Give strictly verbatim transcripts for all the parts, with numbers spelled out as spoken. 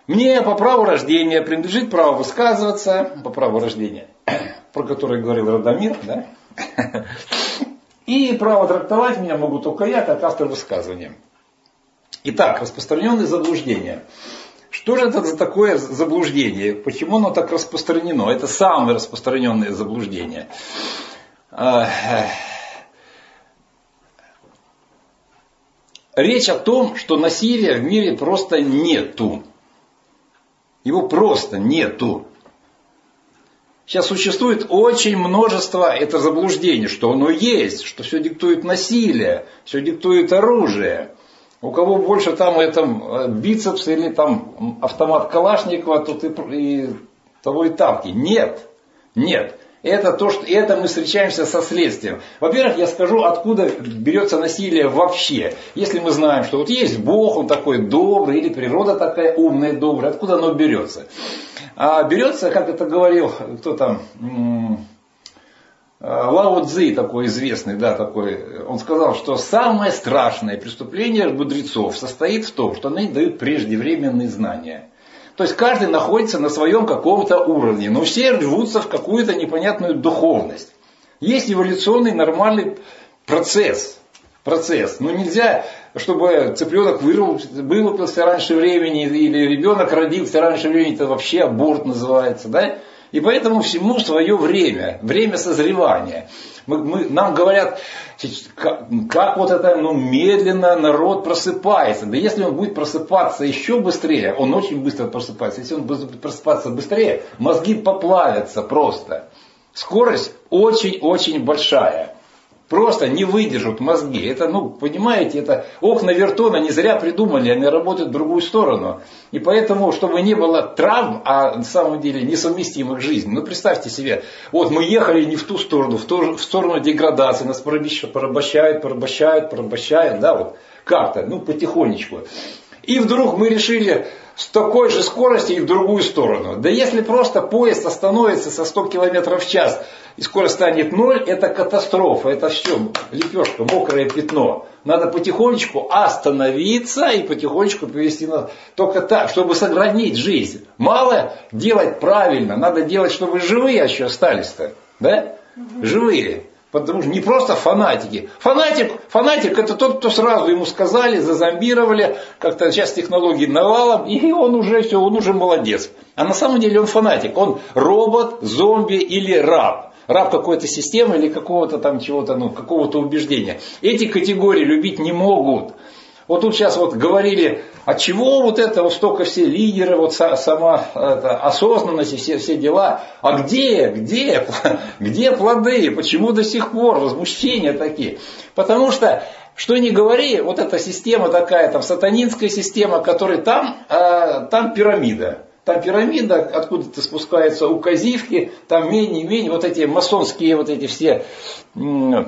Мне по праву рождения принадлежит право высказываться, по праву рождения, про которое говорил Радомир, да? И право трактовать меня могу только я, как автор высказывания. Итак, распространенные заблуждения. Что же это за такое заблуждение? Почему оно так распространено? Это самое распространенное заблуждение. Речь о том, что насилия в мире просто нету. Его просто нету. Сейчас существует очень множество это заблуждений, что оно есть, что все диктует насилие, все диктует оружие. У кого больше там этом бицепс или там автомат Калашникова, тут и, и того и тапки. Нет, нет. Это то, что это мы встречаемся со следствием. Во-первых, я скажу, откуда берется насилие вообще. Если мы знаем, что вот есть Бог, он такой добрый, или природа такая умная и добрая, откуда оно берется? А берется, как это говорил, кто там, Лао Цзи, такой известный, да, такой, он сказал, что самое страшное преступление мудрецов состоит в том, что они дают преждевременные знания. То есть каждый находится на своем каком-то уровне, но все рвутся в какую-то непонятную духовность. Есть эволюционный нормальный процесс. процесс. Но нельзя, чтобы цыпленок вылупился раньше времени, или ребенок родился раньше времени, это вообще аборт называется, да? И поэтому всему свое время, время созревания. Мы, мы, нам говорят, как, как вот это ну, медленно народ просыпается. Да если он будет просыпаться еще быстрее, он очень быстро просыпается. Если он будет просыпаться быстрее, мозги поплавятся просто. Скорость очень-очень большая. Просто не выдержат мозги. Это, ну, понимаете, это окна Вертона не зря придумали, они работают в другую сторону. И поэтому, чтобы не было травм, а на самом деле несовместимых с жизнью. Ну, представьте себе, вот мы ехали не в ту сторону, в, ту, в сторону деградации, нас порабощают, порабощают, порабощают, да, вот как-то, ну, потихонечку. И вдруг мы решили с такой же скоростью и в другую сторону. Да если просто поезд остановится со ста километров в час и скорость станет ноль, это катастрофа, это все, лепешка, мокрое пятно. Надо потихонечку остановиться и потихонечку повести нас. Только так, чтобы сохранить жизнь. Мало делать правильно, надо делать, чтобы живые еще остались-то. Да? Угу. Живые. Потому что не просто фанатики. Фанатик, фанатик это тот, кто сразу ему сказали, зазомбировали, как-то сейчас технологии навалом, и он уже все, он уже молодец. А на самом деле он фанатик. Он робот, зомби или раб. Раб какой-то системы или какого-то там чего-то, ну, какого-то убеждения. Эти категории любить не могут. Вот тут сейчас вот говорили, от чего вот это вот столько все лидеры, вот сама это, осознанность и все, все дела. А где, где, где плоды? Почему до сих пор возмущения такие? Потому что, что ни говори, вот эта система такая, там сатанинская система, которая там, э, там пирамида. Там пирамида, откуда-то спускаются указивки, там менее-менее, вот эти масонские вот эти все... М-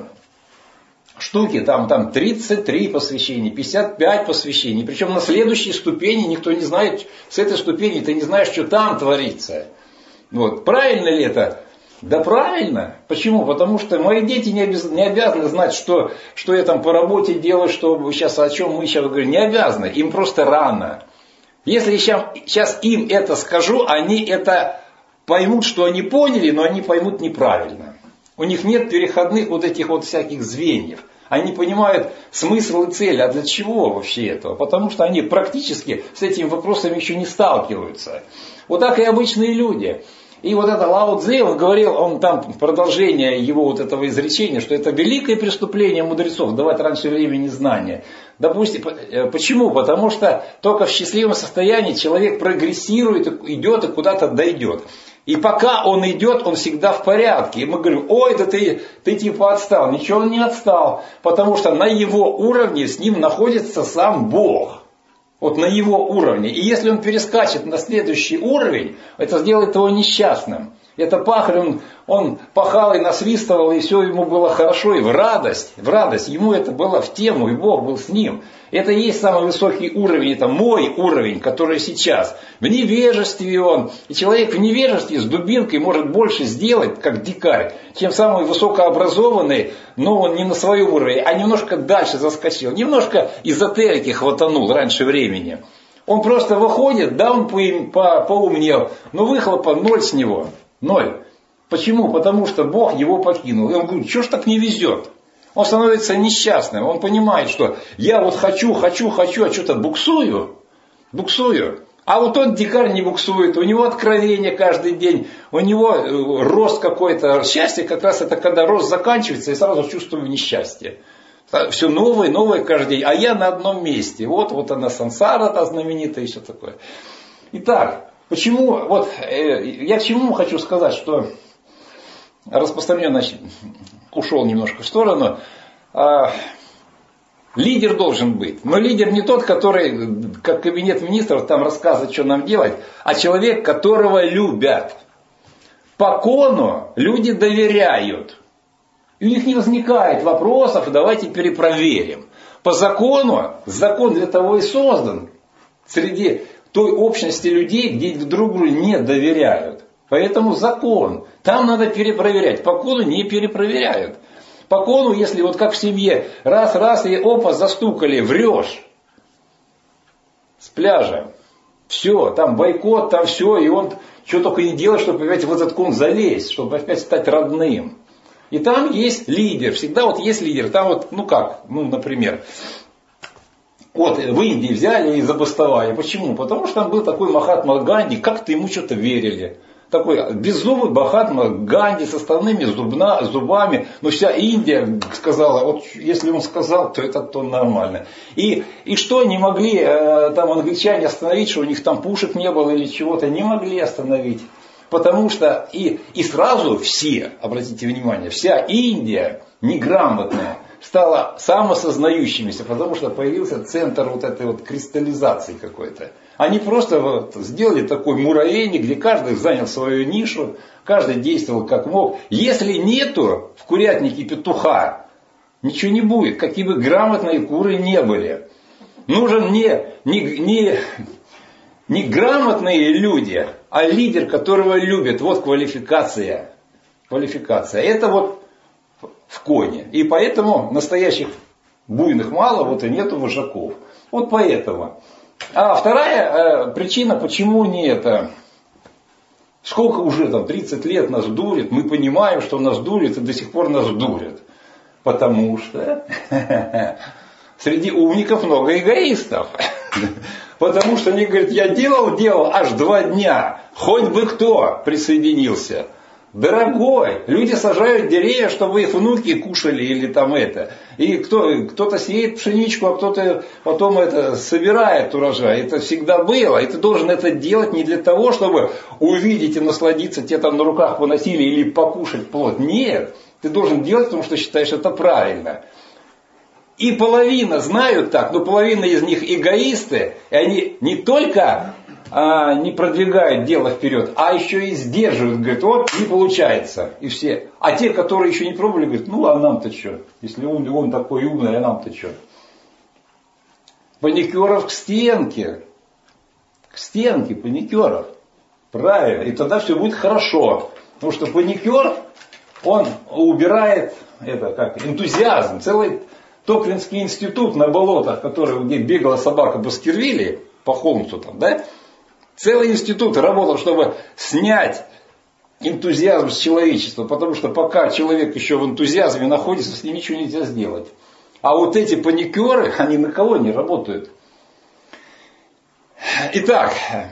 штуки, там, там тридцать три посвящения, пятьдесят пять посвящений. Причем на следующей ступени никто не знает, с этой ступени ты не знаешь, что там творится. Вот. Правильно ли это? Да правильно. Почему? Потому что мои дети не, обяз... не обязаны знать, что, что я там по работе делаю, что сейчас, о чем мы сейчас говорим. Не обязаны. Им просто рано. Если я сейчас им это скажу, они это поймут, что они поняли, но они поймут неправильно. У них нет переходных вот этих вот всяких звеньев. Они понимают смысл и цель. А для чего вообще этого? Потому что они практически с этими вопросами еще не сталкиваются. Вот так и обычные люди. И вот это Лао Цзи, он говорил, он там продолжение его вот этого изречения, что это великое преступление мудрецов давать раньше времени знания. Допустим, почему? Потому что только в счастливом состоянии человек прогрессирует, идет и куда-то дойдет. И пока он идет, он всегда в порядке. И мы говорим, ой, да ты, ты типа отстал. Ничего он не отстал. Потому что на его уровне с ним находится сам Бог. Вот на его уровне. И если он перескачет на следующий уровень, это сделает его несчастным. Это пахарь, он, он пахал и насвистывал, и все ему было хорошо, и в радость, в радость. Ему это было в тему, и Бог был с ним. Это и есть самый высокий уровень, это мой уровень, который сейчас. В невежестве он. И человек в невежестве с дубинкой может больше сделать, как дикарь, чем самый высокообразованный, но он не на своем уровне, а немножко дальше заскочил. Немножко эзотерики хватанул раньше времени. Он просто выходит, да, он по, по, поумнел, но выхлопа ноль с него. Ноль. Почему? Потому что Бог его покинул. И он говорит, что ж так не везет? Он становится несчастным. Он понимает, что я вот хочу, хочу, хочу, а что-то буксую. Буксую. А вот тот дикарь не буксует. У него откровение каждый день. У него рост какой-то. Счастье как раз это когда рост заканчивается и сразу чувствую несчастье. Все новое, новое каждый день. А я на одном месте. Вот, вот она сансара, та знаменитая и все такое. Итак, почему, вот я к чему хочу сказать, что распространенно ушел немножко в сторону. А, лидер должен быть. Но лидер не тот, который, как кабинет министров, там рассказывает, что нам делать, а человек, которого любят. По кону люди доверяют. И у них не возникает вопросов, давайте перепроверим. По закону, закон для того и создан. Среди той общности людей, где друг другу не доверяют. Поэтому закон. Там надо перепроверять. По кону не перепроверяют. По кону, если вот как в семье, раз-раз и опа, застукали, врешь. С пляжа. Все, там бойкот, там все. И он что только не делает, чтобы опять в этот кон залезть, чтобы опять стать родным. И там есть лидер. Всегда вот есть лидер. Там вот, ну как, ну например, вот в Индии взяли и забастовали. Почему? Потому что там был такой Махатма Ганди, как-то ему что-то верили. Такой беззубый Махатма Ганди с остальными зубна, зубами. Но вся Индия сказала, вот если он сказал, то это то нормально. И, и что не могли э, там англичане остановить, что у них там пушек не было или чего-то, не могли остановить. Потому что и, и сразу все, обратите внимание, вся Индия неграмотная стала самосознающимися, потому что появился центр вот этой вот кристаллизации какой-то. Они просто вот сделали такой муравейник, где каждый занял свою нишу, каждый действовал как мог. Если нету в курятнике петуха, ничего не будет, какие бы грамотные куры не были. Нужен не, не, не, не грамотные люди, а лидер, которого любят. Вот квалификация. Квалификация. Это вот в коне. И поэтому настоящих буйных мало, вот и нету вожаков. Вот поэтому. А вторая э, причина, почему не это. Сколько уже там, тридцать лет нас дурит, мы понимаем, что нас дурит и до сих пор нас дурят. Потому что среди умников много эгоистов. Потому что они говорят, я делал, делал аж два дня. Хоть бы кто присоединился. Дорогой, люди сажают деревья, чтобы их внуки кушали или там это. И кто, кто-то сеет пшеничку, а кто-то потом это собирает урожай. Это всегда было. И ты должен это делать не для того, чтобы увидеть и насладиться, тебе там на руках поносили или покушать плод. Нет, ты должен делать, потому что считаешь это правильно. И половина знают так, но половина из них эгоисты. И они не только а, не продвигают дело вперед, а еще и сдерживают. Говорят, вот не получается. И все. А те, которые еще не пробовали, говорят, ну а нам-то что? Если он, он такой умный, а нам-то что? Паникеров к стенке. К стенке паникеров. Правильно. И тогда все будет хорошо. Потому что паникер, он убирает это, как, энтузиазм. Целый Токлинский институт на болотах, который, где бегала собака Баскервилли, по Холмсу там, да? Целый институт работал, чтобы снять энтузиазм с человечества. Потому что пока человек еще в энтузиазме находится, с ним ничего нельзя сделать. А вот эти паникеры, они на кого не работают. Итак,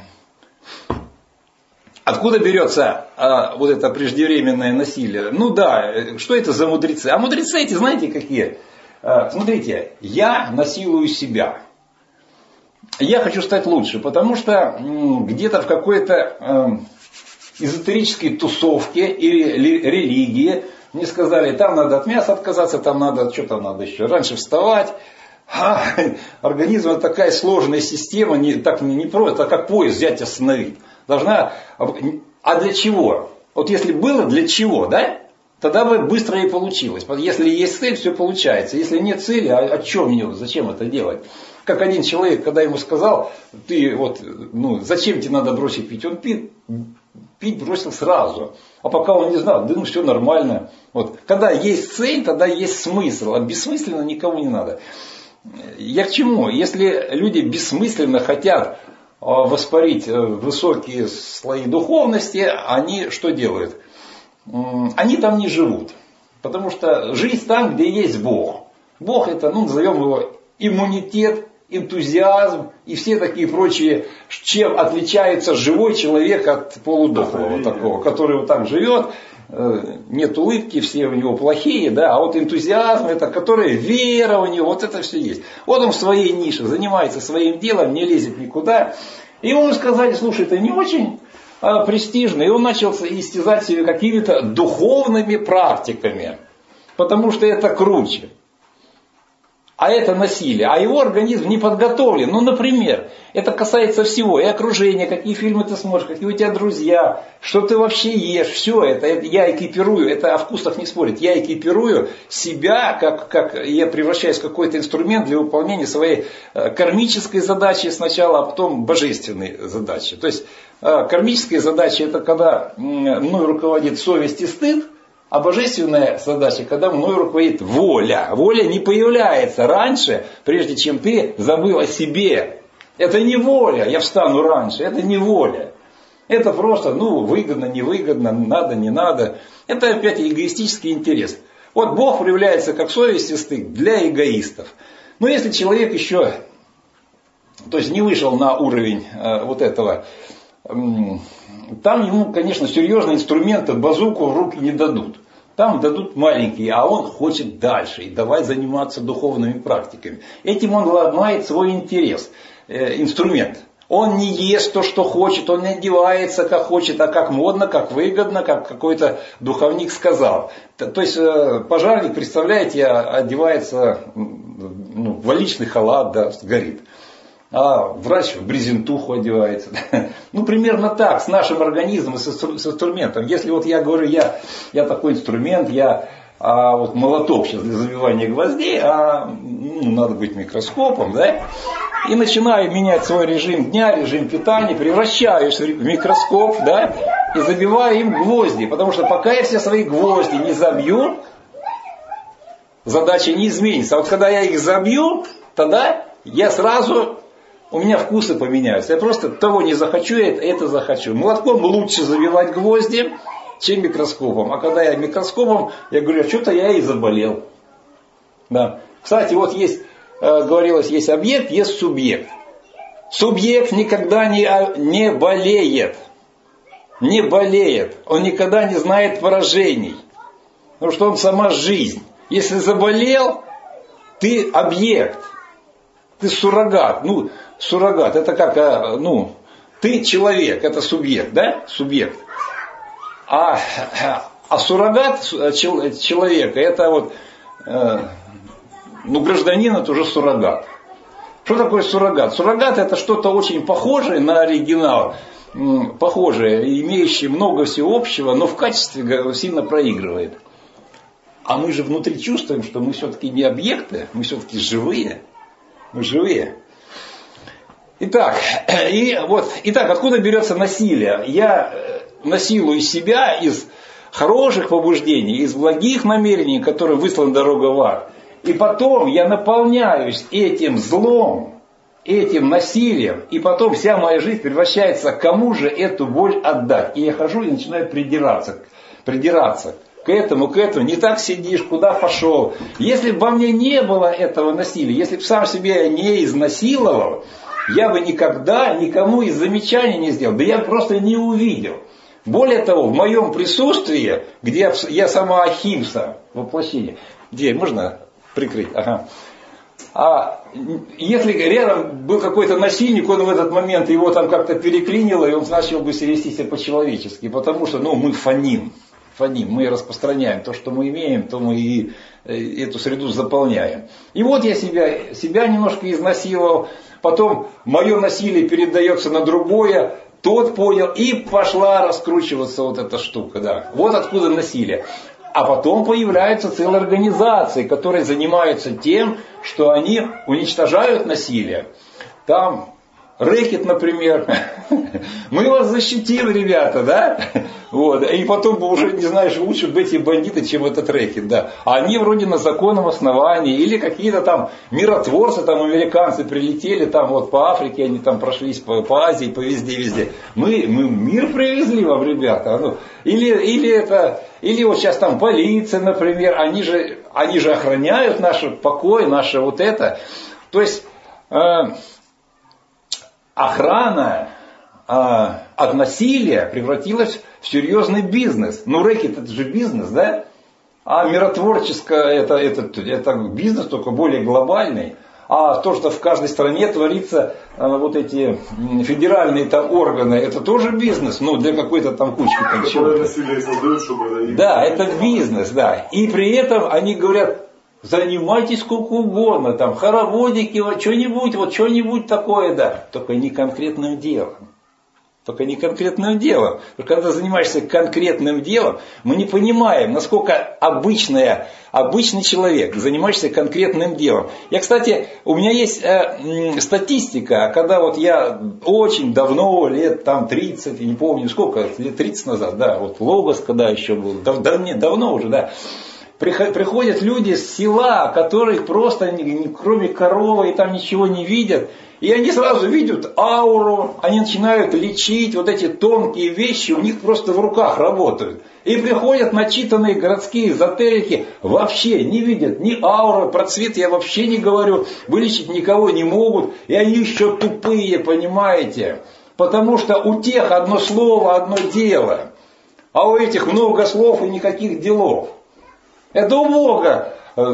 откуда берется а, вот это преждевременное насилие? Ну да, что это за мудрецы? А мудрецы эти, знаете, какие? А, смотрите, я насилую себя. Я хочу стать лучше, потому что м, где-то в какой-то э, эзотерической тусовке или религии мне сказали, там надо от мяса отказаться, там надо, что там надо еще, раньше вставать. А, организм это такая сложная система, не, так не, не просто, а как поезд взять и остановить. Должна, а для чего? Вот если было для чего, да? Тогда бы быстро и получилось. Если есть цель, все получается. Если нет цели, а о чем мне, зачем это делать? Как один человек, когда ему сказал, ты вот, ну, зачем тебе надо бросить пить? Он пить, пить бросил сразу. А пока он не знал, да ну все нормально. Вот. Когда есть цель, тогда есть смысл. А бессмысленно никому не надо. я к чему? Если люди бессмысленно хотят воспарить высокие слои духовности, они что делают? Они там не живут. Потому что жизнь там, где есть Бог. Бог это, ну, назовем его иммунитет, энтузиазм и все такие прочие, чем отличается живой человек от полудохлого такого, который вот так живет. Нет улыбки, все у него плохие, да, а вот энтузиазм, это который, вера у него, вот это все есть. Вот он в своей нише, занимается своим делом, не лезет никуда. И ему сказали, слушай, это не очень а, престижно. И он начал истязать себя какими-то духовными практиками, потому что это круче. А это насилие. А его организм не подготовлен. Ну, например, это касается всего. И окружения, какие фильмы ты смотришь, какие у тебя друзья, что ты вообще ешь. Все это, это я экипирую. Это о вкусах не спорит. Я экипирую себя, как, как я превращаюсь в какой-то инструмент для выполнения своей кармической задачи сначала, а потом божественной задачи. То есть кармическая задача это когда мной руководит совесть и стыд. А божественная задача, когда мной руководит воля. Воля не появляется раньше, прежде чем ты забыл о себе. Это не воля, я встану раньше, это не воля. Это просто, ну, выгодно, невыгодно, надо, не надо. Это опять эгоистический интерес. Вот Бог проявляется как совесть и стыд для эгоистов. Но если человек еще, то есть не вышел на уровень э, вот этого, э, там ему, конечно, серьезные инструменты, базуку в руки не дадут. Там дадут маленькие, а он хочет дальше. И давай заниматься духовными практиками. Этим он ломает свой интерес, э, инструмент. Он не ест то, что хочет, он не одевается, как хочет, а как модно, как выгодно, как какой-то духовник сказал. То, то есть э, пожарник, представляете, одевается ну, в валичный халат, да, горит. А врач в брезентуху одевается. Ну, примерно так, с нашим организмом, с инструментом. Если вот я говорю, я, я такой инструмент, я а, вот молоток сейчас для забивания гвоздей, а ну, надо быть микроскопом, да? И начинаю менять свой режим дня, режим питания, превращаюсь в микроскоп, да? И забиваю им гвозди. Потому что пока я все свои гвозди не забью, задача не изменится. А вот когда я их забью, тогда я сразу... У меня вкусы поменяются. Я просто того не захочу, я это захочу. Молотком лучше забивать гвозди, чем микроскопом. А когда я микроскопом, я говорю, а что-то я и заболел. Да. Кстати, вот есть, говорилось, есть объект, есть субъект. Субъект никогда не, не болеет. Не болеет. Он никогда не знает поражений. Потому что он сама жизнь. Если заболел, ты объект. Ты суррогат. Ну, суррогат, это как, ну, ты человек, это субъект, да? Субъект. А, а суррогат человека, это вот, ну, гражданин, это уже суррогат. Что такое суррогат? Суррогат это что-то очень похожее на оригинал, похожее, имеющее много всего общего, но в качестве сильно проигрывает. А мы же внутри чувствуем, что мы все-таки не объекты, мы все-таки живые. Мы живые. Итак, и вот, итак, откуда берется насилие? Я насилую себя из хороших побуждений, из благих намерений, которые высланы дорога в ад. И потом я наполняюсь этим злом, этим насилием, и потом вся моя жизнь превращается, кому же эту боль отдать. И я хожу и начинаю придираться, придираться. К этому, к этому, не так сидишь, куда пошел. Если бы во мне не было этого насилия, если бы сам себя не изнасиловал, я бы никогда никому и замечаний не сделал. Да я просто не увидел. Более того, в моем присутствии, где я сама Ахимса, воплощение, где можно прикрыть, ага. А если рядом был какой-то насильник, он в этот момент его там как-то переклинило, и он начал бы вести себя по-человечески, потому что ну, мы фоним. Фоним, мы распространяем то, что мы имеем, то мы и эту среду заполняем. И вот я себя, себя немножко изнасиловал, потом мое насилие передается на другое, тот понял, и пошла раскручиваться вот эта штука. Да. Вот откуда насилие. А потом появляются целые организации, которые занимаются тем, что они уничтожают насилие. Там рэкет, например. Мы вас защитим, ребята, да? Вот. И потом уже, не знаешь, лучше бы эти бандиты, чем этот рэкет, да. А они вроде на законном основании. Или какие-то там миротворцы, там американцы прилетели, там вот по Африке, они там прошлись по, по Азии, по везде-везде. Мы, мы мир привезли вам, ребята. Ну, или, или это, или вот сейчас там полиция, например, они же, они же охраняют наш покой, наше вот это. То есть, э, охрана э, от насилия превратилась в серьезный бизнес. Ну, рэкет это же бизнес, да? А миротворческое это, это, это бизнес, только более глобальный. А то, что в каждой стране творится, э, вот эти федеральные там органы, это тоже бизнес. Ну, для какой-то там кучки там чего-то. Насилие создают, чтобы... Да, это бизнес, да. И при этом они говорят, занимайтесь сколько угодно, там, хороводики, вот что-нибудь, вот что-нибудь такое, да. Только не конкретным делом. Только не конкретным делом. Потому что когда занимаешься конкретным делом, мы не понимаем, насколько обычная, обычный человек, занимаешься конкретным делом. Я, кстати, у меня есть э, статистика, когда вот я очень давно, лет там тридцать, я не помню сколько, лет тридцать назад, да, вот Логос, когда еще был, дав, дав, нет, давно уже, да. Приходят люди с села, которых просто кроме коровы и там ничего не видят. И они сразу видят ауру, они начинают лечить вот эти тонкие вещи, у них просто в руках работают. И приходят начитанные городские эзотерики, вообще не видят ни ауры, про цвет я вообще не говорю, вылечить никого не могут. И они еще тупые, понимаете. Потому что у тех одно слово, одно дело. А у этих много слов и никаких делов. Это у Бога.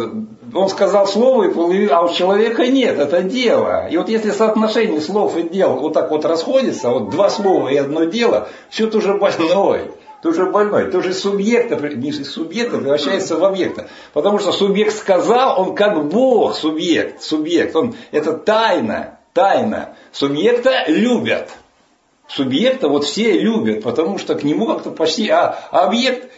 Он сказал слово, а у человека нет, это дело. И вот если соотношение слов и дел вот так вот расходится, вот два слова и одно дело, все ты уже больной. Ты уже больной. Ты уже из субъекта, не из субъекта превращается в объекта. Потому что субъект сказал, он как Бог субъект. Субъект. Он, это тайна. Тайна. Субъекта любят. Субъекта вот все любят, потому что к нему как-то почти... А, а объект,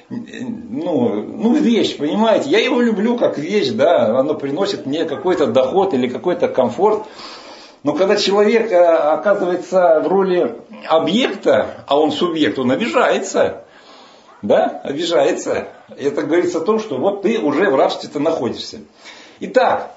ну, ну, вещь, понимаете, я его люблю как вещь, да, оно приносит мне какой-то доход или какой-то комфорт. Но когда человек оказывается в роли объекта, а он субъект, он обижается. Да, обижается. Это говорится о том, что вот ты уже в рабстве-то находишься. Итак,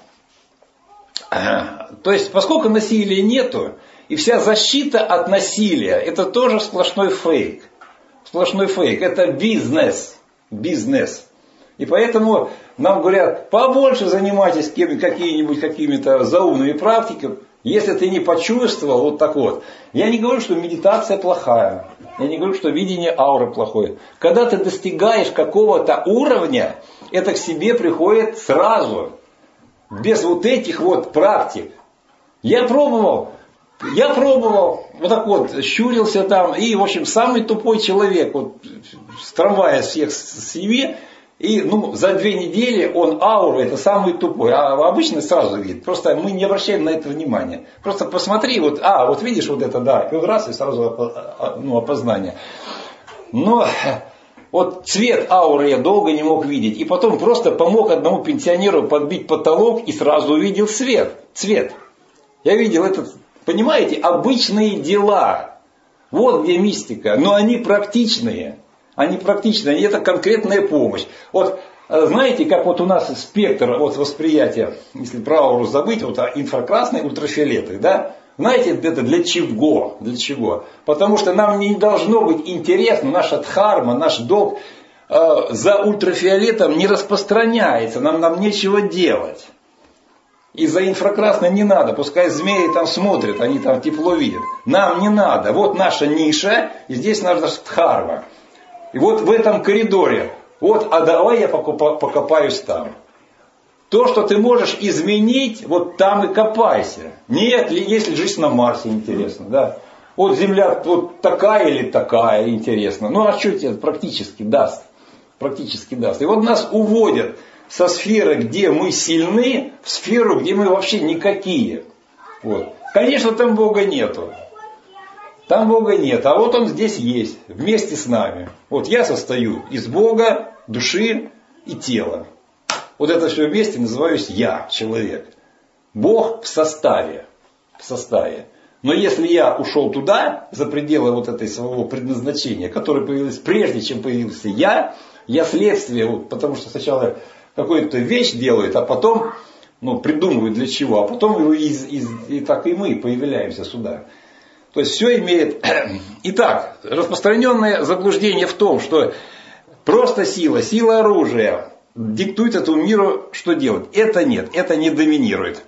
то есть, поскольку насилия нету, и вся защита от насилия, это тоже сплошной фейк. Сплошной фейк. Это бизнес. Бизнес. И поэтому нам говорят, побольше занимайтесь какими-нибудь какими-то заумными практиками. Если ты не почувствовал, вот так вот. Я не говорю, что медитация плохая. Я не говорю, что видение ауры плохое. Когда ты достигаешь какого-то уровня, это к себе приходит сразу. Без вот этих вот практик. Я пробовал. Я пробовал, вот так вот, щурился там, и, в общем, самый тупой человек, вот, с трамвая всех с семи, и, ну, за две недели он ауру, это самый тупой, а обычно сразу видит, просто мы не обращаем на это внимания. Просто посмотри, вот, а, вот видишь вот это, да, и раз, и сразу, ну, опознание. Но вот цвет ауры я долго не мог видеть, и потом просто помог одному пенсионеру подбить потолок, и сразу увидел свет, цвет. Я видел этот... Понимаете, обычные дела. Вот где мистика. Но они практичные. Они практичные. И это конкретная помощь. Вот знаете, как вот у нас спектр вот восприятия, если про ауру забыть, вот инфракрасный, ультрафиолетовый, да? Знаете, это для чего? Для чего? Потому что нам не должно быть интересно, наша дхарма, наш долг э, за ультрафиолетом не распространяется. Нам, нам нечего делать. И за инфракрасным не надо, пускай змеи там смотрят, они там тепло видят. Нам не надо. Вот наша ниша, и здесь наша дхарма. И вот в этом коридоре, вот, а давай я покопаюсь там. То, что ты можешь изменить, вот там и копайся. Нет, если жизнь на Марсе, интересно, да. Вот Земля вот такая или такая, интересно. Ну а что тебе практически даст? Практически даст. И вот нас уводят со сферы, где мы сильны, в сферу, где мы вообще никакие. Вот. Конечно, там Бога нету. Там Бога нет, а вот Он здесь есть, вместе с нами. Вот я состою из Бога, души и тела. Вот это все вместе называюсь я, человек. Бог в составе. В составе. Но если я ушел туда, за пределы вот этой своего предназначения, которое появилось прежде, чем появился я, я следствие, вот, потому что сначала какую-то вещь делают, а потом ну, придумывают для чего, а потом из, из, и так и мы появляемся сюда. То есть все имеет... Итак, распространенное заблуждение в том, что просто сила, сила оружия диктует этому миру, что делать. Это нет, это не доминирует.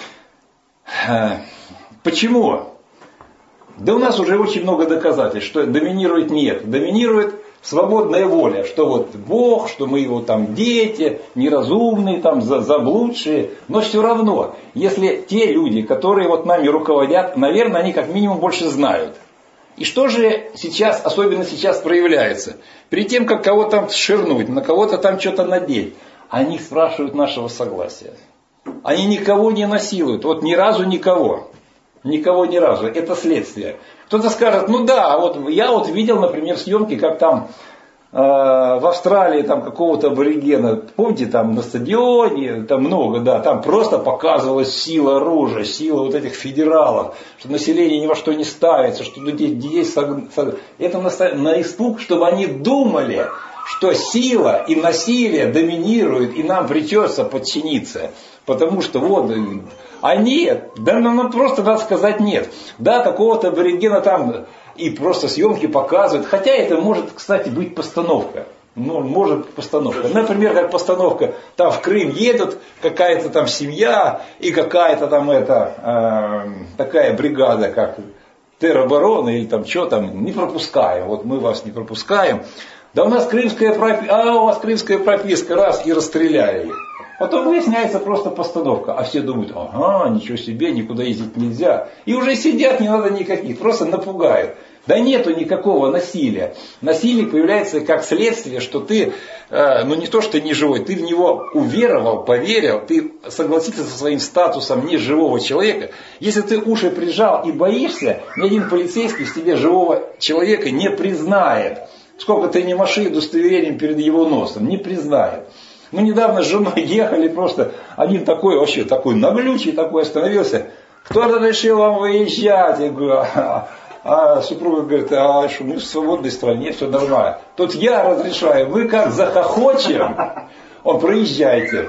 Почему? Да у нас уже очень много доказательств, что доминирует не это. Доминирует свободная воля, что вот Бог, что мы его там дети, неразумные, там заблудшие. Но все равно, если те люди, которые вот нами руководят, наверное, они как минимум больше знают. И что же сейчас, особенно сейчас проявляется? Перед тем, как кого-то там ширнуть, на кого-то там что-то надеть, они спрашивают нашего согласия. Они никого не насилуют, вот ни разу никого. Никого ни разу. Это следствие. Кто-то скажет, ну да, вот я вот видел, например, съемки, как там э, в Австралии там какого-то аборигена, помните, там на стадионе, там много, да, там просто показывалась сила оружия, сила вот этих федералов, что население ни во что не ставится, что людей здесь... Это на, на испуг, чтобы они думали, что сила и насилие доминируют, и нам придется подчиниться. Потому что вот... А нет, да нам просто надо сказать нет. Да, какого-то аборигена там и просто съемки показывают. Хотя это может, кстати, быть постановка. Ну, может быть постановка. Например, как постановка, там в Крым едут, какая-то там семья и какая-то там это, э, такая бригада, как тероборона или там что там, не пропускаем. Вот мы вас не пропускаем. Да у нас крымская прописка, а у вас крымская прописка, раз, и расстреляли их. Потом выясняется просто постановка. А все думают, ага, ничего себе, никуда ездить нельзя. И уже сидят, не надо никаких, просто напугают. Да нету никакого насилия. Насилие появляется как следствие, что ты, э, ну не то, что ты не живой, ты в него уверовал, поверил, ты согласился со своим статусом неживого человека. Если ты уши прижал и боишься, ни один полицейский в тебе живого человека не признает. Сколько ты не маши удостоверением перед его носом, не признает. Мы недавно с женой ехали, просто один такой, вообще такой наглючий такой остановился. Кто разрешил вам выезжать? Я говорю, а, а супруга говорит, а что, мы в свободной стране, все нормально. Тут я разрешаю, вы как захохочем, он, проезжайте.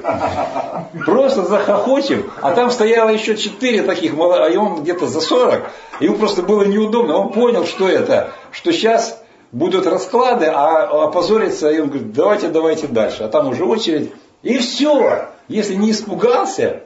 Просто захохочем, а там стояло еще четыре таких, и он где-то за сорок, ему просто было неудобно, он понял, что это, что сейчас... Будут расклады, а опозориться, и он говорит, давайте, давайте дальше. А там уже очередь. И все. Если не испугался.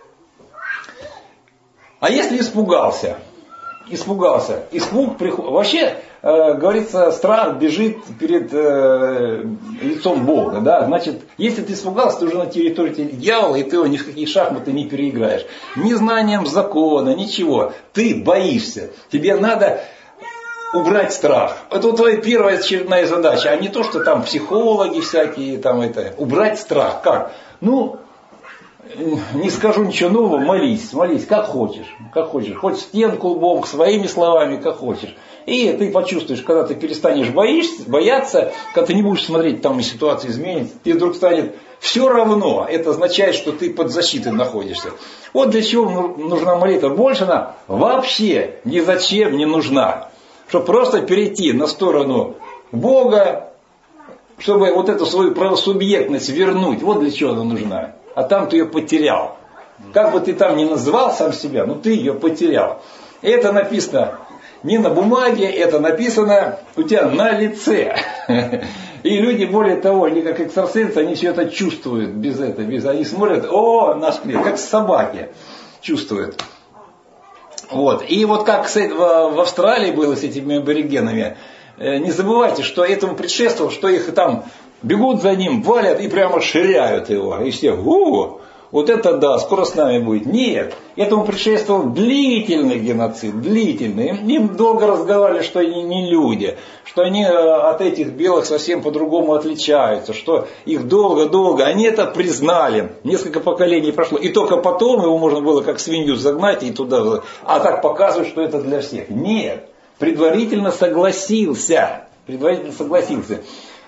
А если испугался? Испугался. Испуг приходит. Вообще, э, говорится, страх бежит перед э, лицом Бога. Да? Значит, если ты испугался, ты уже на территории дьявола, и ты его ни в какие шахматы не переиграешь. Ни знанием закона, ничего. Ты боишься. Тебе надо... убрать страх. Это вот твоя первая очередная задача, а не то, что там психологи всякие, там это. Убрать страх. Как? Ну, не скажу ничего нового, молись, молись, как хочешь. Как хочешь. Хоть стенку лбом, своими словами, как хочешь. И ты почувствуешь, когда ты перестанешь боишься, бояться, когда ты не будешь смотреть, там и ситуация изменится, тебе вдруг станет все равно. Это означает, что ты под защитой находишься. Вот для чего нужна молитва. Больше она вообще ни зачем не нужна. Чтобы просто перейти на сторону Бога, чтобы вот эту свою правосубъектность вернуть. Вот для чего она нужна. А там ты ее потерял. Как бы ты там ни называл сам себя, но ты ее потерял. И это написано не на бумаге, это написано у тебя на лице. И люди, более того, они как экстрасенсы, они все это чувствуют без этого. Без... Они смотрят, о, наш клиент, как собаки чувствуют. Вот. И вот как в Австралии было с этими аборигенами, не забывайте, что этому предшествовало, что их там бегут за ним, валят и прямо ширяют его. И все, у, вот это да, скоро с нами будет. Нет, этому предшествовал длительный геноцид, длительный. Им, им долго разговаривали, что они не люди, что они от этих белых совсем по-другому отличаются, что их долго-долго, они это признали. Несколько поколений прошло. И только потом его можно было как свинью загнать и туда, а так показывать, что это для всех. Нет, предварительно согласился. Предварительно согласился.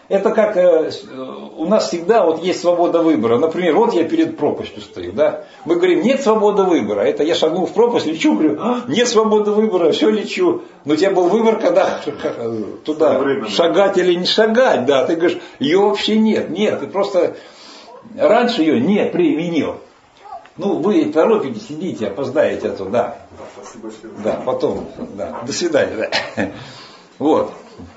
Это как э, у нас всегда вот есть свобода выбора. Например, вот я перед пропастью стою, да. Мы говорим, нет свободы выбора. Это я шагнул в пропасть, лечу, говорю, а, нет свободы выбора, все лечу. Но у тебя был выбор, когда туда шагать или не шагать, да. Ты говоришь, ее вообще нет, нет. Ты просто раньше ее не применил. Ну, вы торопитесь, сидите, опоздаете туда. Да, потом, да, до свидания, да. Вот.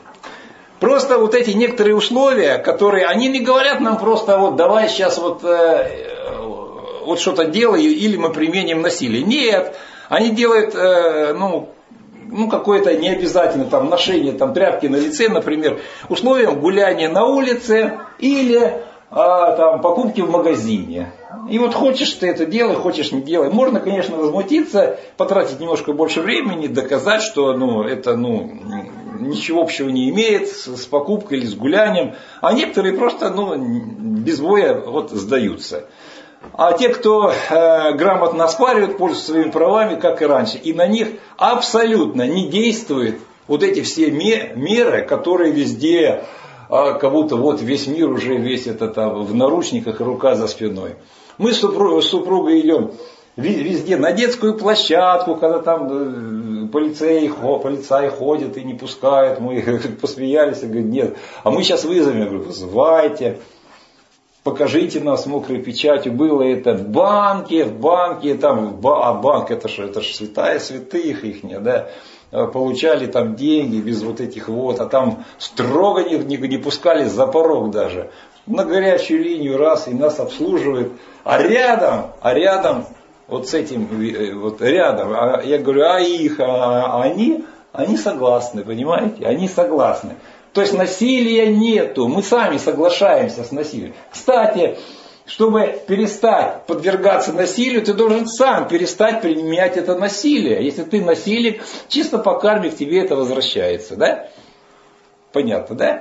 Просто вот эти некоторые условия, которые, они не говорят нам просто, вот давай сейчас вот, э, вот что-то делай, или мы применим насилие. Нет, они делают, э, ну, ну какое-то необязательно там ношение там, тряпки на лице, например, условием гуляния на улице или а, там, покупки в магазине. И вот хочешь ты это делай, хочешь не делай. Можно, конечно, возмутиться, потратить немножко больше времени, доказать, что ну, это ну, ничего общего не имеет с, с покупкой или с гулянием. А некоторые просто ну, без боя вот, сдаются. А те, кто э, грамотно оспаривают, пользуются своими правами, как и раньше, и на них абсолютно не действуют вот эти все меры, которые везде, а как будто вот весь мир уже весь это там в наручниках и рука за спиной. Мы с супругой, с супругой идем везде на детскую площадку, когда там полицей, полицай ходит и не пускает, мы посмеялись и говорим, нет, а мы сейчас вызовем, я говорю, вызывайте, покажите нас мокрой печатью, было это в банке, в банке, там, а банк это же это ж святая святых их, да, получали там деньги без вот этих вот, а там строго не, не, не пускали за порог даже. На горячую линию раз и нас обслуживают, а рядом, а рядом, вот с этим, вот рядом, а я говорю, а их, а они, они согласны, понимаете, они согласны. То есть насилия нету, мы сами соглашаемся с насилием. Кстати, чтобы перестать подвергаться насилию, ты должен сам перестать применять это насилие. Если ты насильник, чисто по карме к тебе это возвращается, да? Понятно, да?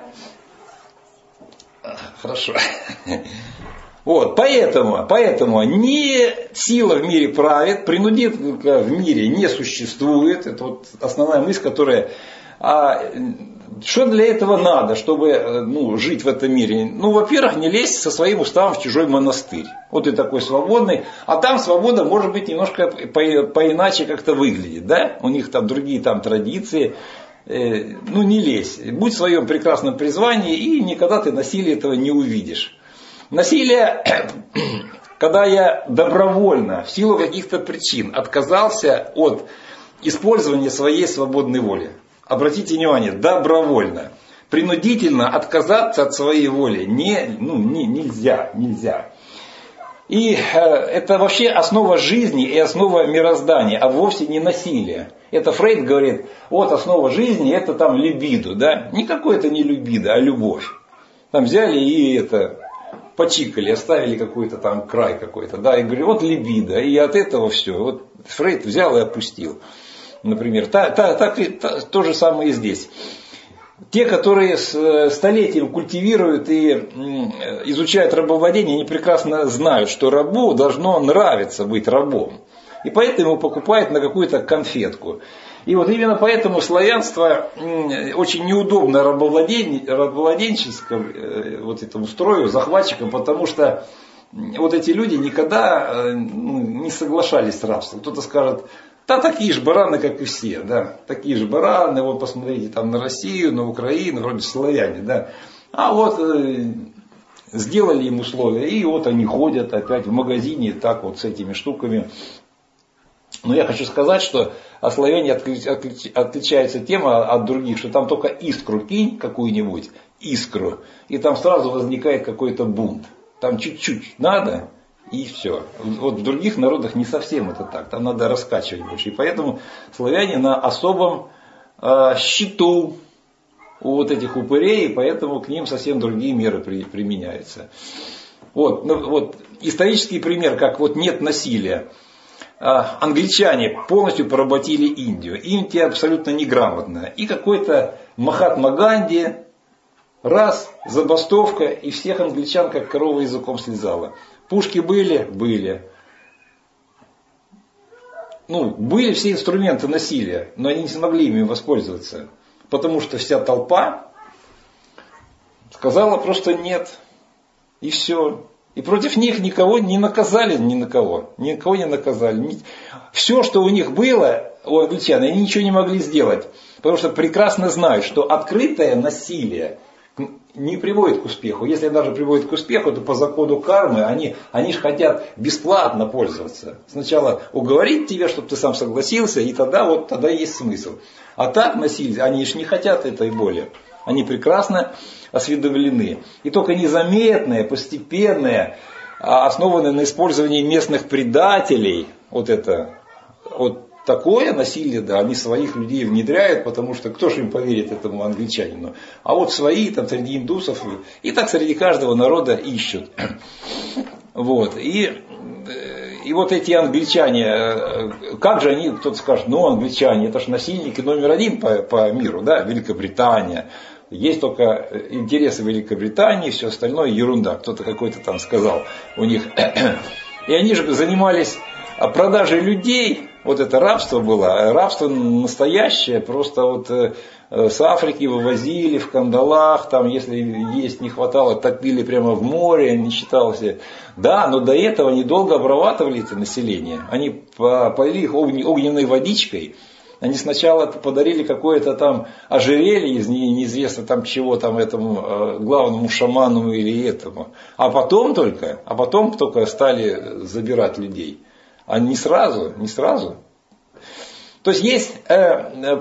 Хорошо. Вот, поэтому, поэтому не сила в мире правит, принудительно в мире не существует. Это вот основная мысль, которая... А что для этого надо, чтобы ну, жить в этом мире? Ну, во-первых, не лезть со своим уставом в чужой монастырь. Вот ты такой свободный, а там свобода может быть немножко по- поиначе как-то выглядит, да? У них там другие там традиции. Ну, не лезь. Будь в своем прекрасном призвании, и никогда ты насилия этого не увидишь. Насилие, когда я добровольно, в силу каких-то причин, отказался от использования своей свободной воли. Обратите внимание, добровольно. Принудительно отказаться от своей воли не, ну, не, нельзя, нельзя. И э, это вообще основа жизни и основа мироздания, а вовсе не насилие. Это Фрейд говорит, вот основа жизни это там либидо, да? Никакой это не либидо, а любовь. Там взяли и это почикали, оставили какой-то там край какой-то, да, и говорили, вот либидо, и от этого все. Вот Фрейд взял и опустил. Например, та, та, так, та, то же самое и здесь. Те, которые столетием культивируют и изучают рабовладение, они прекрасно знают, что рабу должно нравиться быть рабом. И поэтому его покупают на какую-то конфетку. И вот именно поэтому славянство очень неудобно рабовладенческому вот этому строю, захватчикам, потому что вот эти люди никогда ну, не соглашались с рабством. Кто-то скажет, да, такие же бараны, как и все, да, такие же бараны, вот посмотрите там на Россию, на Украину, вроде славяне, да. А вот э, сделали им условия, и вот они ходят опять в магазине так вот с этими штуками. Но я хочу сказать, что от славяне отли, отли, отличается тем от других, что там только искру кинь какую-нибудь, искру, и там сразу возникает какой-то бунт. Там чуть-чуть надо, и все. Вот в других народах не совсем это так. Там надо раскачивать больше. И поэтому славяне на особом э, счету у вот этих упырей, и поэтому к ним совсем другие меры при, применяются. Вот, ну, вот исторический пример, как вот нет насилия. Э, англичане полностью поработили Индию. Индия абсолютно неграмотная. И какой-то Махатма Ганди, раз, забастовка, и всех англичан как корова языком слезала. Пушки были? Были. Ну, были все инструменты насилия, но они не смогли ими воспользоваться. Потому что вся толпа сказала просто нет. И все. И против них никого не наказали, ни на кого. Никого не наказали. Все, что у них было, у англичан, они ничего не могли сделать. Потому что прекрасно знают, что открытое насилие не приводит к успеху. Если даже приводит к успеху, то по закону кармы они, они же хотят бесплатно пользоваться. Сначала уговорить тебя, чтобы ты сам согласился, и тогда вот тогда есть смысл. А так насилие, они же не хотят этой боли. Они прекрасно осведомлены. И только незаметное, постепенное, основанное на использовании местных предателей, вот это, вот такое насилие, да, они своих людей внедряют, потому что кто же им поверит этому англичанину? А вот свои, там, среди индусов, и так среди каждого народа ищут. Вот. И, и вот эти англичане, как же они, кто-то скажет, ну, англичане, это же насильники номер один по, по миру, да, Великобритания. Есть только интересы Великобритании, все остальное ерунда. Кто-то какой-то там сказал у них. И они же занимались продажей людей. Вот это рабство было. Рабство настоящее. Просто вот с Африки вывозили в кандалах. Там, если есть не хватало, топили прямо в море. Не считалось. Да, но до этого они долго обрабатывали это население. Они полили их огненной водичкой. Они сначала подарили какое-то там ожерелье из неизвестно там чего там этому э, главному шаману или этому. А потом только, а потом только стали забирать людей. А не сразу, не сразу. То есть есть... Э, э,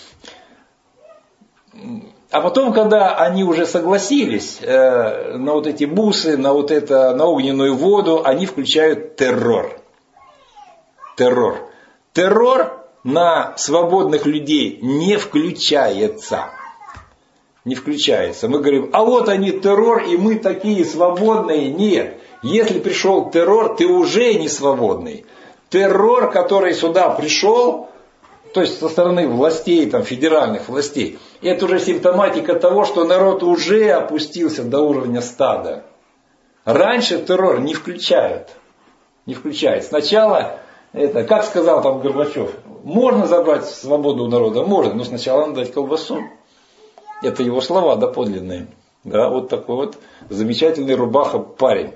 а потом, когда они уже согласились э, на вот эти бусы, на вот это, на огненную воду, они включают террор. Террор. Террор на свободных людей не включается. Не включается. Мы говорим, а вот они террор, и мы такие свободные. Нет. Если пришел террор, ты уже не свободный. Террор, который сюда пришел, то есть со стороны властей, там, федеральных властей, это уже симптоматика того, что народ уже опустился до уровня стада. Раньше террор не включают. Не включают. Сначала... Это, как сказал там Горбачев, можно забрать свободу у народа? Можно, но сначала надо дать колбасу. Это его слова доподлинные. Да, вот такой вот замечательный рубаха парень.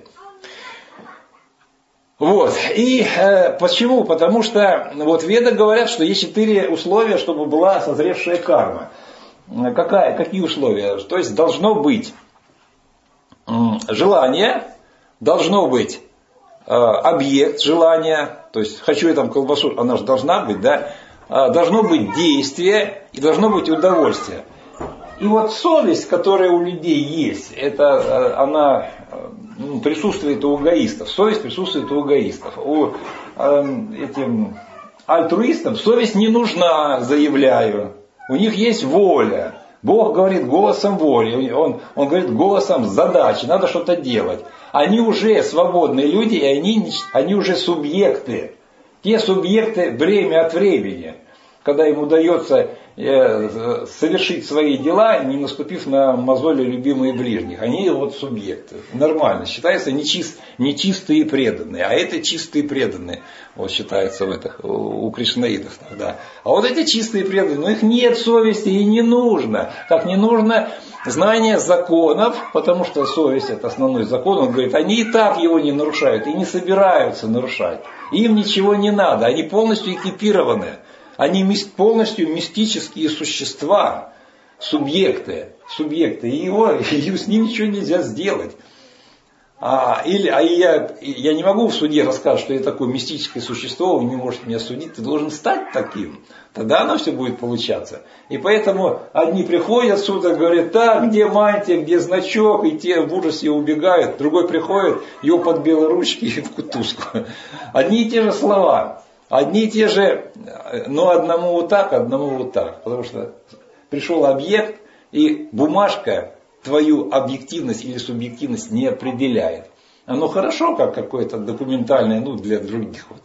Вот. И э, почему? Потому что вот веды говорят, что есть четыре условия, чтобы была созревшая карма. Какая, какие условия? То есть должно быть э, желание, должно быть э, объект желания. То есть, хочу я там колбасу, она же должна быть, да? Должно быть действие и должно быть удовольствие. И вот совесть, которая у людей есть, это она ну, присутствует у эгоистов. Совесть присутствует у эгоистов. У э, этим альтруистам совесть не нужна, заявляю. У них есть воля. Бог говорит голосом воли. Он, он говорит голосом задачи. Надо что-то делать. Они уже свободные люди, и они, они уже субъекты. Те субъекты время от времени, когда им удается э, совершить свои дела, не наступив на мозоли любимые ближних. Они вот субъекты. Нормально. Считаются нечист, нечистые преданные. А это чистые преданные. Вот считается в этих, у кришнаитов. Да. А вот эти чистые преданные, но их нет совести и не нужно. Как не нужно знание законов, потому что совесть это основной закон. Он говорит, они и так его не нарушают и не собираются нарушать. Им ничего не надо. Они полностью экипированы. Они полностью мистические существа, субъекты, субъекты. И его, и с ним ничего нельзя сделать. А, или, а я, я не могу в суде рассказать, что я такое мистическое существо, вы не можете меня судить, ты должен стать таким. Тогда оно все будет получаться. И поэтому одни приходят в суд и говорят, так, где мантия, где значок, и те в ужасе убегают. Другой приходит, его под белые ручки и в кутузку. Одни и те же слова. Одни и те же, но одному вот так, одному вот так. Потому что пришел объект, и бумажка твою объективность или субъективность не определяет. Оно хорошо, как какое-то документальное, ну, для других. Вот.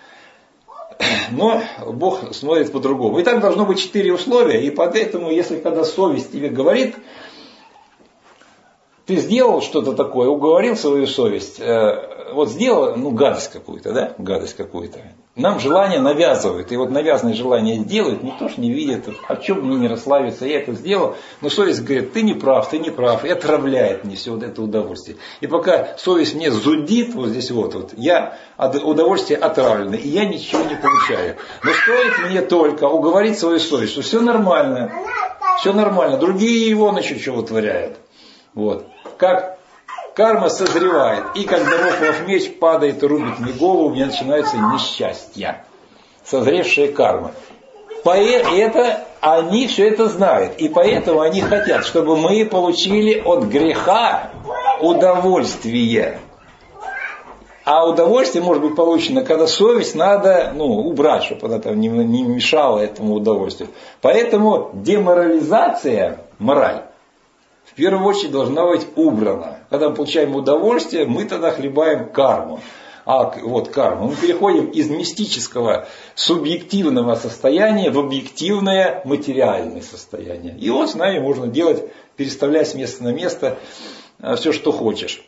Но Бог смотрит по-другому. И так должно быть четыре условия. И поэтому, если когда совесть тебе говорит, ты сделал что-то такое, уговорил свою совесть, вот сделал, ну, гадость какую-то, да, гадость какую-то. Нам желание навязывают, и вот навязанное желание сделают, никто ж не видит, а в чем мне не расслабиться, я это сделал, но совесть говорит, ты не прав, ты не прав, и отравляет мне все вот это удовольствие. И пока совесть мне зудит, вот здесь вот, вот я удовольствие отравлено, и я ничего не получаю. Но стоит мне только уговорить свою совесть, что все нормально, все нормально, другие его значит что вытворяют. Вот. Как карма созревает, и как Дамоклов меч падает и рубит мне голову, у меня начинаются несчастья. Созревшая карма. И это, они все это знают. И поэтому они хотят, чтобы мы получили от греха удовольствие. А удовольствие может быть получено, когда совесть надо ну, убрать, чтобы она там не, не мешала этому удовольствию. Поэтому деморализация, мораль, в первую очередь должна быть убрана. Когда мы получаем удовольствие, мы тогда хлебаем карму. А вот карму. Мы переходим из мистического, субъективного состояния в объективное материальное состояние. И вот с нами можно делать, переставлять с места на место все, что хочешь.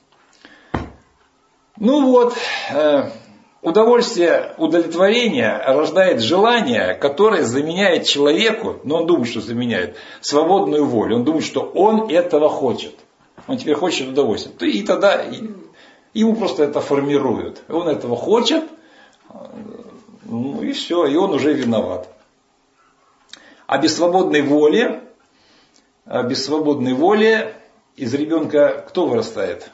Ну вот, удовольствие, удовлетворение рождает желание, которое заменяет человеку, но он думает, что заменяет, свободную волю. Он думает, что он этого хочет. Он теперь хочет удовольствия. И тогда ему просто это формируют. Он этого хочет, ну и все, и он уже виноват. А без свободной воли, а без свободной воли из ребенка кто вырастает?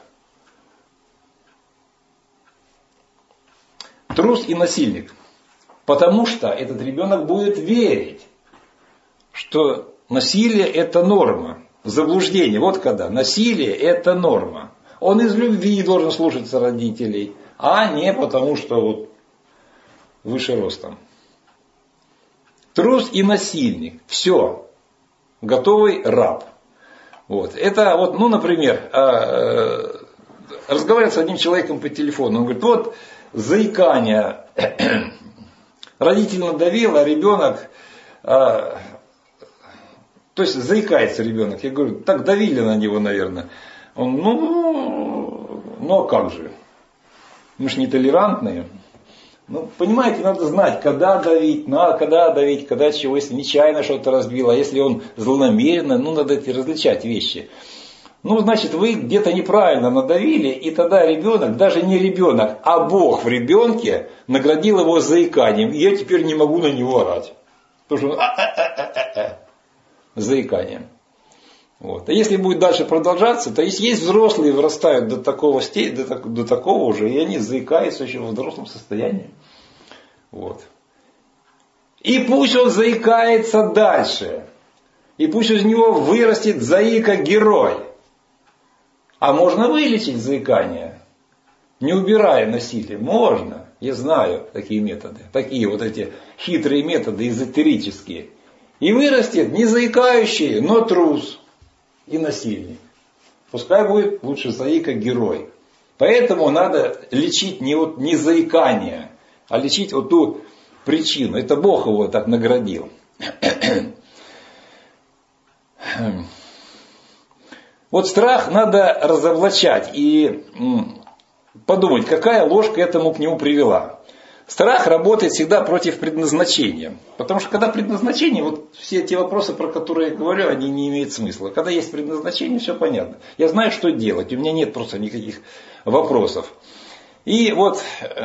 Трус и насильник. Потому что этот ребенок будет верить, что насилие это норма. Заблуждение. Вот когда. Насилие это норма. Он из любви должен слушаться родителей, а не потому, что вот выше ростом. Трус и насильник. Все. Готовый раб. Вот. Это вот, ну, например, разговаривать с одним человеком по телефону. Он говорит, вот заикание. Родитель надавил, а ребенок... То есть заикается ребенок. Я говорю, так давили на него, наверное. Он, ну, ну а как же? Мы же нетолерантные. Ну, понимаете, надо знать, когда давить, надо, когда давить, когда чего, если нечаянно что-то разбило, а если он злонамеренно, ну, надо эти различать вещи. Ну, значит, вы где-то неправильно надавили, и тогда ребенок, даже не ребенок, а Бог в ребенке наградил его заиканием, и я теперь не могу на него орать. Потому что он а-а-а-а-а. Заиканием. Вот. А если будет дальше продолжаться, то есть, есть взрослые, вырастают до такого, до, до такого уже, и они заикаются еще в взрослом состоянии. Вот. И пусть он заикается дальше. И пусть из него вырастет заика-герой. А можно вылечить заикание, не убирая насилие? Можно. Я знаю такие методы. Такие вот эти хитрые методы эзотерические. И вырастет не заикающий, но трус и насильник. Пускай будет лучше заика-герой. Поэтому надо лечить не, вот, не заикание, а лечить вот ту причину. Это Бог его так наградил. Вот страх надо разоблачать и подумать, какая ложь к этому к нему привела. Страх работает всегда против предназначения. Потому что когда предназначение, вот все те вопросы, про которые я говорю, они не имеют смысла. Когда есть предназначение, все понятно. Я знаю, что делать, у меня нет просто никаких вопросов. И вот,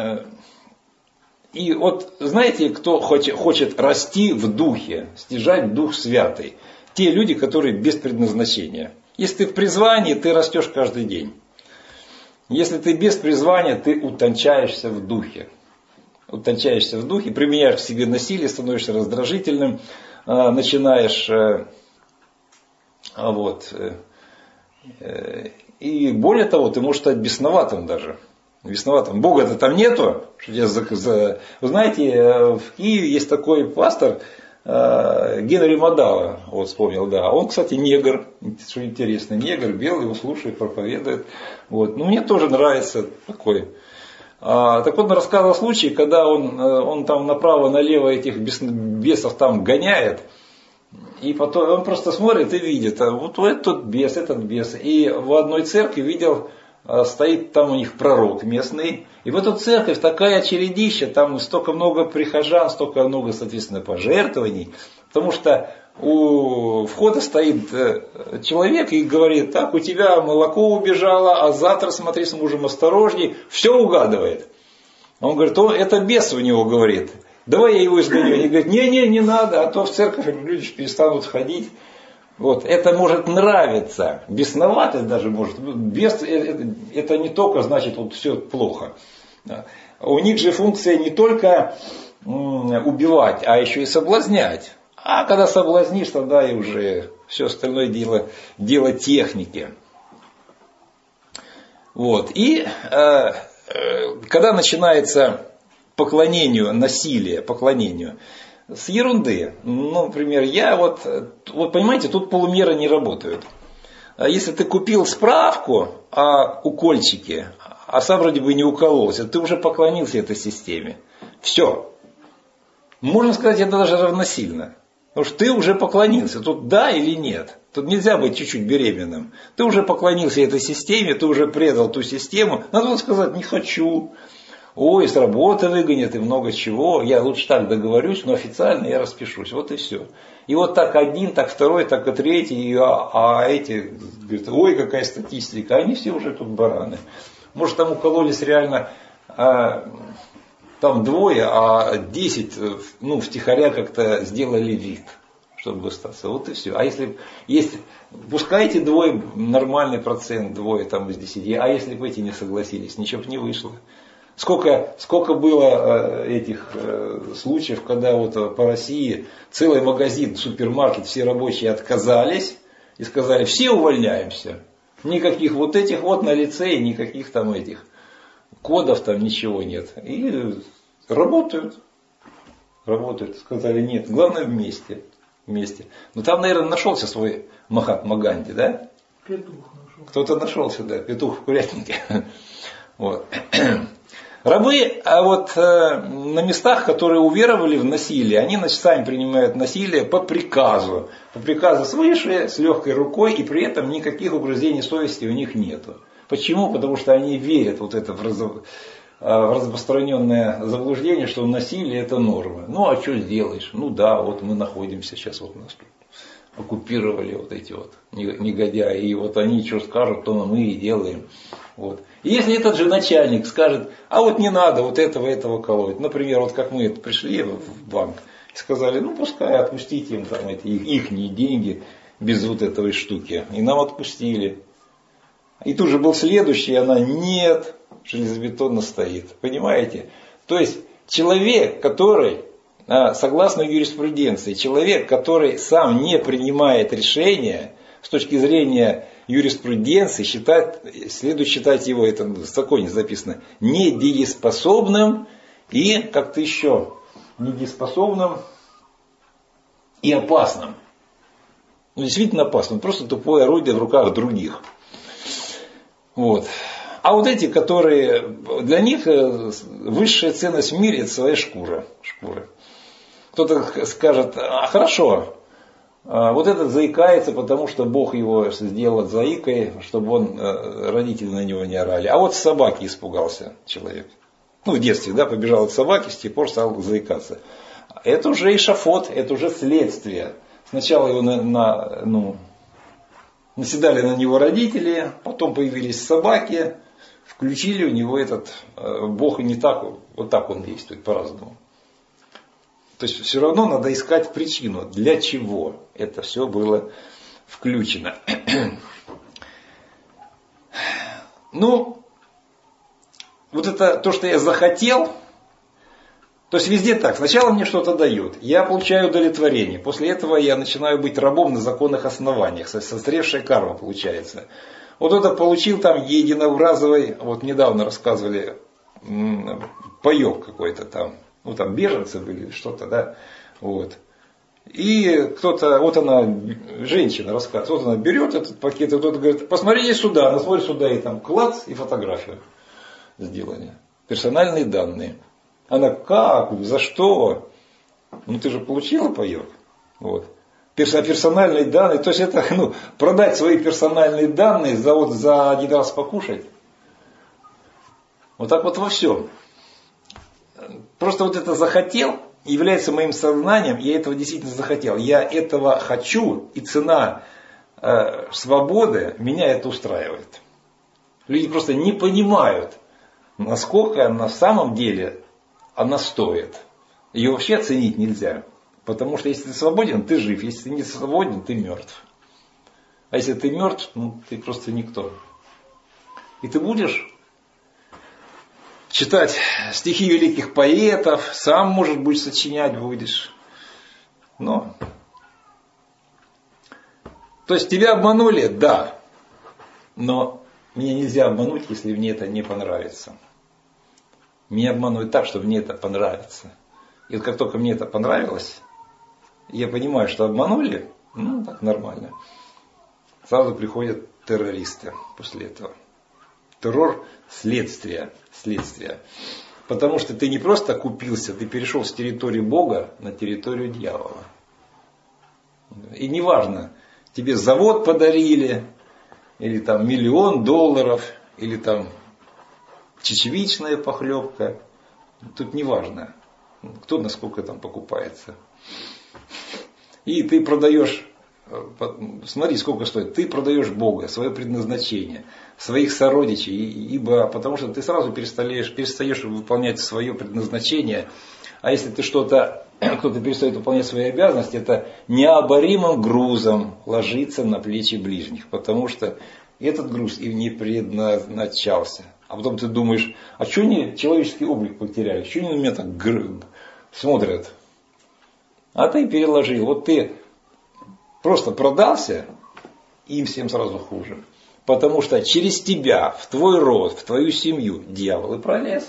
и вот знаете, кто хочет, хочет расти в духе, стяжать дух святый? Те люди, которые без предназначения. Если ты в призвании, ты растешь каждый день. Если ты без призвания, ты утончаешься в духе. Утончаешься в духе, применяешь к себе насилие, становишься раздражительным, начинаешь... Вот, и более того, ты можешь стать бесноватым даже. Бесноватым. Бога-то там нету. Что я за, за... Вы знаете, в Киеве есть такой пастор, Генри Мадава, вот вспомнил, да. Он, кстати, негр, что интересно, негр, белый, его слушает, проповедует. Вот. Ну, мне тоже нравится такой. А, так он рассказывал случай, когда он, он там направо-налево этих бес, бесов там гоняет. И потом он просто смотрит и видит, а вот этот бес, этот бес. И в одной церкви видел, стоит там у них пророк местный. И в эту церковь такая чередища, там столько много прихожан, столько много, соответственно, пожертвований. Потому что у входа стоит человек и говорит, так, у тебя молоко убежало, а завтра смотри с мужем осторожней. Все угадывает. Он говорит, о, это бес у него говорит. Давай я его изгоню. Они говорят, не-не, не надо, а то в церковь люди перестанут ходить. Вот. Это может нравиться. Бесноватость даже может. Бес, это не только значит, вот все плохо. У них же функция не только убивать, а еще и соблазнять. А когда соблазнишь, тогда и уже все остальное дело, дело техники. Вот. И э, когда начинается поклонению, насилие, поклонению, с ерунды. Ну, например, я вот, вот понимаете, тут полумеры не работают. Если ты купил справку о укольчике, а сам вроде бы не укололся, ты уже поклонился этой системе. Все. Можно сказать, это даже равносильно. Потому что ты уже поклонился. Тут да или нет. Тут нельзя быть чуть-чуть беременным. Ты уже поклонился этой системе, ты уже предал ту систему. Надо сказать, не хочу. Ой, с работы выгонят и много чего. Я лучше так договорюсь, но официально я распишусь. Вот и все. И вот так один, так второй, так и третий. А, а эти говорят, ой, какая статистика. Они все уже тут бараны. Может, там укололись реально а, там двое, а десять ну, втихаря как-то сделали вид, чтобы остаться. Вот и все. А если есть, пускай эти двое нормальный процент, двое там из десяти, а если бы эти не согласились, ничего бы не вышло. Сколько, сколько было этих случаев, когда вот по России целый магазин, супермаркет, все рабочие отказались и сказали, все увольняемся. Никаких вот этих вот на лице, никаких там этих кодов там ничего нет. И работают. Работают. Сказали, нет, главное вместе. вместе. Но там, наверное, нашелся свой Махатма Ганди, да? Петух нашелся. Кто-то нашелся, да, петух в курятнике. Вот. Рабы, а вот э, на местах, которые уверовали в насилие, они значит, сами принимают насилие по приказу. По приказу свыше, с легкой рукой, и при этом никаких угрызений совести у них нету. Почему? Потому что они верят вот это в, раз, в распространенное заблуждение, что насилие это норма. Ну а что сделаешь? Ну да, вот мы находимся сейчас, вот нас тут оккупировали вот эти вот негодяи, и вот они что скажут, то мы и делаем. Вот. И если этот же начальник скажет, а вот не надо вот этого, этого колоть. Например, вот как мы пришли в банк и сказали, ну пускай отпустите им там эти ихние деньги без вот этой штуки. И нам отпустили. И тут же был следующий, и она нет, железобетонно стоит. Понимаете? То есть человек, который, согласно юриспруденции, человек, который сам не принимает решения, с точки зрения юриспруденции, считать, следует считать его, это в законе записано, недееспособным и как-то еще недееспособным и опасным. Ну, действительно опасным, просто тупое орудие в руках других. Вот. А вот эти, которые, для них высшая ценность в мире – это своя шкура. шкура. Кто-то скажет, а хорошо, вот этот заикается, потому что Бог его сделал заикой, чтобы он, родители на него не орали. А вот собаки испугался человек. Ну, в детстве, да, побежал от собаки, с тех пор стал заикаться. Это уже эшафот, это уже следствие. Сначала его на, на, ну, наседали на него родители, потом появились собаки, включили у него этот Бог, и не так, вот так он действует по-разному. То есть все равно надо искать причину, для чего это все было включено. Ну, вот это то, что я захотел, то есть везде так. Сначала мне что-то дают, я получаю удовлетворение. После этого я начинаю быть рабом на законных основаниях. Созревшая карма получается. Вот это получил там единоразовый, вот недавно рассказывали, паёк какой-то там. Ну там беженцы были, что-то, да. Вот. И кто-то, вот она, женщина рассказывает, вот она берет этот пакет, и кто-то говорит, посмотрите сюда, она смотрит сюда, и там клац, и фотографию сделали. Персональные данные. Она, как, за что? Ну ты же получила паёк. Вот. персональные данные. То есть это ну, продать свои персональные данные за, вот, за один раз покушать. Вот так вот во всем. Просто вот это захотел, является моим сознанием, я этого действительно захотел. Я этого хочу, и цена э, свободы меня это устраивает. Люди просто не понимают, насколько на самом деле она стоит. Ее вообще оценить нельзя. Потому что если ты свободен, ты жив. Если ты не свободен, ты мертв. А если ты мертв, ну ты просто никто. И ты будешь читать стихи великих поэтов, сам, может быть, сочинять будешь. Но. То есть тебя обманули? Да. Но меня нельзя обмануть, если мне это не понравится. Меня обманывают так, чтобы мне это понравится. И вот как только мне это понравилось, я понимаю, что обманули, ну так нормально. Сразу приходят террористы после этого. Террор следствие, следствие. Потому что ты не просто купился, ты перешел с территории Бога на территорию дьявола. И неважно, тебе завод подарили, или там миллион долларов, или там чечевичная похлебка. Тут неважно, кто насколько там покупается. И ты продаешь, смотри, сколько стоит, ты продаешь Бога, свое предназначение, своих сородичей, ибо потому что ты сразу перестаешь, перестаешь выполнять свое предназначение, а если ты что-то, кто-то перестает выполнять свои обязанности, это необоримым грузом ложится на плечи ближних, потому что этот груз им не предназначался. А потом ты думаешь, а что они человеческий облик потеряли, что они на меня так смотрят? А ты переложил. Вот ты просто продался, им всем сразу хуже. Потому что через тебя, в твой род, в твою семью дьявол и пролез.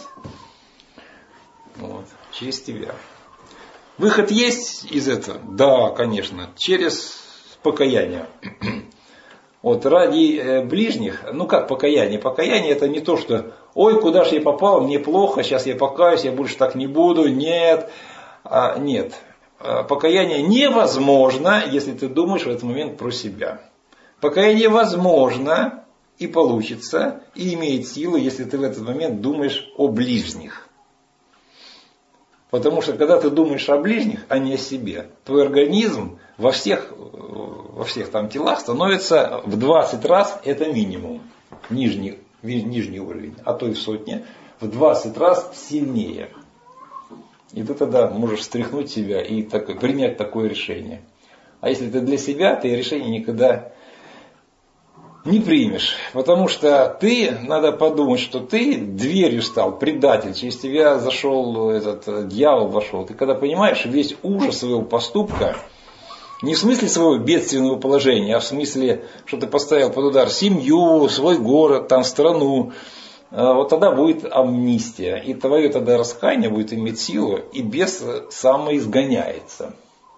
Вот, через тебя. Выход есть из этого? Да, конечно. Через покаяние. Вот ради ближних, ну как покаяние? Покаяние это не то, что ой, куда же я попал, мне плохо, сейчас я покаюсь, я больше так не буду. Нет, а, нет. Покаяние невозможно, если ты думаешь в этот момент про себя. Покаяние возможно и получится, и имеет силу, если ты в этот момент думаешь о ближних. Потому что когда ты думаешь о ближних, а не о себе, твой организм во всех, во всех там телах становится в двадцать раз, это минимум, нижний, нижний уровень, а то и в сотне, в двадцать раз сильнее. И ты тогда можешь встряхнуть себя и так, принять такое решение. А если ты для себя, ты решение никогда не примешь. Потому что ты, надо подумать, что ты дверью стал, предатель. Через тебя зашел этот дьявол, вошел. Ты когда понимаешь весь ужас своего поступка, не в смысле своего бедственного положения, а в смысле, что ты поставил под удар семью, свой город, там, страну, вот тогда будет амнистия. И твое тогда раскаяние будет иметь силу, и бес самоизгоняется.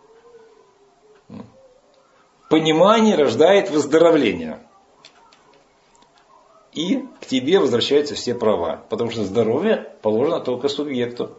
Понимание рождает выздоровление. И к тебе возвращаются все права. Потому что здоровье положено только субъекту.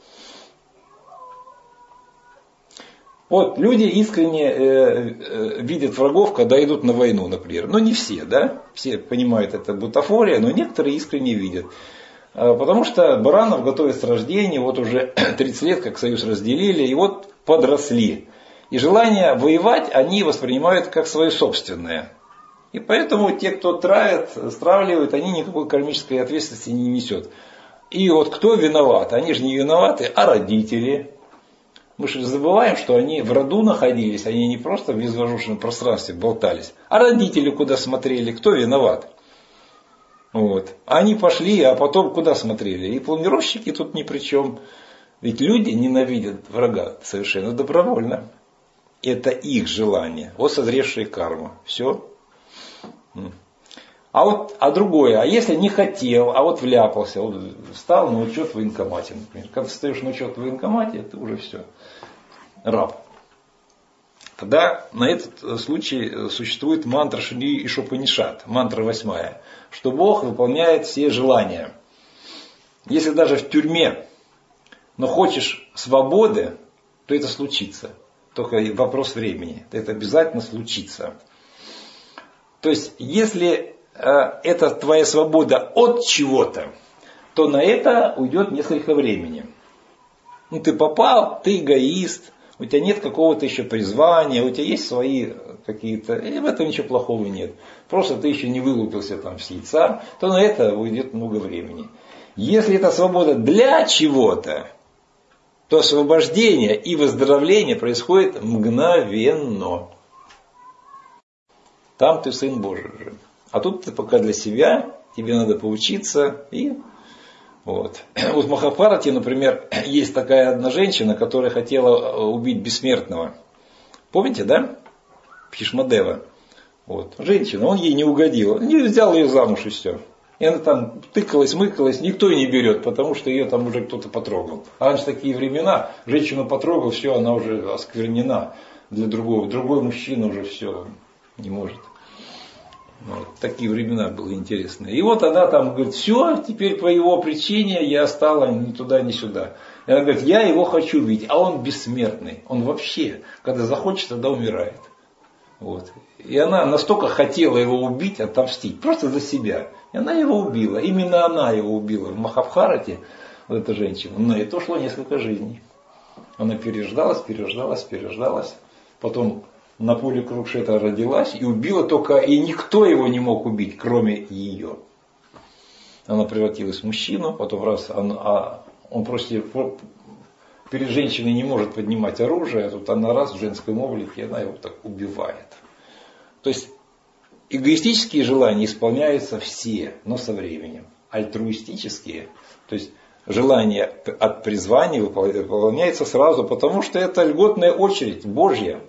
Вот люди искренне э, э, видят врагов, когда идут на войну, например. Но не все, да? Все понимают, это бутафория, но некоторые искренне видят. Э, потому что баранов готовят с рождения, вот уже тридцать лет как союз разделили, и вот подросли. И желание воевать они воспринимают как свое собственное. И поэтому те, кто травят, стравливают, они никакой кармической ответственности не несет. И вот кто виноват? Они же не виноваты, а родители. Мы же забываем, что они в роду находились, они не просто в безвоздушном пространстве болтались. А родители куда смотрели, кто виноват? Вот. Они пошли, а потом куда смотрели? И планировщики тут ни при чем. Ведь люди ненавидят врага совершенно добровольно. Это их желание. Вот созревшая карма. Все. А вот, а другое, а если не хотел, а вот вляпался, вот встал на учет в военкомате, например. Когда встаешь на учет в военкомате, это уже все. Раб. Тогда на этот случай существует мантра Шри Ишупанишат, мантра восьмая, что Бог выполняет все желания. Если даже в тюрьме, но хочешь свободы, то это случится. только вопрос времени. Это обязательно случится. То есть, если э, это твоя свобода от чего-то, то на это уйдет несколько времени. Ну, ты попал, ты эгоист, у тебя нет какого-то еще призвания, у тебя есть свои какие-то, и в этом ничего плохого нет. Просто ты еще не вылупился там с яйца, то на это уйдет много времени. Если это свобода для чего-то, то освобождение и выздоровление происходит мгновенно. Там ты сын Божий уже. А тут ты пока для себя, тебе надо поучиться. И вот. Вот в Махабхарате, например, есть такая одна женщина, которая хотела убить бессмертного. Помните, да? Бхишмадева. Вот. Женщина, он ей не угодил. Он взял ее замуж и все. И она там тыкалась, мыкалась, никто не берет, потому что ее там уже кто-то потрогал. А раньше такие времена, женщину потрогал, все, она уже осквернена для другого. Другой мужчина уже все не может. Вот. Такие времена были интересные. И вот она там говорит, все, теперь по его причине я стала ни туда, ни сюда. И она говорит, я его хочу убить, а он бессмертный. Он вообще, когда захочет, тогда умирает. Вот. И она настолько хотела его убить, отомстить, просто за себя. И она его убила. Именно она его убила. В Махабхарате, вот эта женщина, на это ушло несколько жизней. Она переждалась, переждалась, переждалась. Потом на поле Курукшетра родилась и убила только, и никто его не мог убить, кроме ее. Она превратилась в мужчину, потом раз он, а он просто перед женщиной не может поднимать оружие, а тут она раз в женском облике, и она его так убивает. То есть эгоистические желания исполняются все, но со временем. Альтруистические, то есть желание от призвания выполняется сразу, потому что это льготная очередь Божья.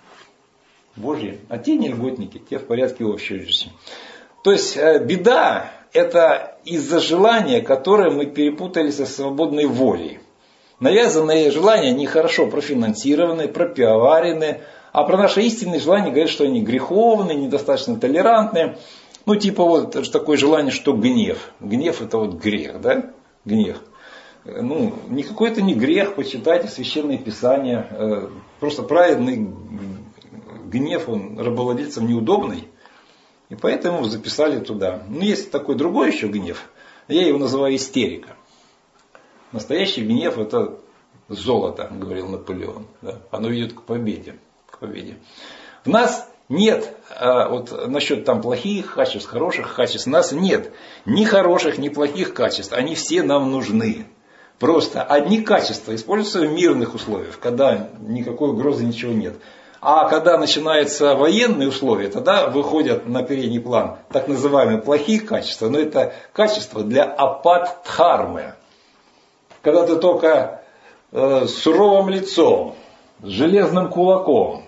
Божья. А те не льготники, те в порядке общей очереди. То есть беда это из-за желания, которое мы перепутали со свободной волей. Навязанные желания нехорошо профинансированы, пропиарены, а про наши истинные желания говорят, что они греховные, недостаточно толерантные. Ну, типа вот такое желание, что гнев. Гнев это вот грех, да? Гнев. Ну, никакой это не грех, почитайте Священное Писание. Просто праведный гнев, он рабовладельцам неудобный. И поэтому записали туда. Но есть такой другой еще гнев. Я его называю истерика. Настоящий гнев это золото, говорил Наполеон. Да? Оно ведет к победе. К победе. В нас нет, вот насчет там плохих качеств, хороших качеств, у нас нет ни хороших, ни плохих качеств. Они все нам нужны. Просто одни качества используются в мирных условиях, когда никакой угрозы, ничего нет. А когда начинаются военные условия, тогда выходят на передний план так называемые плохие качества. Но это качества для апат-дхармы. Когда ты только э, с суровым лицом, с железным кулаком,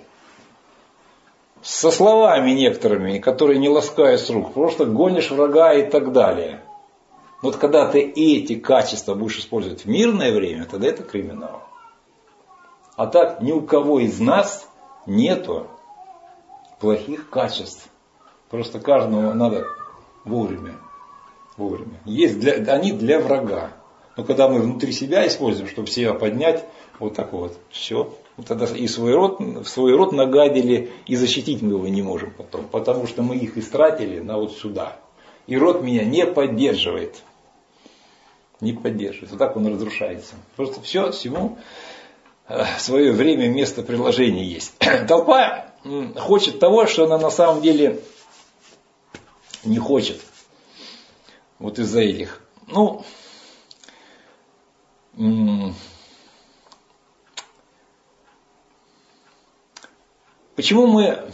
со словами некоторыми, которые не ласкают с рук, просто гонишь врага и так далее. Вот когда ты эти качества будешь использовать в мирное время, тогда это криминал. А так ни у кого из нас нету плохих качеств. Просто каждому надо вовремя. вовремя. Есть для, они для врага. Но когда мы внутри себя используем, чтобы себя поднять, вот так вот, все. Вот тогда и свой род, в свой род нагадили, и защитить мы его не можем потом. Потому что мы их истратили на вот сюда. И род меня не поддерживает. Не поддерживает. Вот так он разрушается. Просто все, всему свое время, место приложения есть. Толпа хочет того, что она на самом деле не хочет. Вот из-за этих. Ну, почему мы,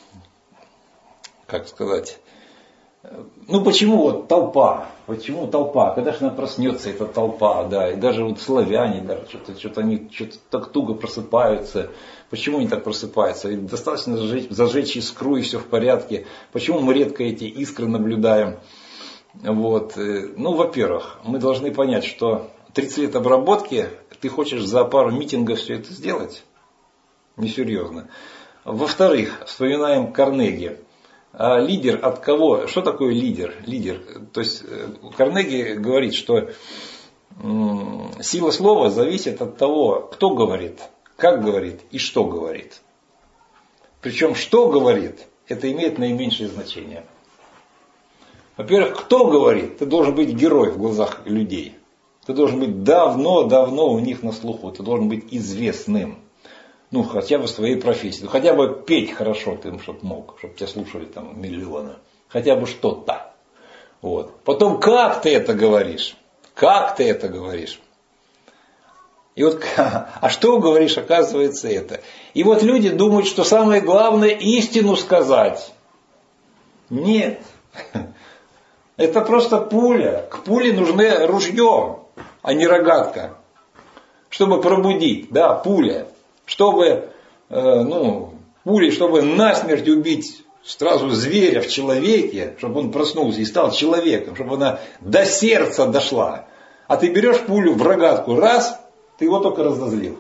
как сказать, ну почему вот толпа, почему толпа, когда же она проснется, эта толпа, да, и даже вот славяне, даже что-то, что-то они что-то так туго просыпаются, почему они так просыпаются, и достаточно зажечь, зажечь искру и все в порядке, почему мы редко эти искры наблюдаем, вот, ну, во-первых, мы должны понять, что тридцать лет обработки, ты хочешь за пару митингов все это сделать? Несерьезно. Во-вторых, вспоминаем Карнеги. А лидер от кого? Что такое лидер? Лидер. То есть Карнеги говорит, что сила слова зависит от того, кто говорит, как говорит и что говорит. Причем что говорит, это имеет наименьшее значение. Во-первых, кто говорит, ты должен быть герой в глазах людей. Ты должен быть давно-давно у них на слуху, ты должен быть известным. Ну, хотя бы в своей профессии. Ну, хотя бы петь хорошо ты, чтобы мог, чтобы тебя слушали там миллионы. Хотя бы что-то. Вот. Потом, как ты это говоришь? Как ты это говоришь? И вот, а что говоришь, оказывается, это. И вот люди думают, что самое главное истину сказать. Нет. Это просто пуля. К пуле нужны ружье, а не рогатка. Чтобы пробудить, да, пуля. Чтобы, э, ну, пулей, чтобы насмерть убить сразу зверя в человеке, чтобы он проснулся и стал человеком, чтобы она до сердца дошла. А ты берешь пулю в рогатку, раз, ты его только разозлил.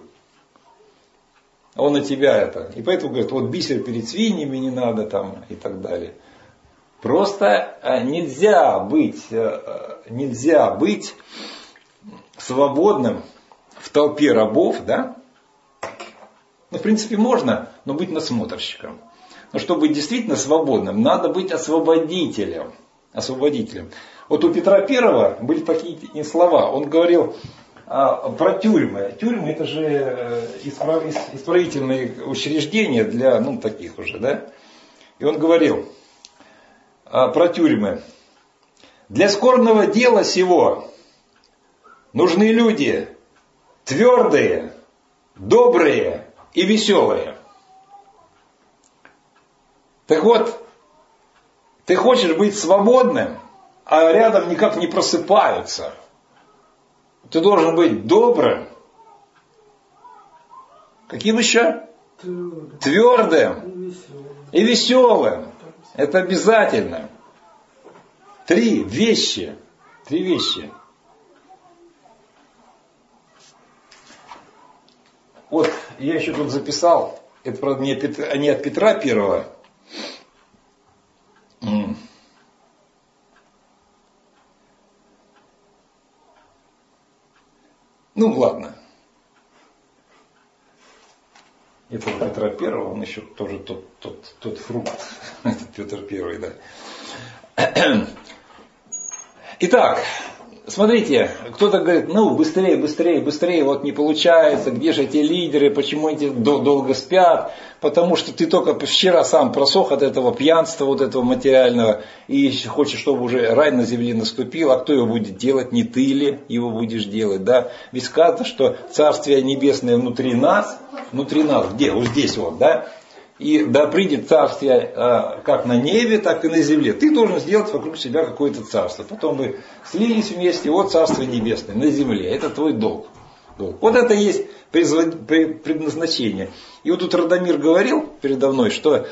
А он на тебя это. И поэтому говорит, вот бисер перед свиньями не надо там и так далее. Просто нельзя быть, нельзя быть свободным в толпе рабов, да? Ну, в принципе, можно, но быть насмотрщиком. Но чтобы быть действительно свободным, надо быть освободителем. Освободителем. Вот у Петра Первого были такие слова. Он говорил а, про тюрьмы. Тюрьмы это же исправ... исправительные учреждения для, ну, таких уже, да? И он говорил а, про тюрьмы. Для скорбного дела сего нужны люди твердые, добрые и веселые. Так вот, ты хочешь быть свободным, а рядом никак не просыпаются. Ты должен быть добрым. Каким еще? Твердым. Твердым и веселым. Это обязательно. Три вещи. Три вещи. Вот я еще тут записал, это, правда, не от Петра Первого. Ну ладно. Это от Петра Первого, он еще тоже тот, тот, тот фрукт. Это Петр Первый, да. Итак, смотрите, кто-то говорит, ну быстрее, быстрее, быстрее, вот не получается, где же эти лидеры, почему эти долго спят, потому что ты только вчера сам просох от этого пьянства, вот этого материального, и хочешь, чтобы уже рай на земле наступил, а кто его будет делать, не ты ли его будешь делать, да? Ведь сказано, что Царствие Небесное внутри нас, внутри нас, где? Вот здесь вот, да? И да придет царствие как на небе, так и на земле. Ты должен сделать вокруг себя какое-то царство. Потом мы слились вместе, вот царство небесное на земле. Это твой долг. Вот это и есть предназначение. И вот тут Радомир говорил передо мной, что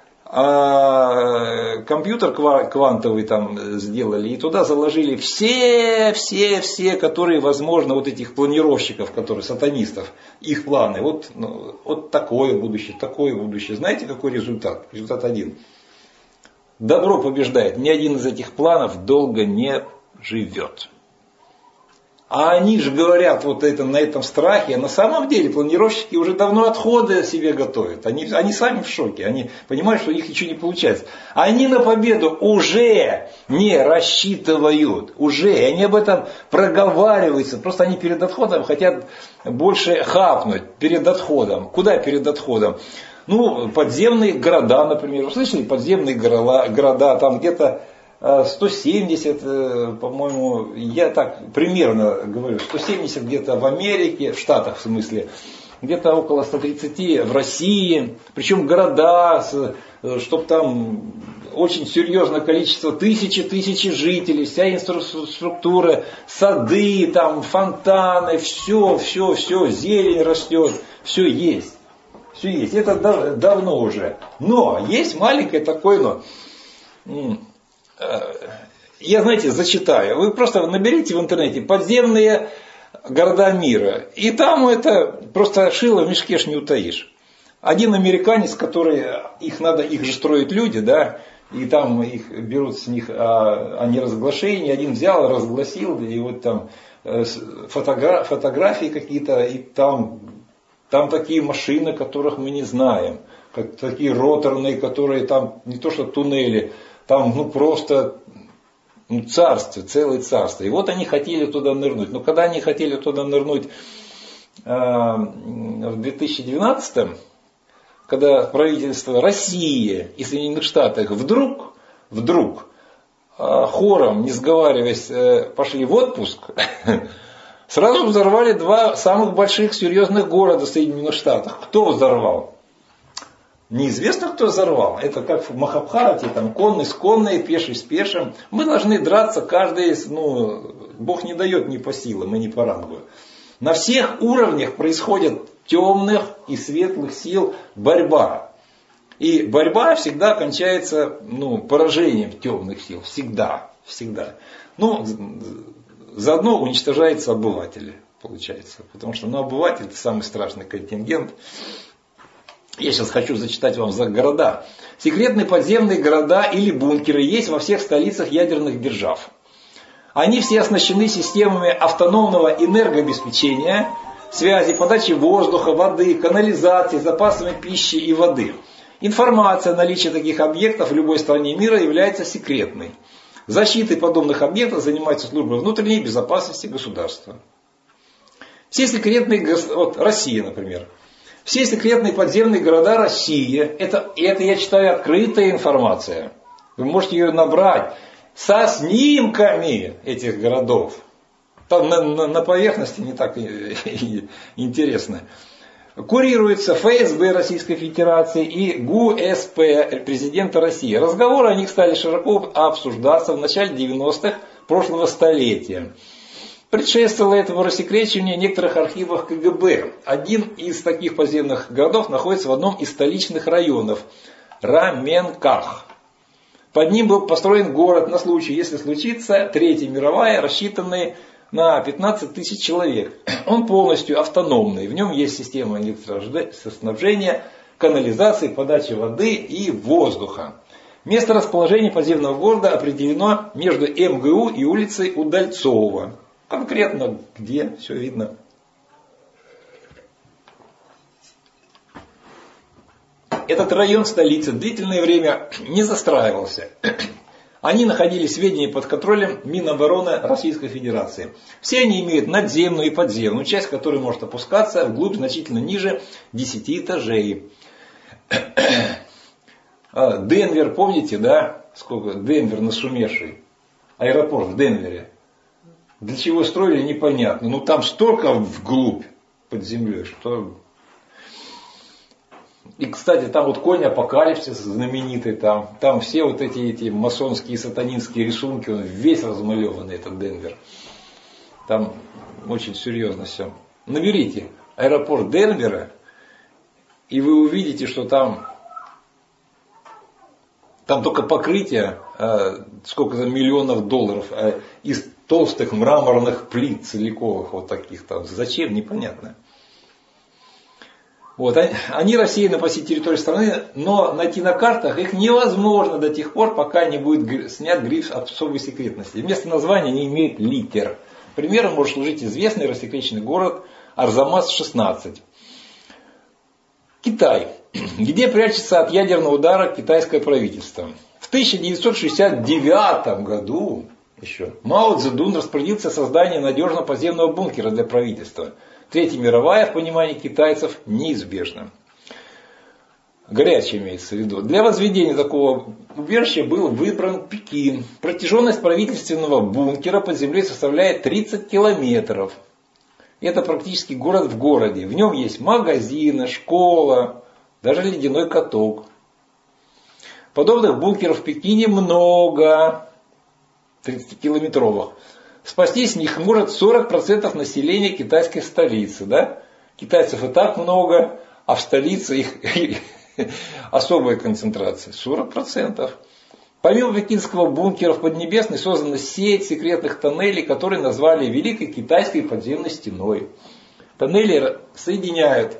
а, компьютер квантовый там сделали, и туда заложили все, все, все, которые, возможно, вот этих планировщиков, которые, сатанистов, их планы. Вот, ну, вот такое будущее, такое будущее. Знаете, какой результат? Результат один. Добро побеждает. Ни один из этих планов долго не живет. А они же говорят вот это, на этом страхе, а на самом деле планировщики уже давно отходы себе готовят. Они, они сами в шоке, они понимают, что у них ничего не получается. Они на победу уже не рассчитывают, уже, и они об этом проговариваются. Просто они перед отходом хотят больше хапнуть, перед отходом. Куда перед отходом? Ну, подземные города, например. Вы слышали, подземные города, там где-то сто семьдесят, по-моему, я так примерно говорю, сто семьдесят где-то в Америке, в Штатах в смысле, где-то около сто тридцать в России, причем города, чтобы там очень серьезное количество, тысячи, тысячи жителей, вся инфраструктура, сады, там, фонтаны, все, все, все, зелень растет, все есть, все есть, это дав- давно уже. Но есть маленькое такое но. Я, знаете, зачитаю. Вы просто наберите в интернете подземные города мира. И там это просто шило в мешке ж не утаишь. Один американец, который, их надо, их же строят люди, да, и там их берут с них а, а не разглашение. Один взял, разгласил, и вот там фотогра- фотографии какие-то, и там Там такие машины, которых мы не знаем. Как такие роторные, которые там не то что туннели, там ну просто ну, царство, целое царство. И вот они хотели туда нырнуть. Но когда они хотели туда нырнуть э, в две тысячи двенадцатом, когда правительство России и Соединенных Штатов вдруг, вдруг э, хором, не сговариваясь, э, пошли в отпуск, сразу взорвали два самых больших серьезных города Соединенных Штатов. Кто взорвал? Неизвестно, кто взорвал. Это как в Махабхарате, там конный с конной, пеший с пешим. Мы должны драться каждый, ну, Бог не дает ни по силам и ни по рангу. На всех уровнях происходит темных и светлых сил борьба. И борьба всегда кончается ну, поражением темных сил. Всегда. Всегда. Ну, заодно уничтожаются обыватели, получается. Потому что ну, обыватель это самый страшный контингент. Я сейчас хочу зачитать вам за города. Секретные подземные города или бункеры есть во всех столицах ядерных держав. Они все оснащены системами автономного энергообеспечения, связи, подачи воздуха, воды, канализации, запасами пищи и воды. Информация о наличии таких объектов в любой стране мира является секретной. Защитой подобных объектов занимается служба внутренней безопасности государства. Все секретные, вот Россия, например. Все секретные подземные города России, это, это я читаю открытая информация. Вы можете ее набрать со снимками этих городов. Там на, на, на поверхности не так интересно. Курируется эф эс бэ Российской Федерации и гэ у эс пэ президента России. Разговоры о них стали широко обсуждаться в начале девяностых прошлого столетия. Предшествовало этому рассекречивание некоторых архивов ка гэ бэ. Один из таких подземных городов находится в одном из столичных районов – Раменках. Под ним был построен город на случай, если случится Третья мировая, рассчитанный на пятнадцать тысяч человек. Он полностью автономный. В нем есть система электроснабжения, канализации, подачи воды и воздуха. Место расположения подземного города определено между эм гэ у и улицей Удальцова. Конкретно где, все видно. Этот район столицы длительное время не застраивался. Они находились в сведении под контролем Минобороны Российской Федерации. Все они имеют надземную и подземную часть, которая может опускаться вглубь значительно ниже десяти этажей. Денвер, помните, да? Сколько? Денвер нашумевший. Аэропорт в Денвере. Для чего строили, непонятно. Но там столько вглубь под землей, что... И, кстати, там вот конь Апокалипсис знаменитый. Там, там все вот эти, эти масонские сатанинские рисунки, он весь размалеванный, этот Денвер. Там очень серьезно все. Наберите аэропорт Денвера, и вы увидите, что там... Там только покрытие, сколько за миллионов долларов, из толстых мраморных плит целиковых вот таких там. Зачем, непонятно. Вот, они рассеяны по всей территории страны, но найти на картах их невозможно до тех пор, пока не будет снят гриф особой секретности. Вместо названия они имеют литер. Примером может служить известный рассекреченный город Арзамас шестнадцать. Китай. Где прячется от ядерного удара китайское правительство? В тысяча девятьсот шестьдесят девятом году еще Мао Цзэдун распорядился создание надежного подземного бункера для правительства. Третья мировая, в понимании китайцев, неизбежна. Горячая имеется в виду. Для возведения такого убежища был выбран Пекин. Протяженность правительственного бункера под землей составляет тридцать километров. Это практически город в городе. В нем есть магазины, школа, даже ледяной каток. Подобных бункеров в Пекине много, тридцатикилометровых. Спастись с них может сорок процентов населения китайской столицы. Да? Китайцев и так много, а в столице их особая концентрация. сорок процентов. Помимо пекинского бункера в Поднебесной создана сеть секретных тоннелей, которые назвали Великой Китайской подземной стеной. Тоннели соединяют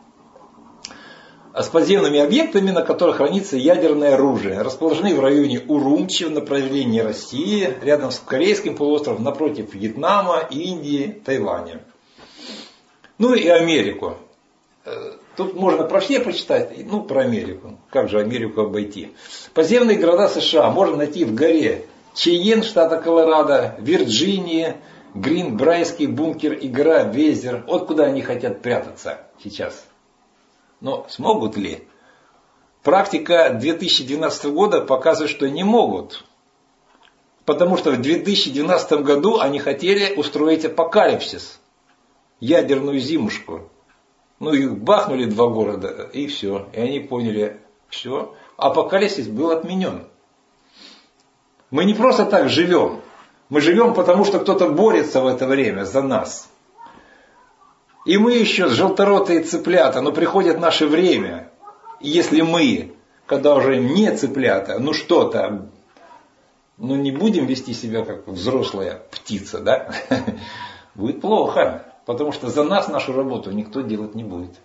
с подземными объектами, на которых хранится ядерное оружие. Расположены в районе Урумчи в направлении России, рядом с Корейским полуостровом, напротив Вьетнама, Индии, Тайваня. Ну и Америку. тут можно про все почитать, ну, про Америку. Как же Америку обойти? Подземные города США можно найти в горе Чейен, штата Колорадо, Вирджинии, Гринбрайский бункер и гора Везер. Вот куда они хотят прятаться сейчас. Но смогут ли? Практика две тысячи двенадцатого года показывает, что не могут. Потому что в две тысячи двенадцатом году они хотели устроить апокалипсис. Ядерную зимушку. Ну и бахнули два города, и все. И они поняли, все. Апокалипсис был отменен. Мы не просто так живем. Мы живем, потому что кто-то борется в это время за нас. И мы еще желторотые цыплята, но приходит наше время. И если мы, когда уже не цыплята, ну что-то, ну не будем вести себя как взрослая птица, да? Будет плохо. Потому что за нас нашу работу никто делать не будет.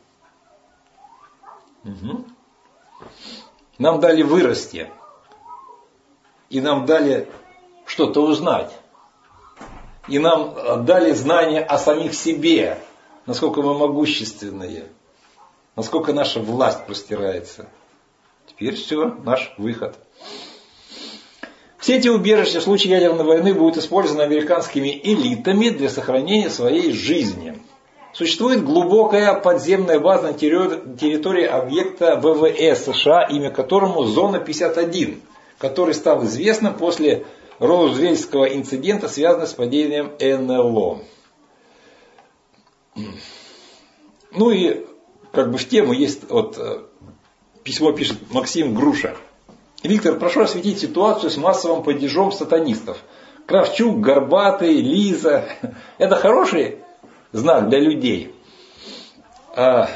Угу. Нам дали вырасти. И нам дали что-то узнать. И нам дали знания о самих себе. Насколько мы могущественные. Насколько наша власть простирается. Теперь все, наш выход. Все эти убежища в случае ядерной войны будут использованы американскими элитами для сохранения своей жизни. Существует глубокая подземная база на территории объекта ВВС США, имя которому Зона пятьдесят один, который стал известным после Роузвельского инцидента, связанного с падением эн эл о. Ну и как бы в тему есть, вот письмо пишет Максим Груша. Виктор, прошу осветить ситуацию с массовым падежом сатанистов. Кравчук, Горбатый, Лиза. Это хороший знак для людей. А,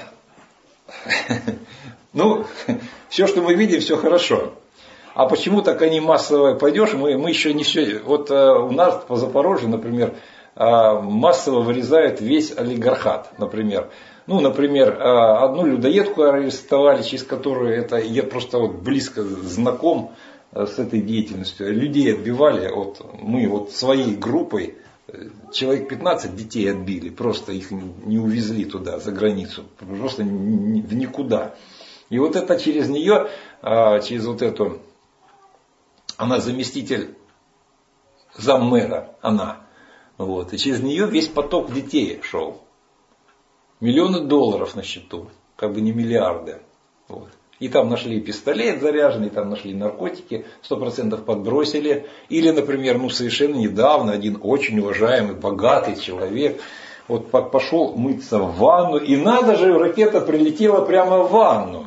ну, все, что мы видим, все хорошо. А почему так они массовый падеж? Мы, мы еще не все. Вот а, у нас по Запорожью, например, а, массово вырезают весь олигархат, например. Ну, например, одну людоедку арестовали, через которую это, я просто вот близко знаком с этой деятельностью. Людей отбивали, вот мы вот своей группой, человек пятнадцать детей отбили, просто их не увезли туда, за границу, просто в никуда. И вот это через нее, через вот эту, она заместитель заммэра, она, вот, и через нее весь поток детей шел. Миллионы долларов на счету, как бы не миллиарды. Вот. И там нашли пистолет заряженный, там нашли наркотики, сто процентов подбросили. Или, например, ну совершенно недавно один очень уважаемый, богатый человек вот пошел мыться в ванну, и надо же, ракета прилетела прямо в ванну.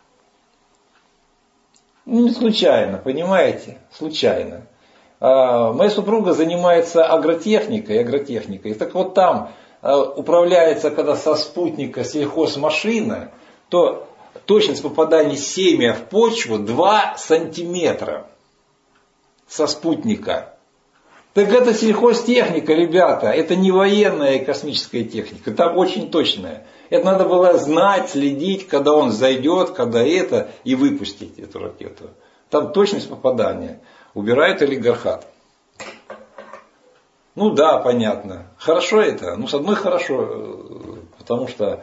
Ну, не случайно, понимаете? Случайно. А, моя супруга занимается агротехникой, агротехникой. Так вот там управляется, когда со спутника сельхозмашина, то точность попадания семя в почву два сантиметра со спутника. Так это сельхозтехника, ребята, это не военная и космическая техника, это очень точная. Это надо было знать, следить, когда он зайдет, когда это, и выпустить эту ракету. Там точность попадания. Убирают олигархат. Ну да, понятно. Хорошо это. Ну, с одной хорошо, потому что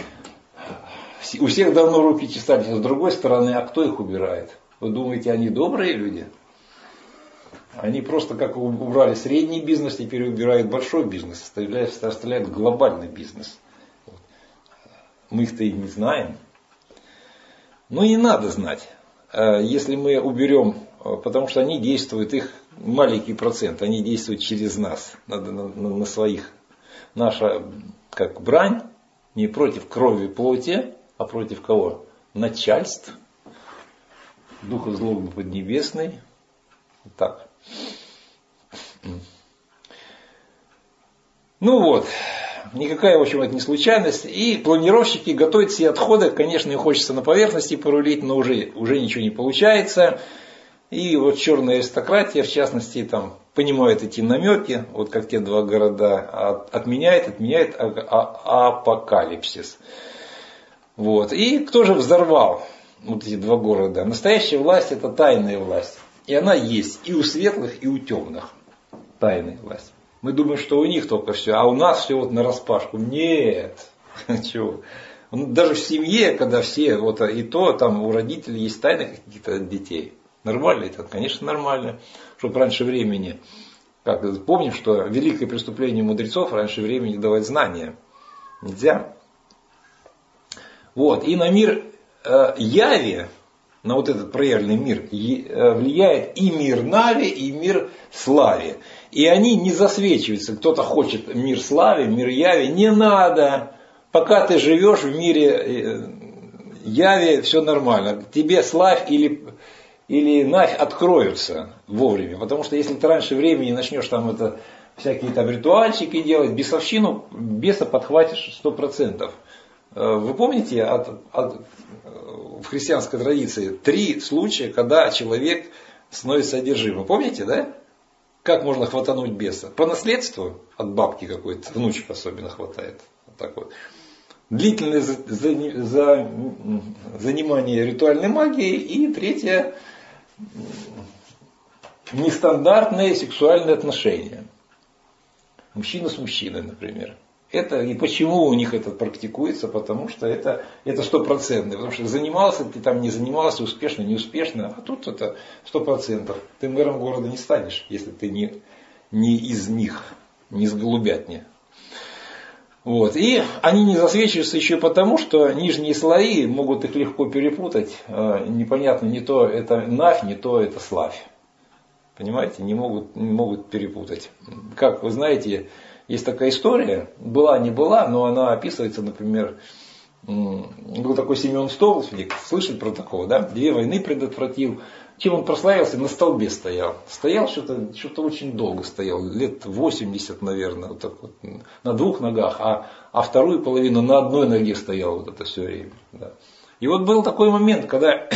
у всех давно руки чесались, а с другой стороны, а кто их убирает? Вы думаете, они добрые люди? Они просто как убрали средний бизнес, теперь убирают большой бизнес, оставляют, оставляют глобальный бизнес. Мы их-то и не знаем. Ну и не надо знать. Если мы уберем, потому что они действуют, их маленький процент, они действуют через нас, надо на, на, на своих. Наша как брань не против крови и плоти, а против кого? Начальств, духа злобы поднебесной. Вот так. Ну вот, никакая, в общем, это не случайность. И планировщики готовят все отходы, конечно, им хочется на поверхности порулить, но уже, уже ничего не получается. И вот черная аристократия, в частности, там понимают эти намеки, вот как те два города, отменяет, отменяет апокалипсис. Вот. И кто же взорвал вот эти два города? Настоящая власть — это тайная власть. И она есть и у светлых, и у темных. Тайная власть. Мы думаем, что у них только все, а у нас все вот нараспашку. Нет. Чего? Даже в семье, когда все, вот и то, там у родителей есть тайны каких-то детей. Нормально это? Конечно, нормально. Чтобы раньше времени, как помним, что великое преступление мудрецов раньше времени давать знания. Нельзя. Вот. И на мир э, Яви, на вот этот проявленный мир, э, влияет и мир Нави, и мир Слави. И они не засвечиваются. Кто-то хочет мир Слави, мир Яви. Не надо. Пока ты живешь в мире Яви, все нормально. Тебе Славь или, или Навь откроются вовремя. Потому что если ты раньше времени начнешь там это, всякие там ритуальчики делать, бесовщину, беса подхватишь сто процентов. Вы помните от, от, в христианской традиции три случая, когда человек становится одержимым? Помните, да? Как можно хватануть беса? По наследству от бабки какой-то, внучек особенно хватает. Вот так вот. Длительное за, за, за, занимание ритуальной магией. И третье, нестандартные сексуальные отношения. Мужчина с мужчиной, например. Это, и почему у них это практикуется? Потому что это стопроцентно. Потому что занимался ты там, не занимался, успешно, неуспешно. А тут это сто процентов. Ты мэром города не станешь, если ты не, не из них, не с голубятни. Вот. И они не засвечиваются еще потому, что нижние слои могут их легко перепутать. Непонятно, не то это Навь, не то это Славь. Понимаете, не могут, не могут перепутать. Как вы знаете, есть такая история, была, не была, но она описывается, например, был такой Семен Столпник, слышали про такого, да? Две войны предотвратил. Чем он прославился? На столбе стоял. Стоял что-то, что-то очень долго стоял, лет восемьдесят, наверное, вот так вот, на двух ногах, а, а вторую половину на одной ноге стоял вот это все время. Да. И вот был такой момент, когда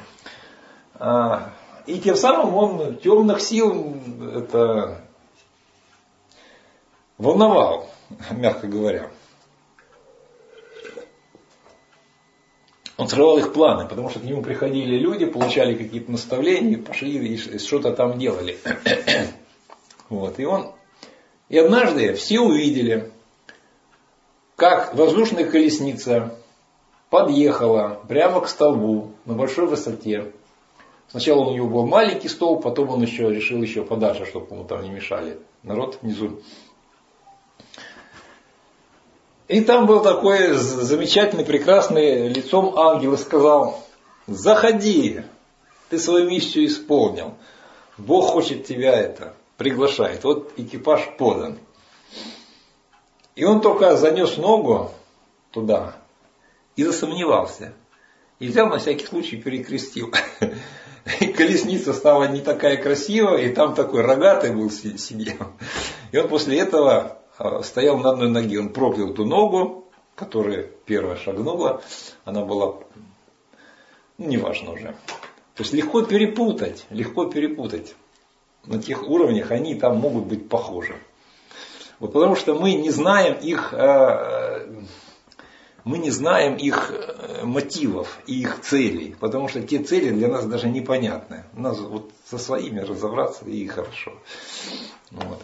и тем самым он темных сил это волновал, мягко говоря. Он срывал их планы, потому что к нему приходили люди, получали какие-то наставления, пошли и что-то там делали. Вот. И он, и однажды все увидели, как воздушная колесница подъехала прямо к столбу на большой высоте. Сначала у него был маленький столб, потом он еще решил еще подальше, чтобы ему там не мешали народ внизу. И там был такой замечательный, прекрасный лицом ангел и сказал: заходи, ты свою миссию исполнил. Бог хочет тебя это, приглашает. Вот экипаж подан. И он только занес ногу туда и засомневался. И взял на всякий случай перекрестил. И колесница стала не такая красивая, и там такой рогатый был сидел. И он после этого стоял на одной ноге. Он проклял ту ногу, которая первая шагнула. Она была, ну, неважно уже. То есть легко перепутать, легко перепутать. На тех уровнях они там могут быть похожи. Вот потому что мы не знаем их, мы не знаем их мотивов и их целей. Потому что те цели для нас даже непонятны. У нас вот со своими разобраться и хорошо. Вот.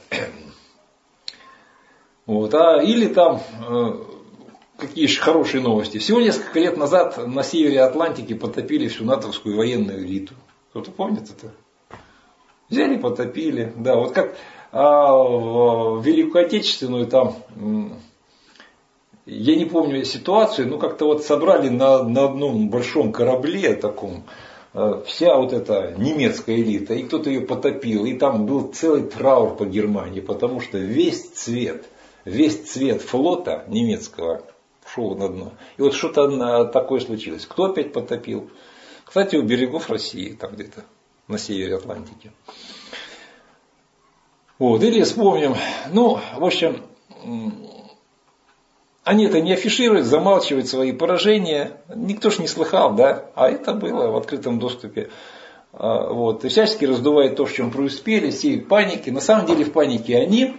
Вот, а, или там э, какие же хорошие новости. Всего несколько лет назад на севере Атлантики потопили всю натовскую военную элиту. Кто-то помнит это? Взяли, потопили. Да, вот как а, в Великую Отечественную там, я не помню ситуацию, но как-то вот собрали на, на одном большом корабле таком вся вот эта немецкая элита, и кто-то ее потопил, и там был целый траур по Германии, потому что весь цвет, весь цвет флота немецкого шел на дно. И вот что-то такое случилось. Кто опять потопил? Кстати, у берегов России, там где-то на севере Атлантики. Вот, или вспомним, ну, в общем, они это не афишируют, замалчивают свои поражения. Никто ж не слыхал, да? А это было в открытом доступе. Вот. И всячески раздувает то, в чем преуспели, сеют паники. На самом деле в панике они.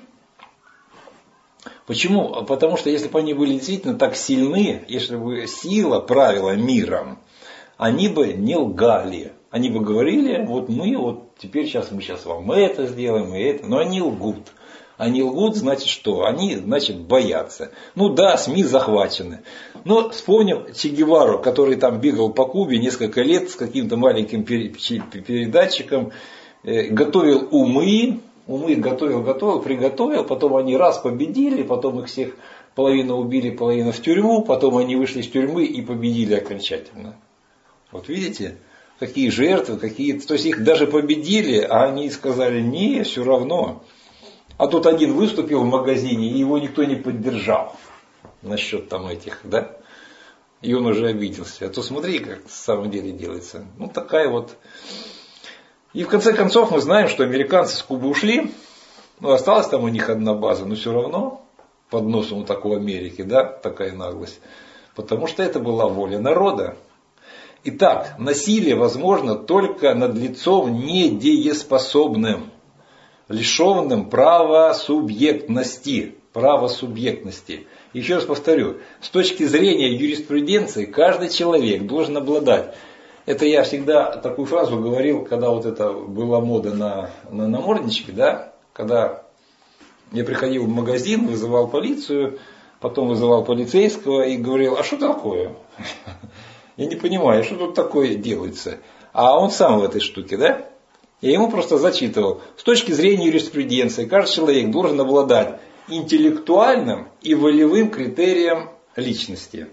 Почему? Потому что если бы они были действительно так сильны, если бы сила правила миром, они бы не лгали. Они бы говорили: вот мы вот теперь сейчас мы сейчас вам это сделаем и это. Но они лгут. Они лгут, значит что? Они, значит, боятся. Ну да, СМИ захвачены. Но вспомним Че Гевару, который там бегал по Кубе несколько лет с каким-то маленьким передатчиком, готовил умы, умы готовил, готовил, приготовил, потом они раз победили, потом их всех половину убили, половину в тюрьму, потом они вышли из тюрьмы и победили окончательно. Вот видите, какие жертвы, какие, то есть их даже победили, а они сказали, не, все равно. А тут один выступил в магазине, и его никто не поддержал насчет там этих, да, и он уже обиделся. А то смотри, как на самом деле делается. Ну такая вот. И в конце концов мы знаем, что американцы с Кубы ушли, ну осталась там у них одна база, но все равно под носом у такой Америки, да, такая наглость. Потому что это была воля народа. Итак, насилие возможно только над лицом недееспособным, лишенным правосубъектности. Правосубъектности. Еще раз повторю, с точки зрения юриспруденции каждый человек должен обладать. Это я всегда такую фразу говорил, когда вот это была мода на, на наморднички, да, когда я приходил в магазин, вызывал полицию, потом вызывал полицейского и говорил, а что такое? Я не понимаю, что тут такое делается. А он сам в этой штуке, да? Я ему просто зачитывал. С точки зрения юриспруденции, каждый человек должен обладать интеллектуальным и волевым критерием личности.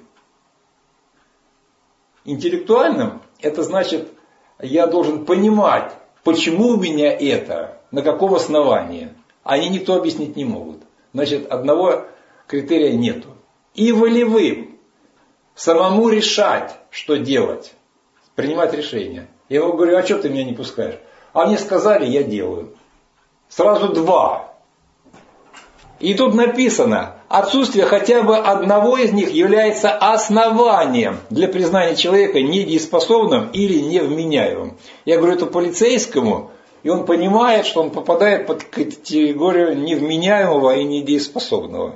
Интеллектуальным это значит, я должен понимать, почему у меня это, на каком основании. Они никто объяснить не могут. Значит, одного критерия нету. И волевым. Самому решать, что делать. Принимать решения. Я ему говорю, а что ты меня не пускаешь? А мне сказали, я делаю. Сразу два. И тут написано, отсутствие хотя бы одного из них является основанием для признания человека недееспособным или невменяемым. Я говорю это полицейскому, и он понимает, что он попадает под категорию невменяемого и недееспособного.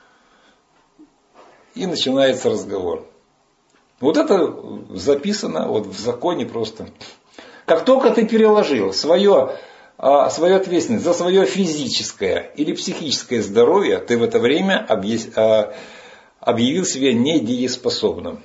И начинается разговор. Вот это записано вот в законе просто. Как только ты переложил свое, свою ответственность за свое физическое или психическое здоровье, ты в это время объявил себя недееспособным,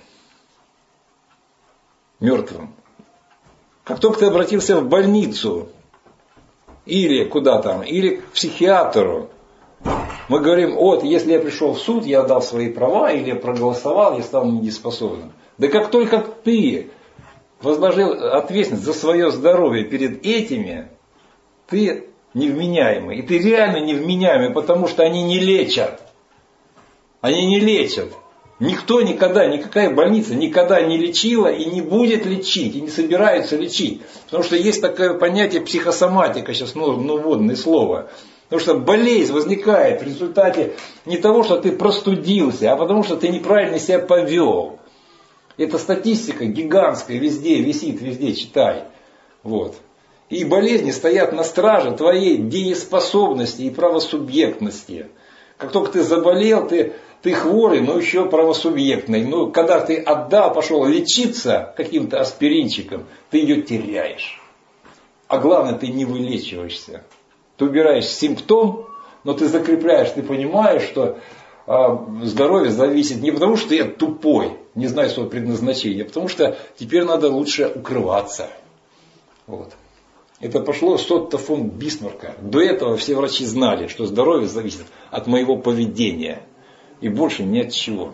мертвым. Как только ты обратился в больницу, или куда там, или к психиатру, мы говорим, вот, если я пришел в суд, я отдал свои права, или я проголосовал, я стал недееспособным. Да как только ты возложил ответственность за свое здоровье перед этими, ты невменяемый. И ты реально невменяемый, потому что они не лечат. Они не лечат. Никто никогда, никакая больница никогда не лечила и не будет лечить, и не собирается лечить. Потому что есть такое понятие психосоматика, сейчас ну, ну, модное слово. Потому что болезнь возникает в результате не того, что ты простудился, а потому что ты неправильно себя повел. Эта статистика гигантская, везде висит, везде читай. Вот. И болезни стоят на страже твоей дееспособности и правосубъектности. Как только ты заболел, ты, ты хворый, но еще правосубъектный. Но когда ты отдал, пошел лечиться каким-то аспиринчиком, ты ее теряешь. А главное, ты не вылечиваешься. Ты убираешь симптом, но ты закрепляешь, ты понимаешь, что а, здоровье зависит не потому, что я тупой, не знаю своего предназначения, а потому что теперь надо лучше укрываться. Вот. Это пошло с Отто фон Бисмарка. До этого все врачи знали, что здоровье зависит от моего поведения. И больше ни от чего.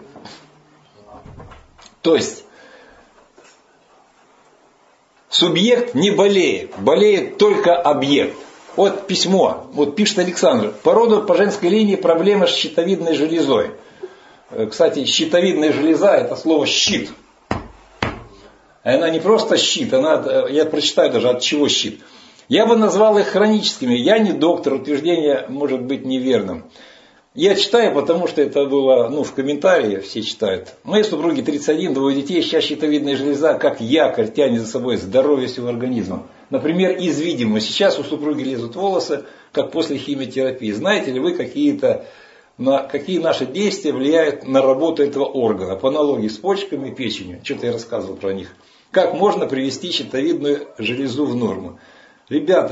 То есть, субъект не болеет. Болеет только объект. Вот письмо. Вот пишет Александр. По роду по женской линии проблема с щитовидной железой. Кстати, щитовидная железа это слово щит. Она не просто щит, она, я прочитаю даже от чего щит. Я бы назвал их хроническими. Я не доктор, утверждение может быть неверным. Я читаю, потому что это было ну, в комментарии, все читают. Моей супруге тридцать один, двое детей, сейчас щитовидная железа, как якорь, тянет за собой здоровье всего организма. Например, из видимого. Сейчас у супруги лезут волосы, как после химиотерапии. Знаете ли вы какие-то, на, какие наши действия влияют на работу этого органа? По аналогии с почками и печенью. Что-то я рассказывал про них. Как можно привести щитовидную железу в норму? Ребята,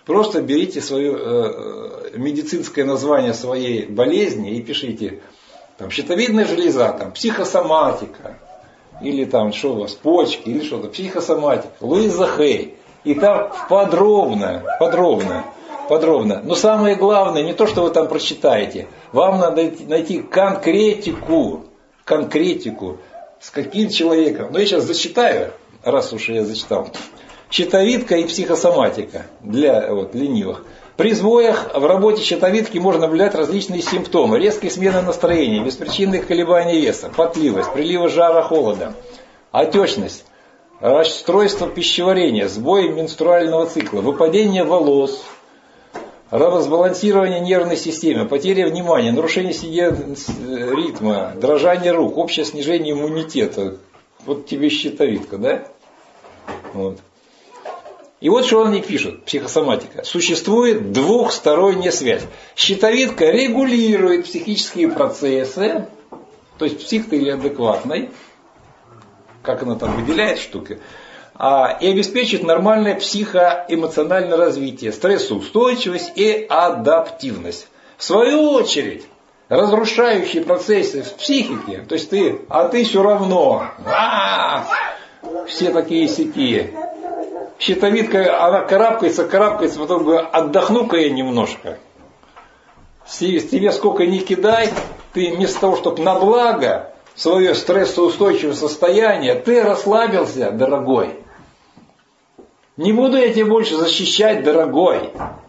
Просто берите свое э, медицинское название своей болезни и пишите там, щитовидная железа, там, психосоматика, или там что у вас, почки, или что-то, психосоматика, Луиза Хей. И там подробно, подробно, подробно. Но самое главное, не то, что вы там прочитаете, вам надо найти конкретику, конкретику, с каким человеком. Но я сейчас зачитаю, раз уж я зачитал. Щитовидка и психосоматика для вот, ленивых. При сбоях в работе щитовидки можно наблюдать различные симптомы. Резкие смены настроения, беспричинных колебаний веса, потливость, приливы жара-холода, отечность, расстройство пищеварения, сбой менструального цикла, выпадение волос, разбалансирование нервной системы, потеря внимания, нарушение ритма, дрожание рук, общее снижение иммунитета. Вот тебе щитовидка, да? Вот. И вот что они пишут, психосоматика. Существует двухсторонняя связь. Щитовидка регулирует психические процессы, то есть псих-то или адекватной, как она там выделяет штуки, а, и обеспечивает нормальное психоэмоциональное развитие, стрессоустойчивость и адаптивность. В свою очередь, разрушающие процессы в психике, то есть ты, а ты все равно, а-а-а, все такие сякие. Щитовидка, она карабкается, карабкается, потом говорит, отдохну-ка я немножко. Тебе сколько ни кидай, ты вместо того, чтобы на благо свое стрессоустойчивое состояние, ты расслабился, дорогой. Не буду я тебя больше защищать, дорогой.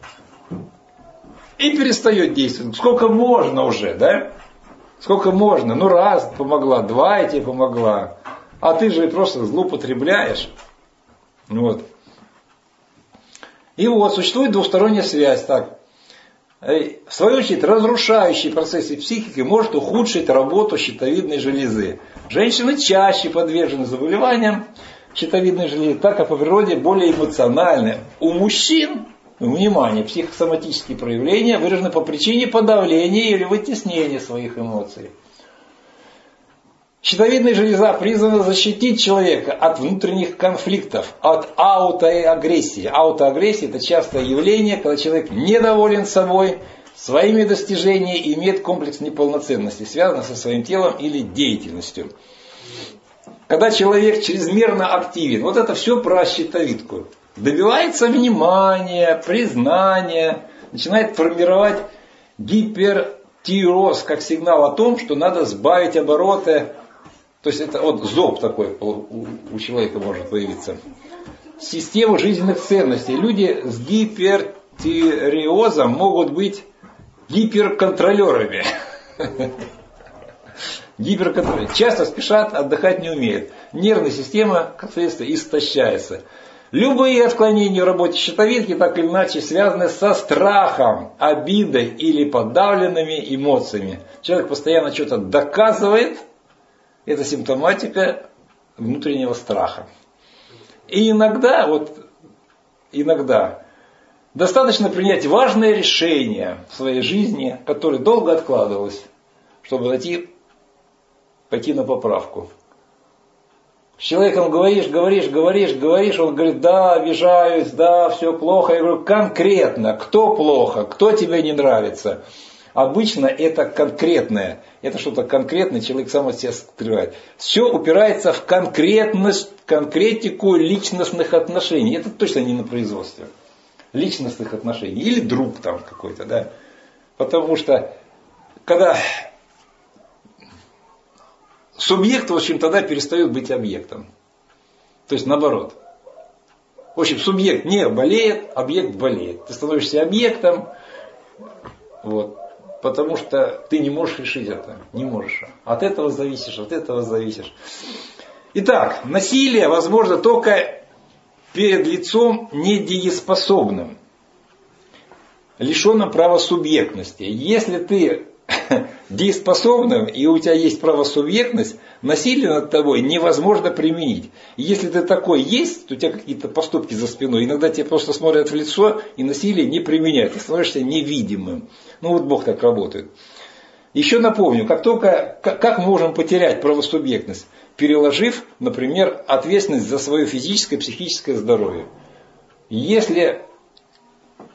И перестает действовать. Сколько можно уже, да? Сколько можно? Ну раз помогла, два я тебе помогла. А ты же просто злоупотребляешь. Вот. И вот, существует двусторонняя связь. Так. В свою очередь, разрушающие процессы психики может ухудшить работу щитовидной железы. Женщины чаще подвержены заболеваниям щитовидной железы, так как по природе более эмоциональны. У мужчин, внимание, психосоматические проявления выражены по причине подавления или вытеснения своих эмоций. Щитовидная железа призвана защитить человека от внутренних конфликтов, от аутоагрессии. Аутоагрессия – это частое явление, когда человек недоволен собой, своими достижениями и имеет комплекс неполноценности, связанный со своим телом или деятельностью. Когда человек чрезмерно активен, вот это все про щитовидку. Добивается внимания, признания, начинает формировать гипертиреоз как сигнал о том, что надо сбавить обороты. То есть это вот зоб такой у, у человека может появиться. Система жизненных ценностей. Люди с гипертиреозом могут быть гиперконтролерами. Гиперконтролеры. Часто спешат, отдыхать не умеют. Нервная система, как следствие, истощается. Любые отклонения в работе щитовидки так или иначе связаны со страхом, обидой или подавленными эмоциями. Человек постоянно что-то доказывает. Это симптоматика внутреннего страха. И иногда, вот, иногда достаточно принять важное решение в своей жизни, которое долго откладывалось, чтобы пойти, пойти на поправку. С человеком говоришь, говоришь, говоришь, говоришь, он говорит, да, обижаюсь, да, все плохо. Я говорю, конкретно, кто плохо, кто тебе не нравится. Обычно это конкретное, это что-то конкретное, человек сам от себя скрывает. Все упирается в конкретность, конкретику личностных отношений. Это точно не на производстве. Личностных отношений. Или друг там какой-то, да. Потому что, когда субъект, в общем, тогда перестает быть объектом. То есть наоборот. В общем, субъект не болеет, объект болеет. Ты становишься объектом, вот. Потому что ты не можешь решить это. Не можешь. От этого зависишь, от этого зависишь. Итак, насилие возможно только перед лицом недееспособным, лишенным права субъектности. Если ты дееспособным и у тебя есть правосубъектность, насилие над тобой невозможно применить. И если ты такой есть, то у тебя какие-то поступки за спиной, иногда тебе просто смотрят в лицо и насилие не применяют. Ты становишься невидимым. Ну вот Бог так работает. Еще напомню, как только, как мы можем потерять правосубъектность, переложив, например, ответственность за свое физическое и психическое здоровье. Если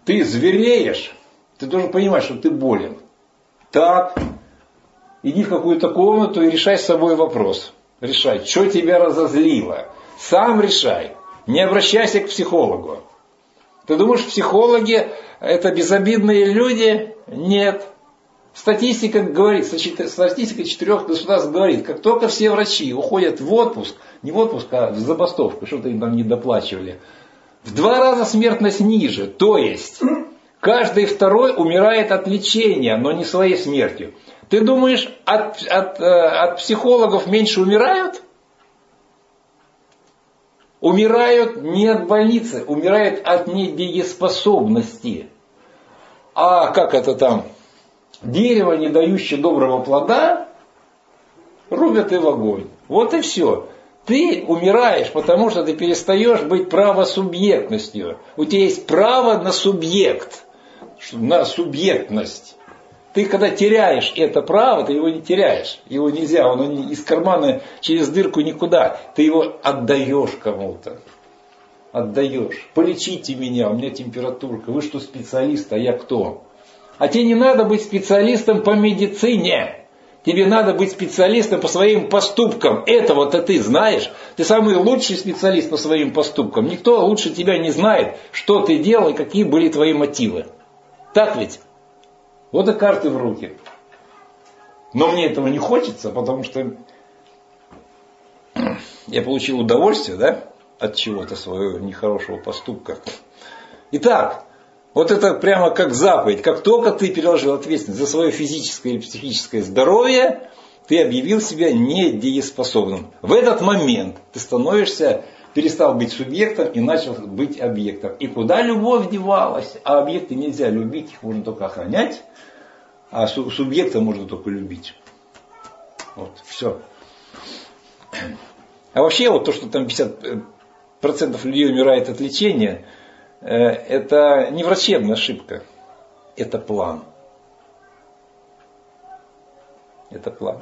ты звереешь, ты должен понимать, что ты болен. Так, иди в какую-то комнату и решай с собой вопрос. Решай, что тебя разозлило. Сам решай. Не обращайся к психологу. Ты думаешь, психологи это безобидные люди? Нет. Статистика говорит, статистика четырех государств говорит, как только все врачи уходят в отпуск, не в отпуск, а в забастовку, что-то им там не доплачивали, в два раза смертность ниже. То есть, каждый второй умирает от лечения, но не своей смертью. Ты думаешь, от, от, от психологов меньше умирают? Умирают не от больницы, умирают от недееспособности. А как это там? Дерево, не дающее доброго плода, рубят и в огонь. Вот и все. Ты умираешь, потому что ты перестаешь быть правосубъектностью. У тебя есть право на субъект, на субъектность. Ты когда теряешь это право, ты его не теряешь. Его нельзя, оно из кармана через дырку никуда. Ты его отдаешь кому-то. Отдаешь. Полечите меня, у меня температурка. Вы что, специалист, а я кто? А тебе не надо быть специалистом по медицине. Тебе надо быть специалистом по своим поступкам. Этого-то ты знаешь. Ты самый лучший специалист по своим поступкам. Никто лучше тебя не знает, что ты делал и какие были твои мотивы. Так ведь? Вот и карты в руки. Но мне этого не хочется, потому что я получил удовольствие, да, от чего-то своего нехорошего поступка. Итак, вот это прямо как заповедь. Как только ты переложил ответственность за свое физическое или психическое здоровье, ты объявил себя недееспособным. В этот момент ты становишься, перестал быть субъектом и начал быть объектом. И куда любовь девалась? А объекты нельзя любить, их можно только охранять. А субъекта можно только любить. Вот, все. А вообще, вот то, что там пятьдесят процентов людей умирает от лечения, это не врачебная ошибка. Это план. Это план.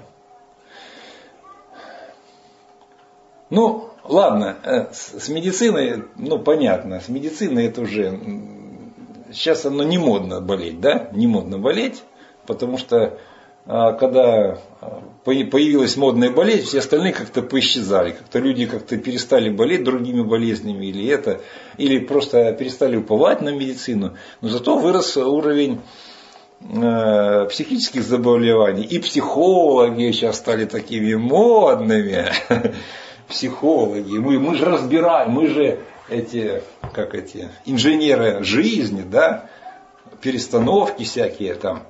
Ну, ладно, с медициной, ну, понятно, с медициной это уже, сейчас оно не модно болеть, да, не модно болеть. Потому что когда появилась модная болезнь, все остальные как-то поисчезали. Как-то люди как-то перестали болеть другими болезнями или это, или просто перестали уповать на медицину. Но зато вырос уровень э, психических заболеваний. И психологи сейчас стали такими модными. Психологи. Мы, мы же разбираем, мы же эти, как эти, инженеры жизни, да, перестановки всякие там.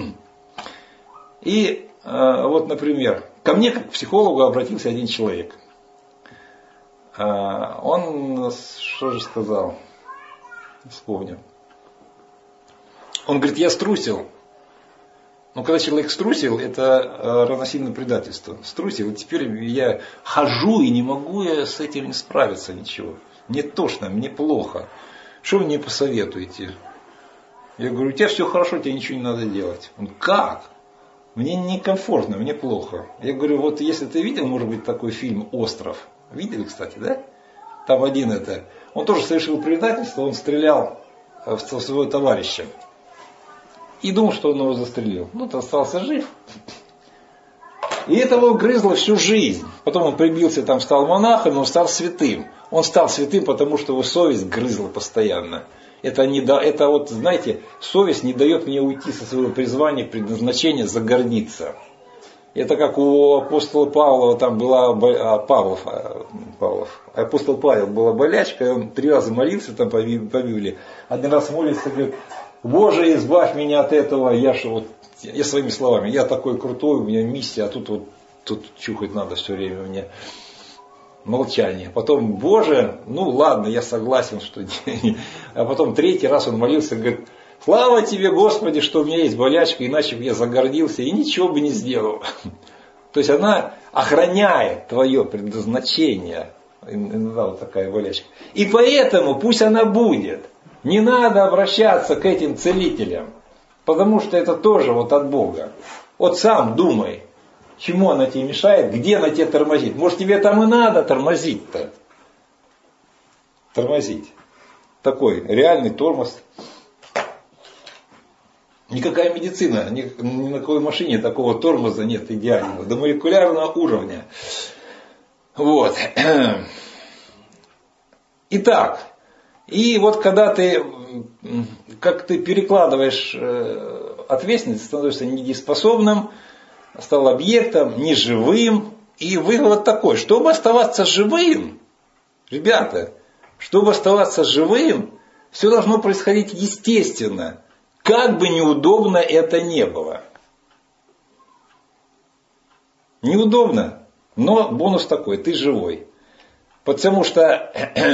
И э, вот, например, ко мне как к психологу обратился один человек. Э, он, что же сказал? Вспомню. Он говорит, я струсил. Но когда человек струсил, это э, равносильно предательству. Струсил, и теперь я хожу и не могу я с этим справиться ничего. Мне тошно, мне плохо. Что вы мне посоветуете? Я говорю, у тебя все хорошо, тебе ничего не надо делать. Он, как? Мне некомфортно, мне плохо. Я говорю, вот если ты видел, может быть, такой фильм «Остров». Видели, кстати, да? Там один это. Он тоже совершил предательство, он стрелял в своего товарища. И думал, что он его застрелил. Ну, то остался жив. И этого грызло всю жизнь. Потом он прибился, там стал монахом, он стал святым. Он стал святым, потому что его совесть грызла постоянно. Это, не да, это вот, знаете, совесть не дает мне уйти со своего призвания, предназначения, загордиться. Это как у апостола Павла, там была, Павлов, Павлов, апостол Павел была болячка, и он три раза молился там по Библии. Один раз молится, говорит, Боже, избавь меня от этого, я же вот, я своими словами, я такой крутой, у меня миссия, а тут вот, тут чухать надо все время мне. Молчание. Потом, Боже, ну ладно, я согласен, что... А потом третий раз он молился, говорит, слава тебе, Господи, что у меня есть болячка, иначе бы я загордился и ничего бы не сделал. То есть она охраняет твое предназначение. Иногда вот такая болячка. И поэтому пусть она будет. Не надо обращаться к этим целителям. Потому что это тоже вот от Бога. Вот сам думай. Чему она тебе мешает, где она тебе тормозит. Может, тебе там и надо тормозить-то. Тормозить. Такой реальный тормоз. Никакая медицина, ни, ни на какой машине такого тормоза нет идеального, до молекулярного уровня. Вот. Итак, и вот когда ты, как ты перекладываешь ответственность, становишься недееспособным, стал объектом, неживым, и вывод такой, чтобы оставаться живым, ребята, чтобы оставаться живым, все должно происходить естественно, как бы неудобно это не было. Неудобно, но бонус такой, ты живой. Потому что,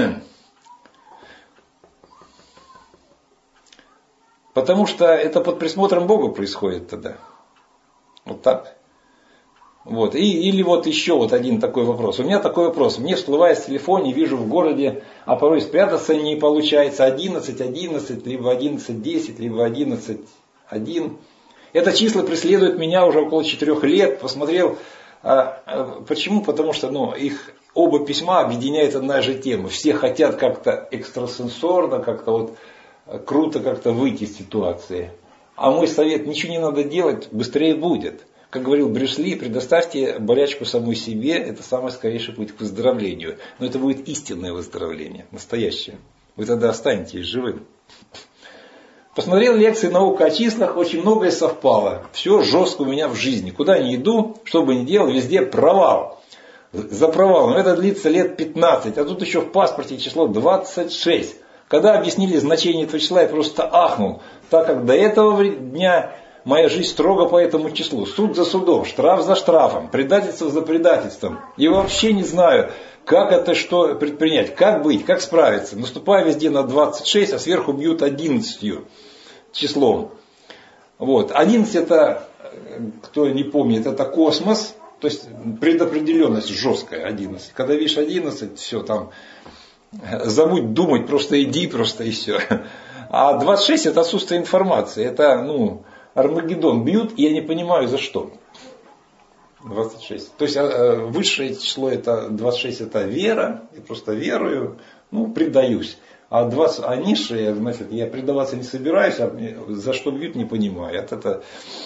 потому что это под присмотром Бога происходит тогда. Вот так. Вот. И, или вот еще вот один такой вопрос. У меня такой вопрос. Мне всплывает в телефоне, вижу в городе, а порой спрятаться не получается. одиннадцать, одиннадцать, либо одиннадцать, десять, либо одиннадцать, один. Это число преследует меня уже около четырех лет. Посмотрел. А, а, почему? Потому что ну, их оба письма объединяет одна же тема. Все хотят как-то экстрасенсорно, как-то вот круто как-то выйти из ситуации. А мой совет, ничего не надо делать, быстрее будет. Как говорил Брюс Ли, предоставьте болячку самой себе, это самый скорейший путь к выздоровлению. Но это будет истинное выздоровление, настоящее. Вы тогда останетесь живым. Посмотрел лекции «Наука о числах», очень многое совпало. Все жестко у меня в жизни. Куда ни иду, что бы ни делал, везде провал. За провалом. Это длится лет пятнадцать, а тут еще в паспорте число двадцать шесть. Когда объяснили значение этого числа, я просто ахнул, так как до этого дня моя жизнь строго по этому числу. Суд за судом, штраф за штрафом, предательство за предательством. И вообще не знаю, как это что предпринять, как быть, как справиться. Наступаю везде на двадцать шесть, а сверху бьют одиннадцатью числом. Вот. одиннадцать это, кто не помнит, это космос. То есть предопределенность жесткая, одиннадцать. Когда видишь одиннадцать, все там, забудь думать, просто иди, просто и все. А двадцать шесть это отсутствие информации. Это, ну, Армагеддон бьют, и я не понимаю за что. двадцать шесть. То есть высшее число это двадцать шесть, это вера, я просто верую, ну, предаюсь. А, двадцать, а низшее, значит, я предаваться не собираюсь, а за что бьют, не понимаю. Это, это,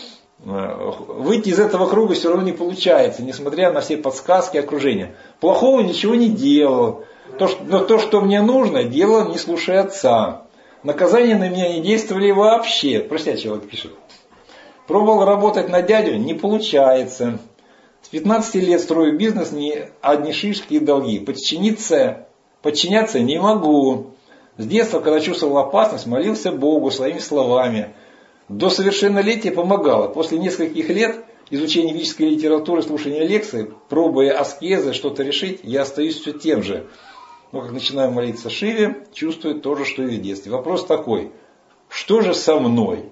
выйти из этого круга все равно не получается, несмотря на все подсказки окружения. Плохого ничего не делал. То, что, но то, что мне нужно, делал, не слушая отца. Наказания на меня не действовали вообще. Простите, человек пишет. Пробовал работать на дядю, не получается. С пятнадцати лет строю бизнес, не одни шишки и долги. Подчиниться, подчиняться не могу. С детства, когда чувствовал опасность, молился Богу своими словами. До совершеннолетия помогало. После нескольких лет изучения ведической литературы, слушания лекций, пробуя аскезы, что-то решить, я остаюсь все тем же. Но как начинаю молиться Шиве, чувствую то же, что и в детстве. Вопрос такой, что же со мной?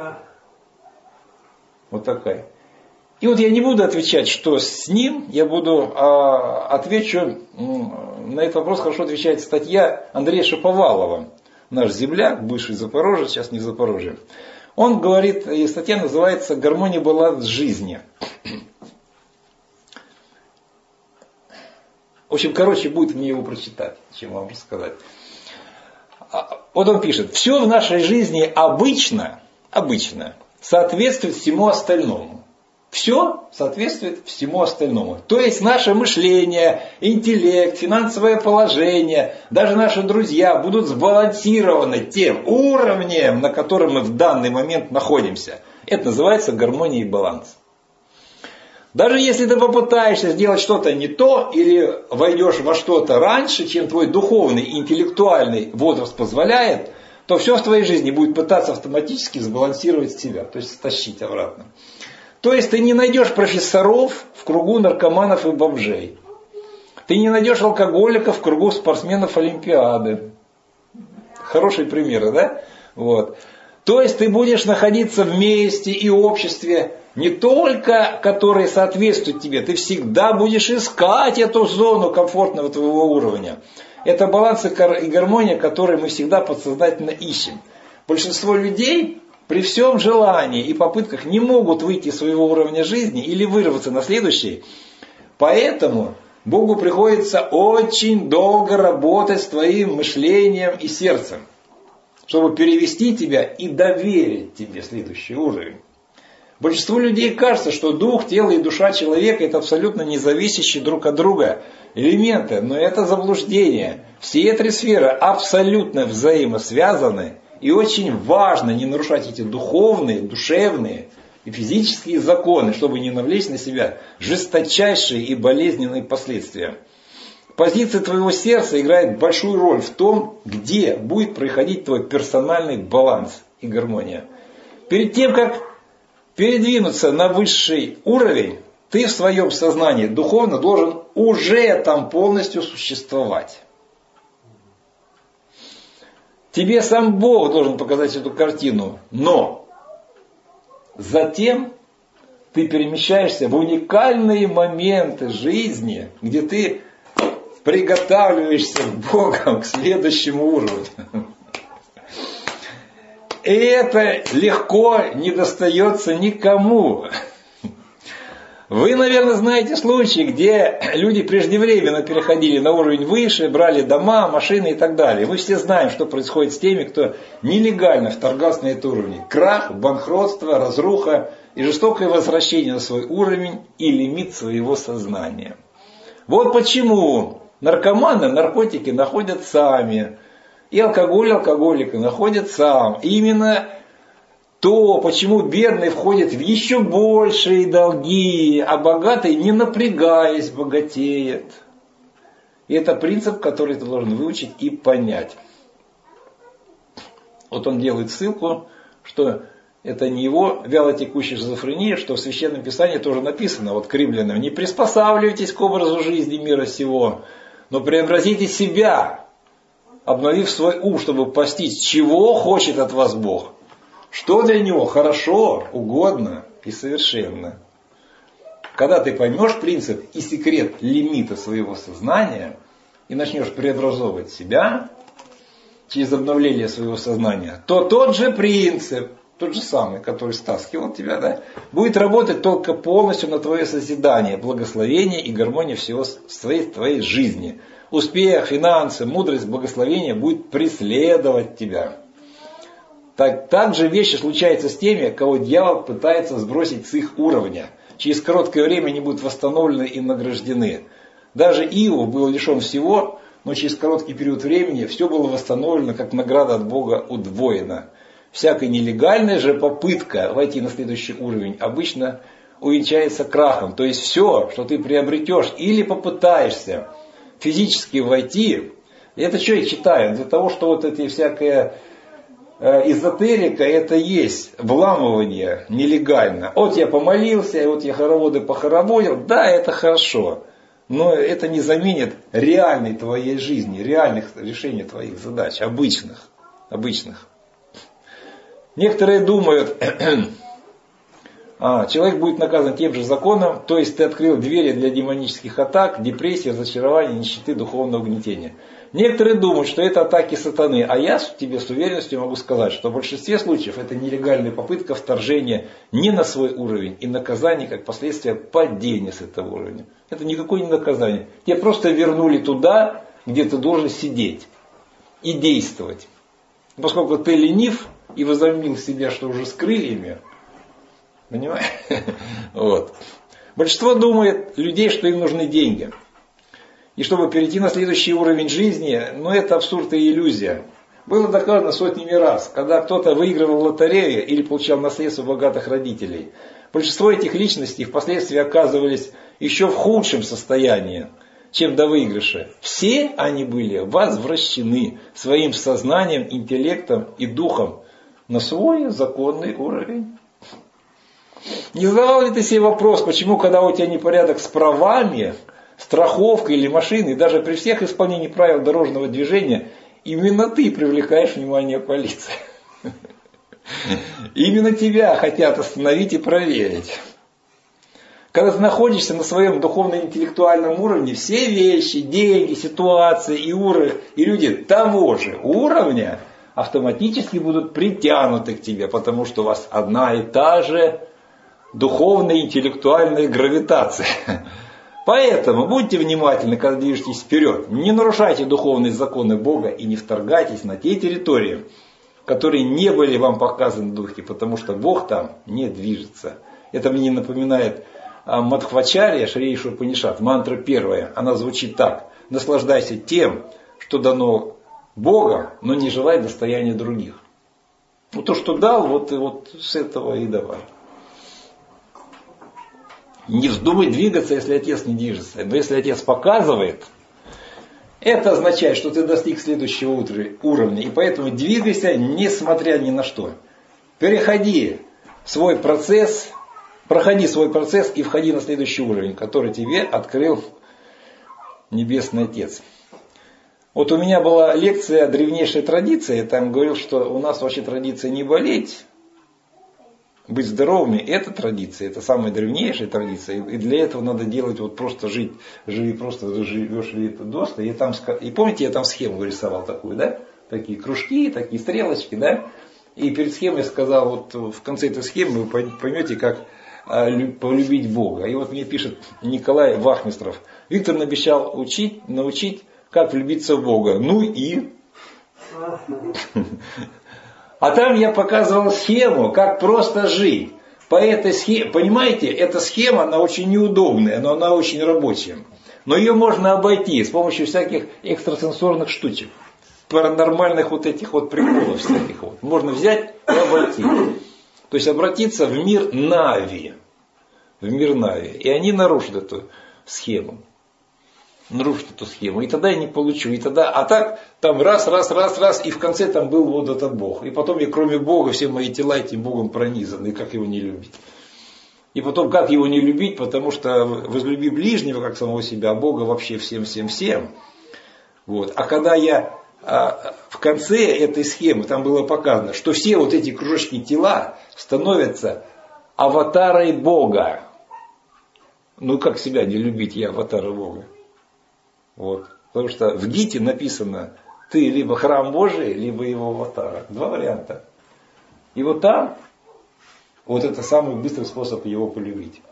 Вот такая. И вот я не буду отвечать, что с ним, я буду а, отвечу, на этот вопрос хорошо отвечает статья Андрея Шаповалова, наш земляк, бывший Запорожец, сейчас не в Запорожье. Он говорит, и статья называется «Гармония, баланс жизни». В общем, короче, будет мне его прочитать, чем вам рассказать. Вот он пишет, все в нашей жизни обычно, обычно соответствует всему остальному. Все соответствует всему остальному. То есть наше мышление, интеллект, финансовое положение, даже наши друзья будут сбалансированы тем уровнем, на котором мы в данный момент находимся. Это называется гармония и баланс. Даже если ты попытаешься сделать что-то не то, или войдешь во что-то раньше, чем твой духовный и интеллектуальный возраст позволяет, то все в твоей жизни будет пытаться автоматически сбалансировать себя, то есть стащить обратно. То есть ты не найдешь профессоров в кругу наркоманов и бомжей. Ты не найдешь алкоголиков в кругу спортсменов Олимпиады. Хорошие примеры, да? Вот. То есть ты будешь находиться в месте и обществе, не только которые соответствуют тебе, ты всегда будешь искать эту зону комфортного твоего уровня. Это баланс и гармония, которые мы всегда подсознательно ищем. Большинство людей при всем желании и попытках не могут выйти из своего уровня жизни или вырваться на следующий. Поэтому Богу приходится очень долго работать с твоим мышлением и сердцем. чтобы перевести тебя и доверить тебе следующий уровень. Большинству людей кажется, что дух, тело и душа человека – это абсолютно независящие друг от друга элементы, но это заблуждение. Все три сферы абсолютно взаимосвязаны, и очень важно не нарушать эти духовные, душевные и физические законы, чтобы не навлечь на себя жесточайшие и болезненные последствия. Позиция твоего сердца играет большую роль в том, где будет происходить твой персональный баланс и гармония. Перед тем, как передвинуться на высший уровень, ты в своем сознании духовно должен уже там полностью существовать. Тебе сам Бог должен показать эту картину, но затем ты перемещаешься в уникальные моменты жизни, где ты приготавливаешься Богом к следующему уровню. И это легко не достается никому. Вы, наверное, знаете случаи, где люди преждевременно переходили на уровень выше, брали дома, машины и так далее. Мы все знаем, что происходит с теми, кто нелегально вторгался на этот уровень. Крах, банкротство, разруха и жестокое возвращение на свой уровень и лимит своего сознания. Вот почему наркоманы наркотики находят сами. И алкоголь алкоголика находят сам. И именно то, почему бедный входит в еще большие долги, а богатый, не напрягаясь, богатеет. И это принцип, который ты должен выучить и понять. Вот он делает ссылку, что это не его вялотекущая шизофрения, что в Священном Писании тоже написано, вот к римлянам: не приспосабливайтесь к образу жизни мира сего, но преобразите себя, обновив свой ум, чтобы постичь, чего хочет от вас Бог. Что для Него хорошо, угодно и совершенно. Когда ты поймешь принцип и секрет лимита своего сознания и начнешь преобразовывать себя через обновление своего сознания, то тот же принцип, тот же самый, который стаскивал тебя, да, будет работать только полностью на твое созидание, благословение и гармония всего своей твоей жизни. Успех, финансы, мудрость, благословение будет преследовать тебя. Так, так же вещи случаются с теми, кого дьявол пытается сбросить с их уровня. Через короткое время они будут восстановлены и награждены. Даже Иов был лишен всего, но через короткий период времени все было восстановлено, как награда от Бога удвоена. Всякая нелегальная же попытка войти на следующий уровень обычно увенчается крахом. То есть все, что ты приобретешь или попытаешься физически войти, это что я читаю? Для того, что вот эти всякая эзотерика, это есть вламывание нелегально. Вот я помолился, вот я хороводы похороводил, да, это хорошо. Но это не заменит реальной твоей жизни, реальных решений твоих задач, обычных. обычных. Некоторые думают, а, человек будет наказан тем же законом, то есть ты открыл двери для демонических атак, депрессии, разочарования, нищеты, духовного угнетения. Некоторые думают, что это атаки сатаны, а я тебе с уверенностью могу сказать, что в большинстве случаев это нелегальная попытка вторжения не на свой уровень и наказание как последствие падения с этого уровня. Это никакое не наказание. Тебя просто вернули туда, где ты должен сидеть и действовать. Поскольку ты ленив и возомнил себя, что уже с крыльями, понимаешь? Вот. Большинство думает, людей, что им нужны деньги. И чтобы перейти на следующий уровень жизни, ну это абсурд и иллюзия. Было доказано сотнями раз, когда кто-то выигрывал в лотерею или получал наследство богатых родителей. Большинство этих личностей впоследствии оказывались еще в худшем состоянии, чем до выигрыша. Все они были возвращены своим сознанием, интеллектом и духом на свой законный уровень. Не задавал ли ты себе вопрос, почему, когда у тебя непорядок с правами, страховкой или машиной, даже при всех исполнении правил дорожного движения, именно ты привлекаешь внимание полиции? Именно тебя хотят остановить и проверить. Когда ты находишься на своем духовно-интеллектуальном уровне, все вещи, деньги, ситуации и, уровни, и люди того же уровня автоматически будут притянуты к тебе, потому что у вас одна и та же духовная интеллектуальная гравитация. Поэтому будьте внимательны, когда движетесь вперед. Не нарушайте духовные законы Бога и не вторгайтесь на те территории, которые не были вам показаны в духе, потому что Бог там не движется. Это мне напоминает Мадхвачарья Шри Ишупанишат, мантра первая. Она звучит так: наслаждайся тем, что дано Богом, но не желай достояния других. Вот то, что дал, вот, и вот с этого и давай. Не вздумай двигаться, если Отец не движется. Но если Отец показывает, это означает, что ты достиг следующего уровня. И поэтому двигайся, несмотря ни на что. Переходи свой процесс, проходи свой процесс и входи на следующий уровень, который тебе открыл Небесный Отец. Вот у меня была лекция о древнейшей традиции. Я там говорил, что у нас вообще традиция не болеть, быть здоровыми. Это традиция, это самая древнейшая традиция. И для этого надо делать, вот просто жить, живи просто, живешь ли это доста. И, там, и помните, я там схему рисовал такую, да? Такие кружки, такие стрелочки, да? И перед схемой сказал, вот в конце этой схемы вы поймете, как полюбить Бога. И вот мне пишет Николай Вахмистров: Виктор обещал учить, научить, как влюбиться в Бога. Ну и... А там я показывал схему, как просто жить. По этой схеме, понимаете, эта схема, она очень неудобная, но она очень рабочая. Но ее можно обойти с помощью всяких экстрасенсорных штучек. Паранормальных вот этих вот приколов всяких вот. Можно взять и обойти. То есть обратиться в мир Нави. В мир Нави. И они нарушат эту схему. Нарушит эту схему. И тогда я не получу. И тогда, а так, там раз, раз, раз, раз, и в конце там был вот этот Бог. И потом я, кроме Бога, все мои тела этим Богом пронизаны. И как его не любить? И потом, как его не любить? Потому что возлюби ближнего, как самого себя, а Бога вообще всем, всем, всем. Вот. А когда я а, в конце этой схемы, там было показано, что все вот эти кружочки тела становятся аватарой Бога. Ну как себя не любить, я аватара Бога? Вот. Потому что в Гите написано: ты либо храм Божий, либо его аватара. Два варианта. И вот там, вот это самый быстрый способ его полюбить.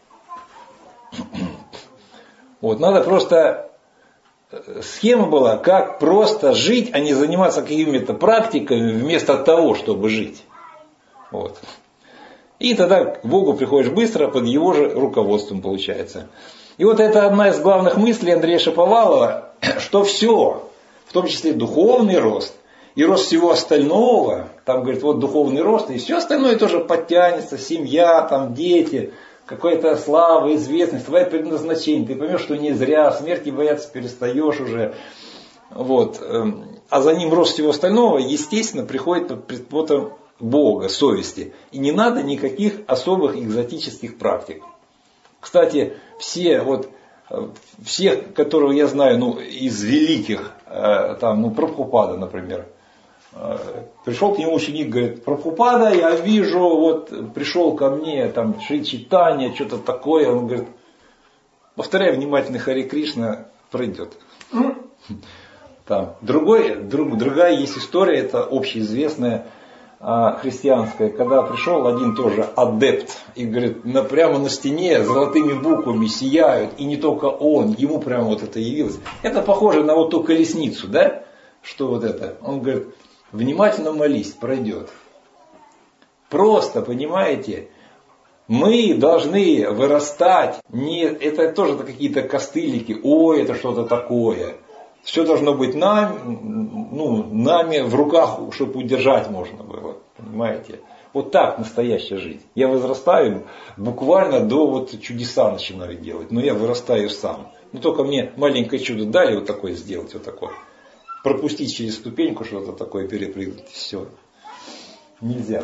Вот, надо просто... Схема была, как просто жить, а не заниматься какими-то практиками вместо того, чтобы жить. Вот. И тогда к Богу приходишь быстро, под его же руководством получается. И вот это одна из главных мыслей Андрея Шаповалова, что все, в том числе духовный рост и рост всего остального, там говорит, вот духовный рост, и все остальное тоже подтянется, семья, там дети, какая-то слава, известность, твое предназначение, ты поймешь, что не зря, смерти бояться перестаешь уже. Вот. А за ним рост всего остального, естественно, приходит под предплотом Бога, совести. И не надо никаких особых экзотических практик. Кстати, все, вот, всех, которых я знаю, ну, из великих, там, ну, Прабхупада, например, пришел к нему ученик, говорит: Прабхупада, я вижу, вот пришел ко мне там Шри Чайтанья, что-то такое. Он говорит: повторяй внимательно Харе Кришна, пройдет. Там. Другой, друг, другая есть история, это общеизвестная, христианская, когда пришел один тоже адепт и говорит, на, прямо на стене золотыми буквами сияют, и не только он, ему прямо вот это явилось. Это похоже на вот ту колесницу, да? Что вот это? Он говорит: внимательно молись, пройдет. Просто, понимаете, мы должны вырастать, не, это тоже какие-то костылики, ой, это что-то такое. Все должно быть нам, ну, нами в руках, чтобы удержать можно было. Понимаете? Вот так настоящая жизнь. Я возрастаю буквально до вот чудеса начинаю делать. Но я вырастаю сам. Ну только мне маленькое чудо дали вот такое сделать, вот такое. Пропустить через ступеньку что-то такое, перепрыгнуть. Все. Нельзя.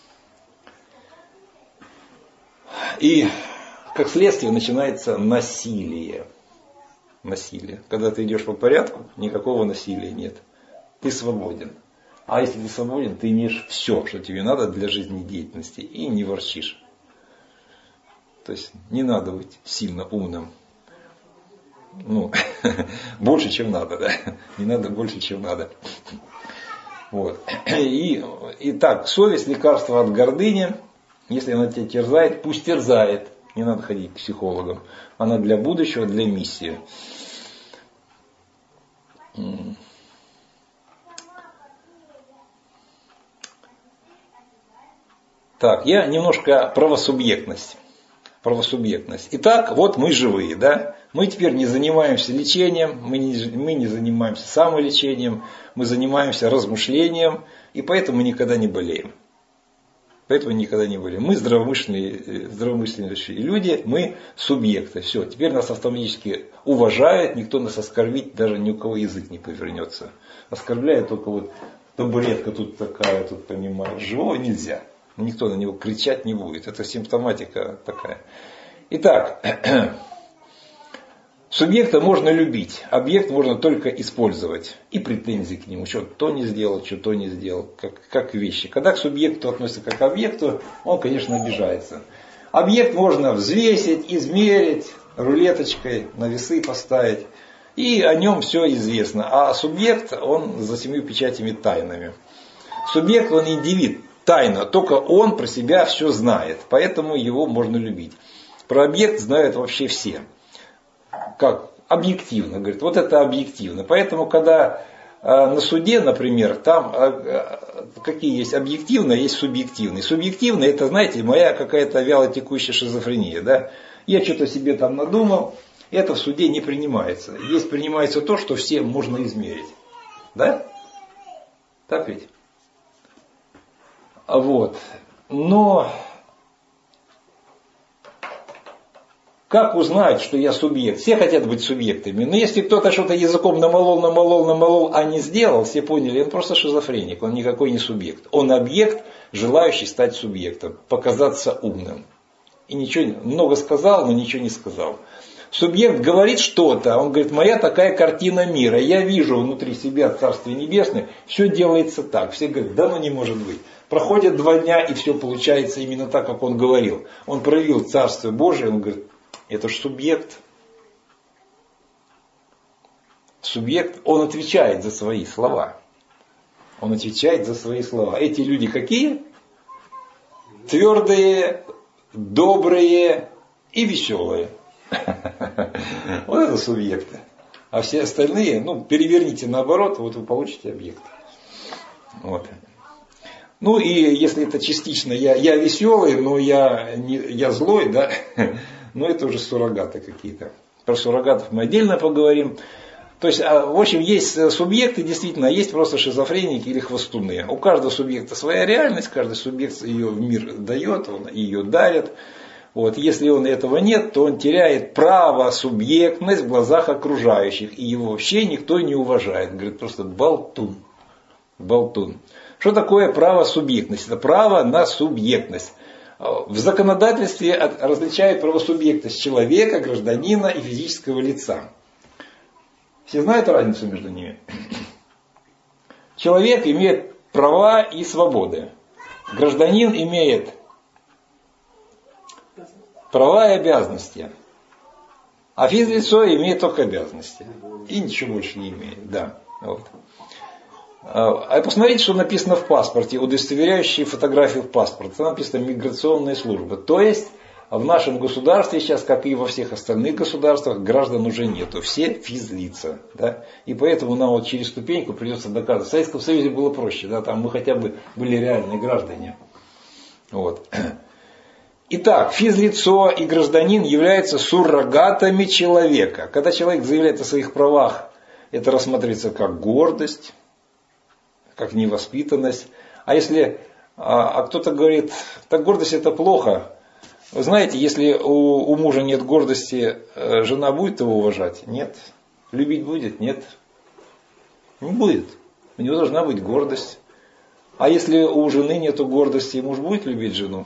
И как следствие начинается насилие. Насилие. Когда ты идешь по порядку, никакого насилия нет. Ты свободен. А если ты свободен, ты имеешь все, что тебе надо для жизнедеятельности, и не ворчишь. То есть не надо быть сильно умным. Ну, больше, чем надо, да. Не надо больше, чем надо. Вот. И, и так, совесть, лекарство от гордыни. Если она тебя терзает, пусть терзает. Не надо ходить к психологам. Она для будущего, для миссии. Так, я немножко правосубъектность. Правосубъектность. Итак, вот мы живые, да? Мы теперь не занимаемся лечением, мы не, мы не занимаемся самолечением, мы занимаемся размышлением, и поэтому мы никогда не болеем. Поэтому никогда не болеем. Мы здравомыслящие, здравомыслящие люди, мы субъекты. Все, теперь нас автоматически уважают, никто нас оскорбить, даже ни у кого язык не повернется. Оскорбляет только вот табуретка тут такая, тут понимаешь, живого нельзя. Никто на него кричать не будет. Это симптоматика такая. Итак, субъекта можно любить, объект можно только использовать. И претензии к нему. Что то не сделал, что то не сделал. Как, как вещи. Когда к субъекту относится как к объекту, он, конечно, обижается. Объект можно взвесить, измерить, рулеточкой на весы поставить. И о нем все известно. А субъект, он за семью печатями тайнами. Субъект, он индивид. Тайна, только он про себя все знает, поэтому его можно любить. Про объект знают вообще все. Как? Объективно, говорит, вот это объективно. Поэтому, когда э, на суде, например, там э, какие есть объективные, есть субъективные. Субъективные, это, знаете, моя какая-то вялотекущая шизофрения. Да? Я что-то себе там надумал, это в суде не принимается. Здесь принимается то, что всем можно измерить. Да? Так ведь? Вот. Но как узнать, что я субъект? Все хотят быть субъектами. Но если кто-то что-то языком намолол, намолол, намолол, а не сделал, все поняли, он просто шизофреник, он никакой не субъект. Он объект, желающий стать субъектом, показаться умным. И ничего, много сказал, но ничего не сказал. Субъект говорит что-то, он говорит, моя такая картина мира, я вижу внутри себя Царствие Небесное, все делается так. Все говорят, да ну не может быть. Проходит два дня, и все получается именно так, как он говорил. Он проявил Царствие Божие, он говорит, это же субъект. Субъект, он отвечает за свои слова. Он отвечает за свои слова. Эти люди какие? Твердые, добрые и веселые. Вот это субъекты. А все остальные, ну, переверните наоборот, вот вы получите объект. Вот. Ну и если это частично, я, я веселый, но я, не, я злой, да, но это уже суррогаты какие-то. Про суррогатов мы отдельно поговорим. То есть, в общем, есть субъекты, действительно, есть просто шизофреники или хвостуны. У каждого субъекта своя реальность, каждый субъект ее в мир дает, он ее дарит. Вот. Если он этого нет, то он теряет право, субъектность в глазах окружающих. И его вообще никто не уважает. Говорит, просто болтун. Болтун. Что такое право субъектности? Это право на субъектность. В законодательстве различают правосубъектность человека, гражданина и физического лица. Все знают разницу между ними? Человек имеет права и свободы. Гражданин имеет права и обязанности. А физлицо имеет только обязанности. И ничего больше не имеет. Да. Вот. А посмотрите, что написано в паспорте, удостоверяющие фотографию в паспорте. Там написано миграционная служба. То есть в нашем государстве сейчас, как и во всех остальных государствах, граждан уже нету. Все физлица. Да? И поэтому нам вот через ступеньку придется доказывать. В Советском Союзе было проще. Да? Там мы хотя бы были реальные граждане. Вот. Итак, физлицо и гражданин являются суррогатами человека. Когда человек заявляет о своих правах, это рассматривается как гордость, как невоспитанность. А если а, а кто-то говорит, так гордость это плохо. Вы знаете, если у, у мужа нет гордости, жена будет его уважать? Нет. Любить будет? Нет. Не будет. У него должна быть гордость. А если у жены нет гордости, муж будет любить жену?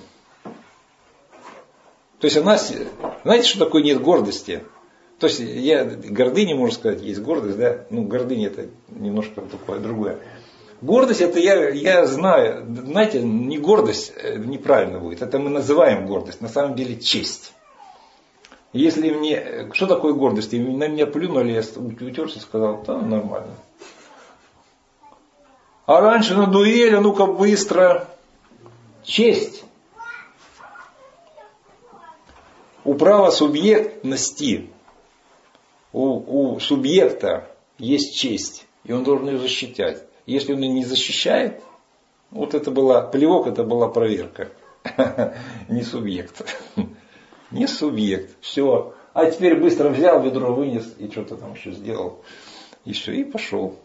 То есть она, знаете, что такое нет гордости? То есть я гордыня, можно сказать, есть гордость, да? Ну, гордыня это немножко такое другое. Гордость это я, я знаю, знаете, не гордость неправильно будет, это мы называем гордость, на самом деле честь. Если мне, что такое гордость? И на меня плюнули, я утерся и сказал, да, нормально. А раньше на дуэли, ну-ка быстро. Честь. У права субъектности, у, у субъекта есть честь, и он должен ее защищать. Если он ее не защищает, вот это была, плевок, это была проверка. Не субъект. Не субъект. Все. А теперь быстро взял ведро, вынес и что-то там еще сделал. И все, и пошел.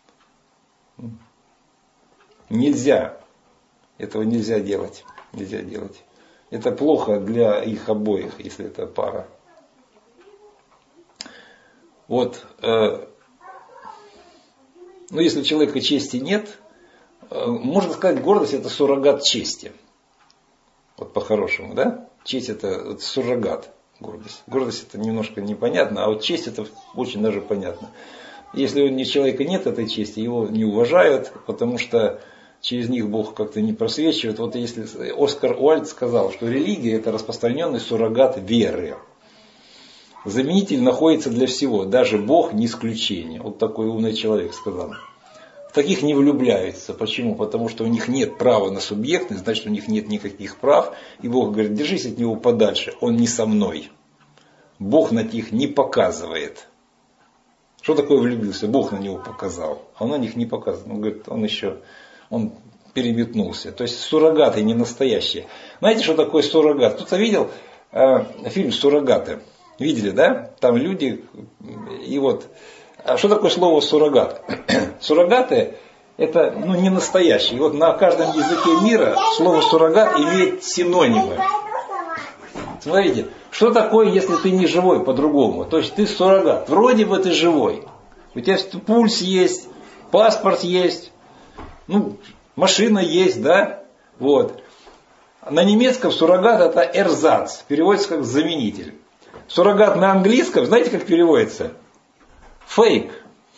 Нельзя. Этого нельзя делать. Нельзя делать. Это плохо для их обоих, если это пара. Вот. Э, ну, если у человека чести нет, э, можно сказать, гордость это суррогат чести. Вот по-хорошему, да? Честь это, это суррогат. Гордость. Гордость это немножко непонятно, а вот честь это очень даже понятно. Если у человека нет этой чести, его не уважают, потому что через них Бог как-то не просвечивает. Вот если Оскар Уальд сказал, что религия это распространенный суррогат веры. Заменитель находится для всего, даже Бог не исключение. Вот такой умный человек сказал. В таких не влюбляются. Почему? Потому что у них нет права на субъектность, значит у них нет никаких прав. И Бог говорит, держись от него подальше, он не со мной. Бог на них не показывает. Что такое влюбился? Бог на него показал. А он на них не показывает. Он говорит, он еще, он переметнулся. То есть суррогаты не настоящие. Знаете, что такое суррогат? Кто-то видел э, фильм «Суррогаты»? Видели, да? Там люди, и вот... А что такое слово суррогат? Суррогаты это ну, не настоящие. И вот на каждом языке мира слово суррогат имеет синонимы. Смотрите, что такое, если ты не живой по-другому? То есть ты суррогат. Вроде бы ты живой. У тебя пульс есть, паспорт есть, ну, машина есть, да? Вот. На немецком суррогат это эрзац. Переводится как заменитель. Суррогат на английском, знаете, как переводится? Фейк.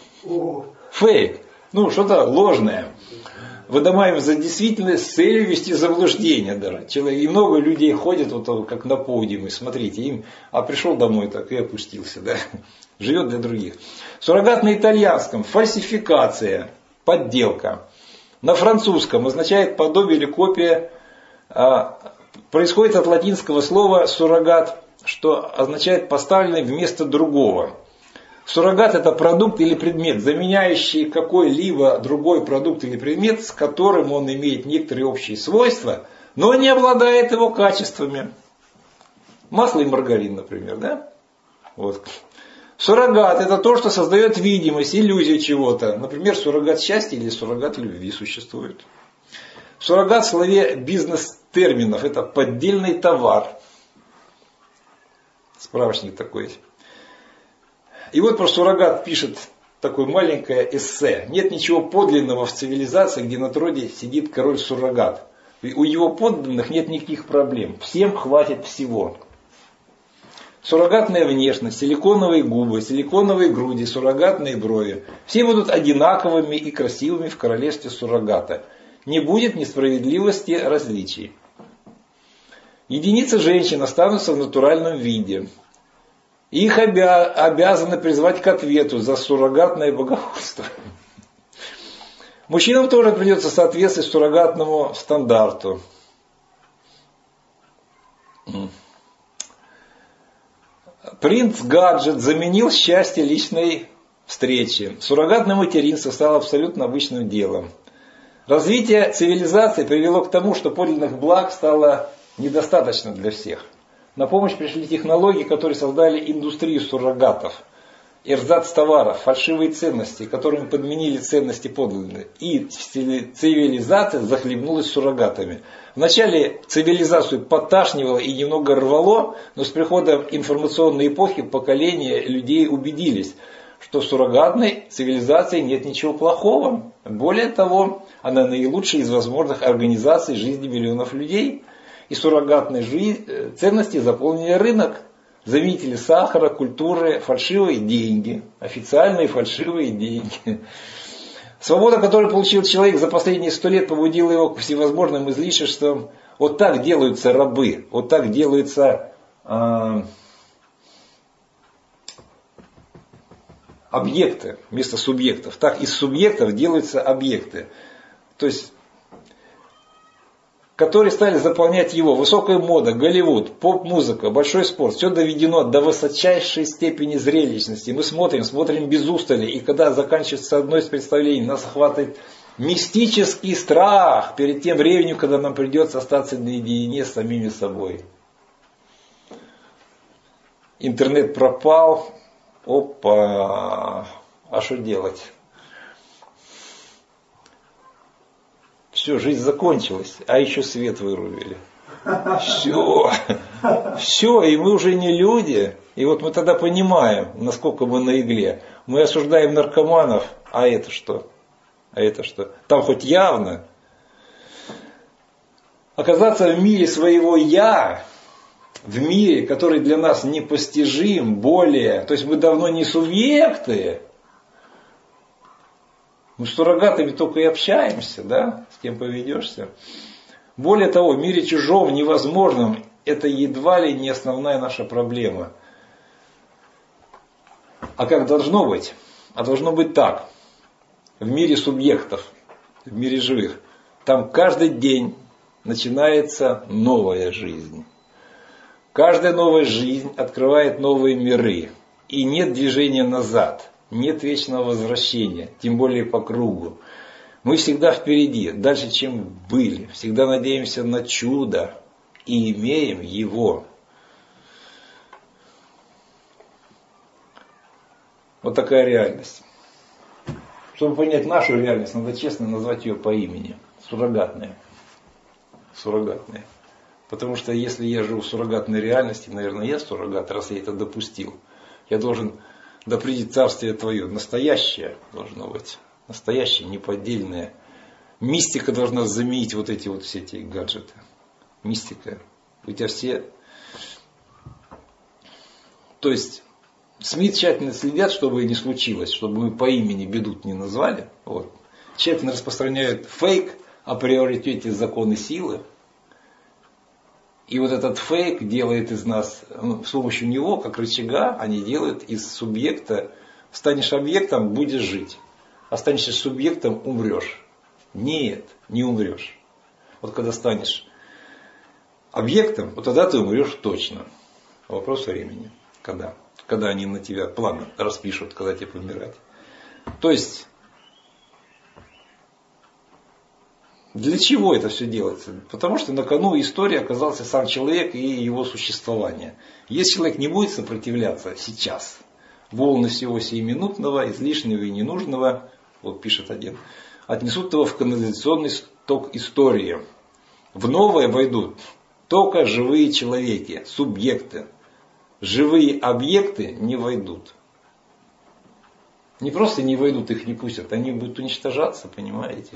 Фейк. Ну, что-то ложное. Выдаваем за действительность с целью вести заблуждение даже. И много людей ходят вот как на подиуме, смотрите, им, а пришел домой так и опустился, да. Живет для других. Суррогат на итальянском фальсификация, подделка. На французском означает подобие или копия. Происходит от латинского слова суррогат, что означает поставленный вместо другого. Суррогат это продукт или предмет, заменяющий какой-либо другой продукт или предмет, с которым он имеет некоторые общие свойства, но не обладает его качествами. Масло и маргарин, например, да? Вот. Суррогат это то, что создает видимость, иллюзию чего-то. Например, суррогат счастья или суррогат любви существует. Суррогат в слове бизнес-терминов это поддельный товар. Справочник такой есть. И вот про суррогат пишет такое маленькое эссе. Нет ничего подлинного в цивилизации, где на троне сидит король-суррогат. У его подданных нет никаких проблем. Всем хватит всего. Суррогатная внешность, силиконовые губы, силиконовые груди, суррогатные брови. Все будут одинаковыми и красивыми в королевстве суррогата. Не будет несправедливости различий. Единицы женщин останутся в натуральном виде. Их обя- обязаны призвать к ответу за суррогатное богохульство. Мужчинам тоже придется соответствовать суррогатному стандарту. Принц-гаджет заменил счастье личной встречи. Суррогатное материнство стало абсолютно обычным делом. Развитие цивилизации привело к тому, что подлинных благ стало недостаточно для всех. На помощь пришли технологии, которые создали индустрию суррогатов, эрзац товаров, фальшивые ценности, которыми подменили ценности подлинные. И цивилизация захлебнулась суррогатами. Вначале цивилизацию поташнивало и немного рвало, но с приходом информационной эпохи поколения людей убедились, что в суррогатной цивилизации нет ничего плохого. Более того, она наилучшая из возможных организаций жизни миллионов людей. И суррогатной жизни, ценности заполнили рынок. Заменители сахара, культуры, фальшивые деньги. Официальные фальшивые деньги. Свобода, которую получил человек за последние сто лет, побудила его к всевозможным излишествам. Вот так делаются рабы. Вот так делаются э, объекты вместо субъектов. Так из субъектов делаются объекты. То есть которые стали заполнять его. Высокая мода, Голливуд, поп-музыка, большой спорт. Все доведено до высочайшей степени зрелищности. Мы смотрим, смотрим без устали. И когда заканчивается одно из представлений, нас охватывает Мистический страх перед тем временем, когда нам придется остаться наедине с самими собой. Интернет пропал. Опа. А что делать? Все, жизнь закончилась, а еще свет вырубили. Все. Все, и мы уже не люди. И вот мы тогда понимаем, насколько мы на игле. Мы осуждаем наркоманов, а это что? А это что? Там хоть явно. Оказаться в мире своего «я», в мире, который для нас непостижим, более. То есть мы давно не субъекты. Мы с суррогатами только и общаемся, да? С кем поведешься. Более того, в мире чужом, невозможном, это едва ли не основная наша проблема. А как должно быть? А должно быть так. В мире субъектов, в мире живых, там каждый день начинается новая жизнь. Каждая новая жизнь открывает новые миры. И нет движения назад, нет вечного возвращения, тем более по кругу. Мы всегда впереди, дальше, чем были. Всегда надеемся на чудо и имеем его. Вот такая реальность. Чтобы понять нашу реальность, надо честно назвать ее по имени. Суррогатная. Суррогатная. Потому что если я живу в суррогатной реальности, наверное, я суррогат, раз я это допустил. Я должен, да придет царствие твое, настоящее должно быть. Настоящее, неподдельное. Мистика должна заменить вот эти вот все эти гаджеты. Мистика. У тебя все... То есть... СМИ тщательно следят, чтобы не случилось, чтобы мы по имени беду не назвали. Вот. Тщательно распространяют фейк о приоритете закона силы. И вот этот фейк делает из нас, ну, с помощью него, как рычага, они делают из субъекта, станешь объектом, будешь жить. Останешься субъектом, умрешь. Нет, не умрешь. Вот когда станешь объектом, вот тогда ты умрешь точно. Вопрос времени. Когда? Когда они на тебя план распишут, когда тебе помирать. То есть, для чего это все делается? Потому что на кону истории оказался сам человек и его существование. Если человек не будет сопротивляться сейчас, волны всего сиюминутного, излишнего и ненужного, вот пишет один, отнесут его в канализационный сток истории. В новое войдут только живые человеки, субъекты. Живые объекты не войдут. Не просто не войдут, их не пустят, они будут уничтожаться, понимаете?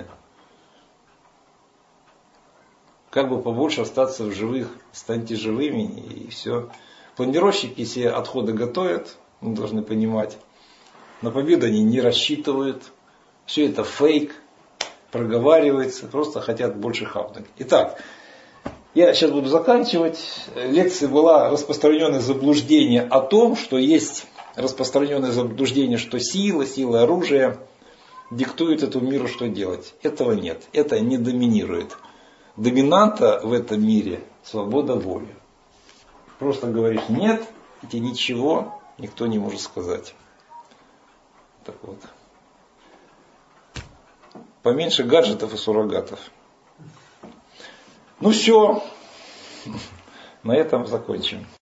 Как бы побольше остаться в живых, станьте живыми и все. Планировщики себе отходы готовят, мы должны понимать. На победу они не рассчитывают. Все это фейк, проговаривается, просто хотят больше хапнуть. Итак, я сейчас буду заканчивать. Лекция была распространенное заблуждение о том, что есть распространенное заблуждение, что сила, сила оружия диктует этому миру, что делать. Этого нет. Это не доминирует. Доминанта в этом мире – свобода воли. Просто говоришь нет, и тебе ничего никто не может сказать. Так вот. Поменьше гаджетов и суррогатов. Ну все, на этом закончим.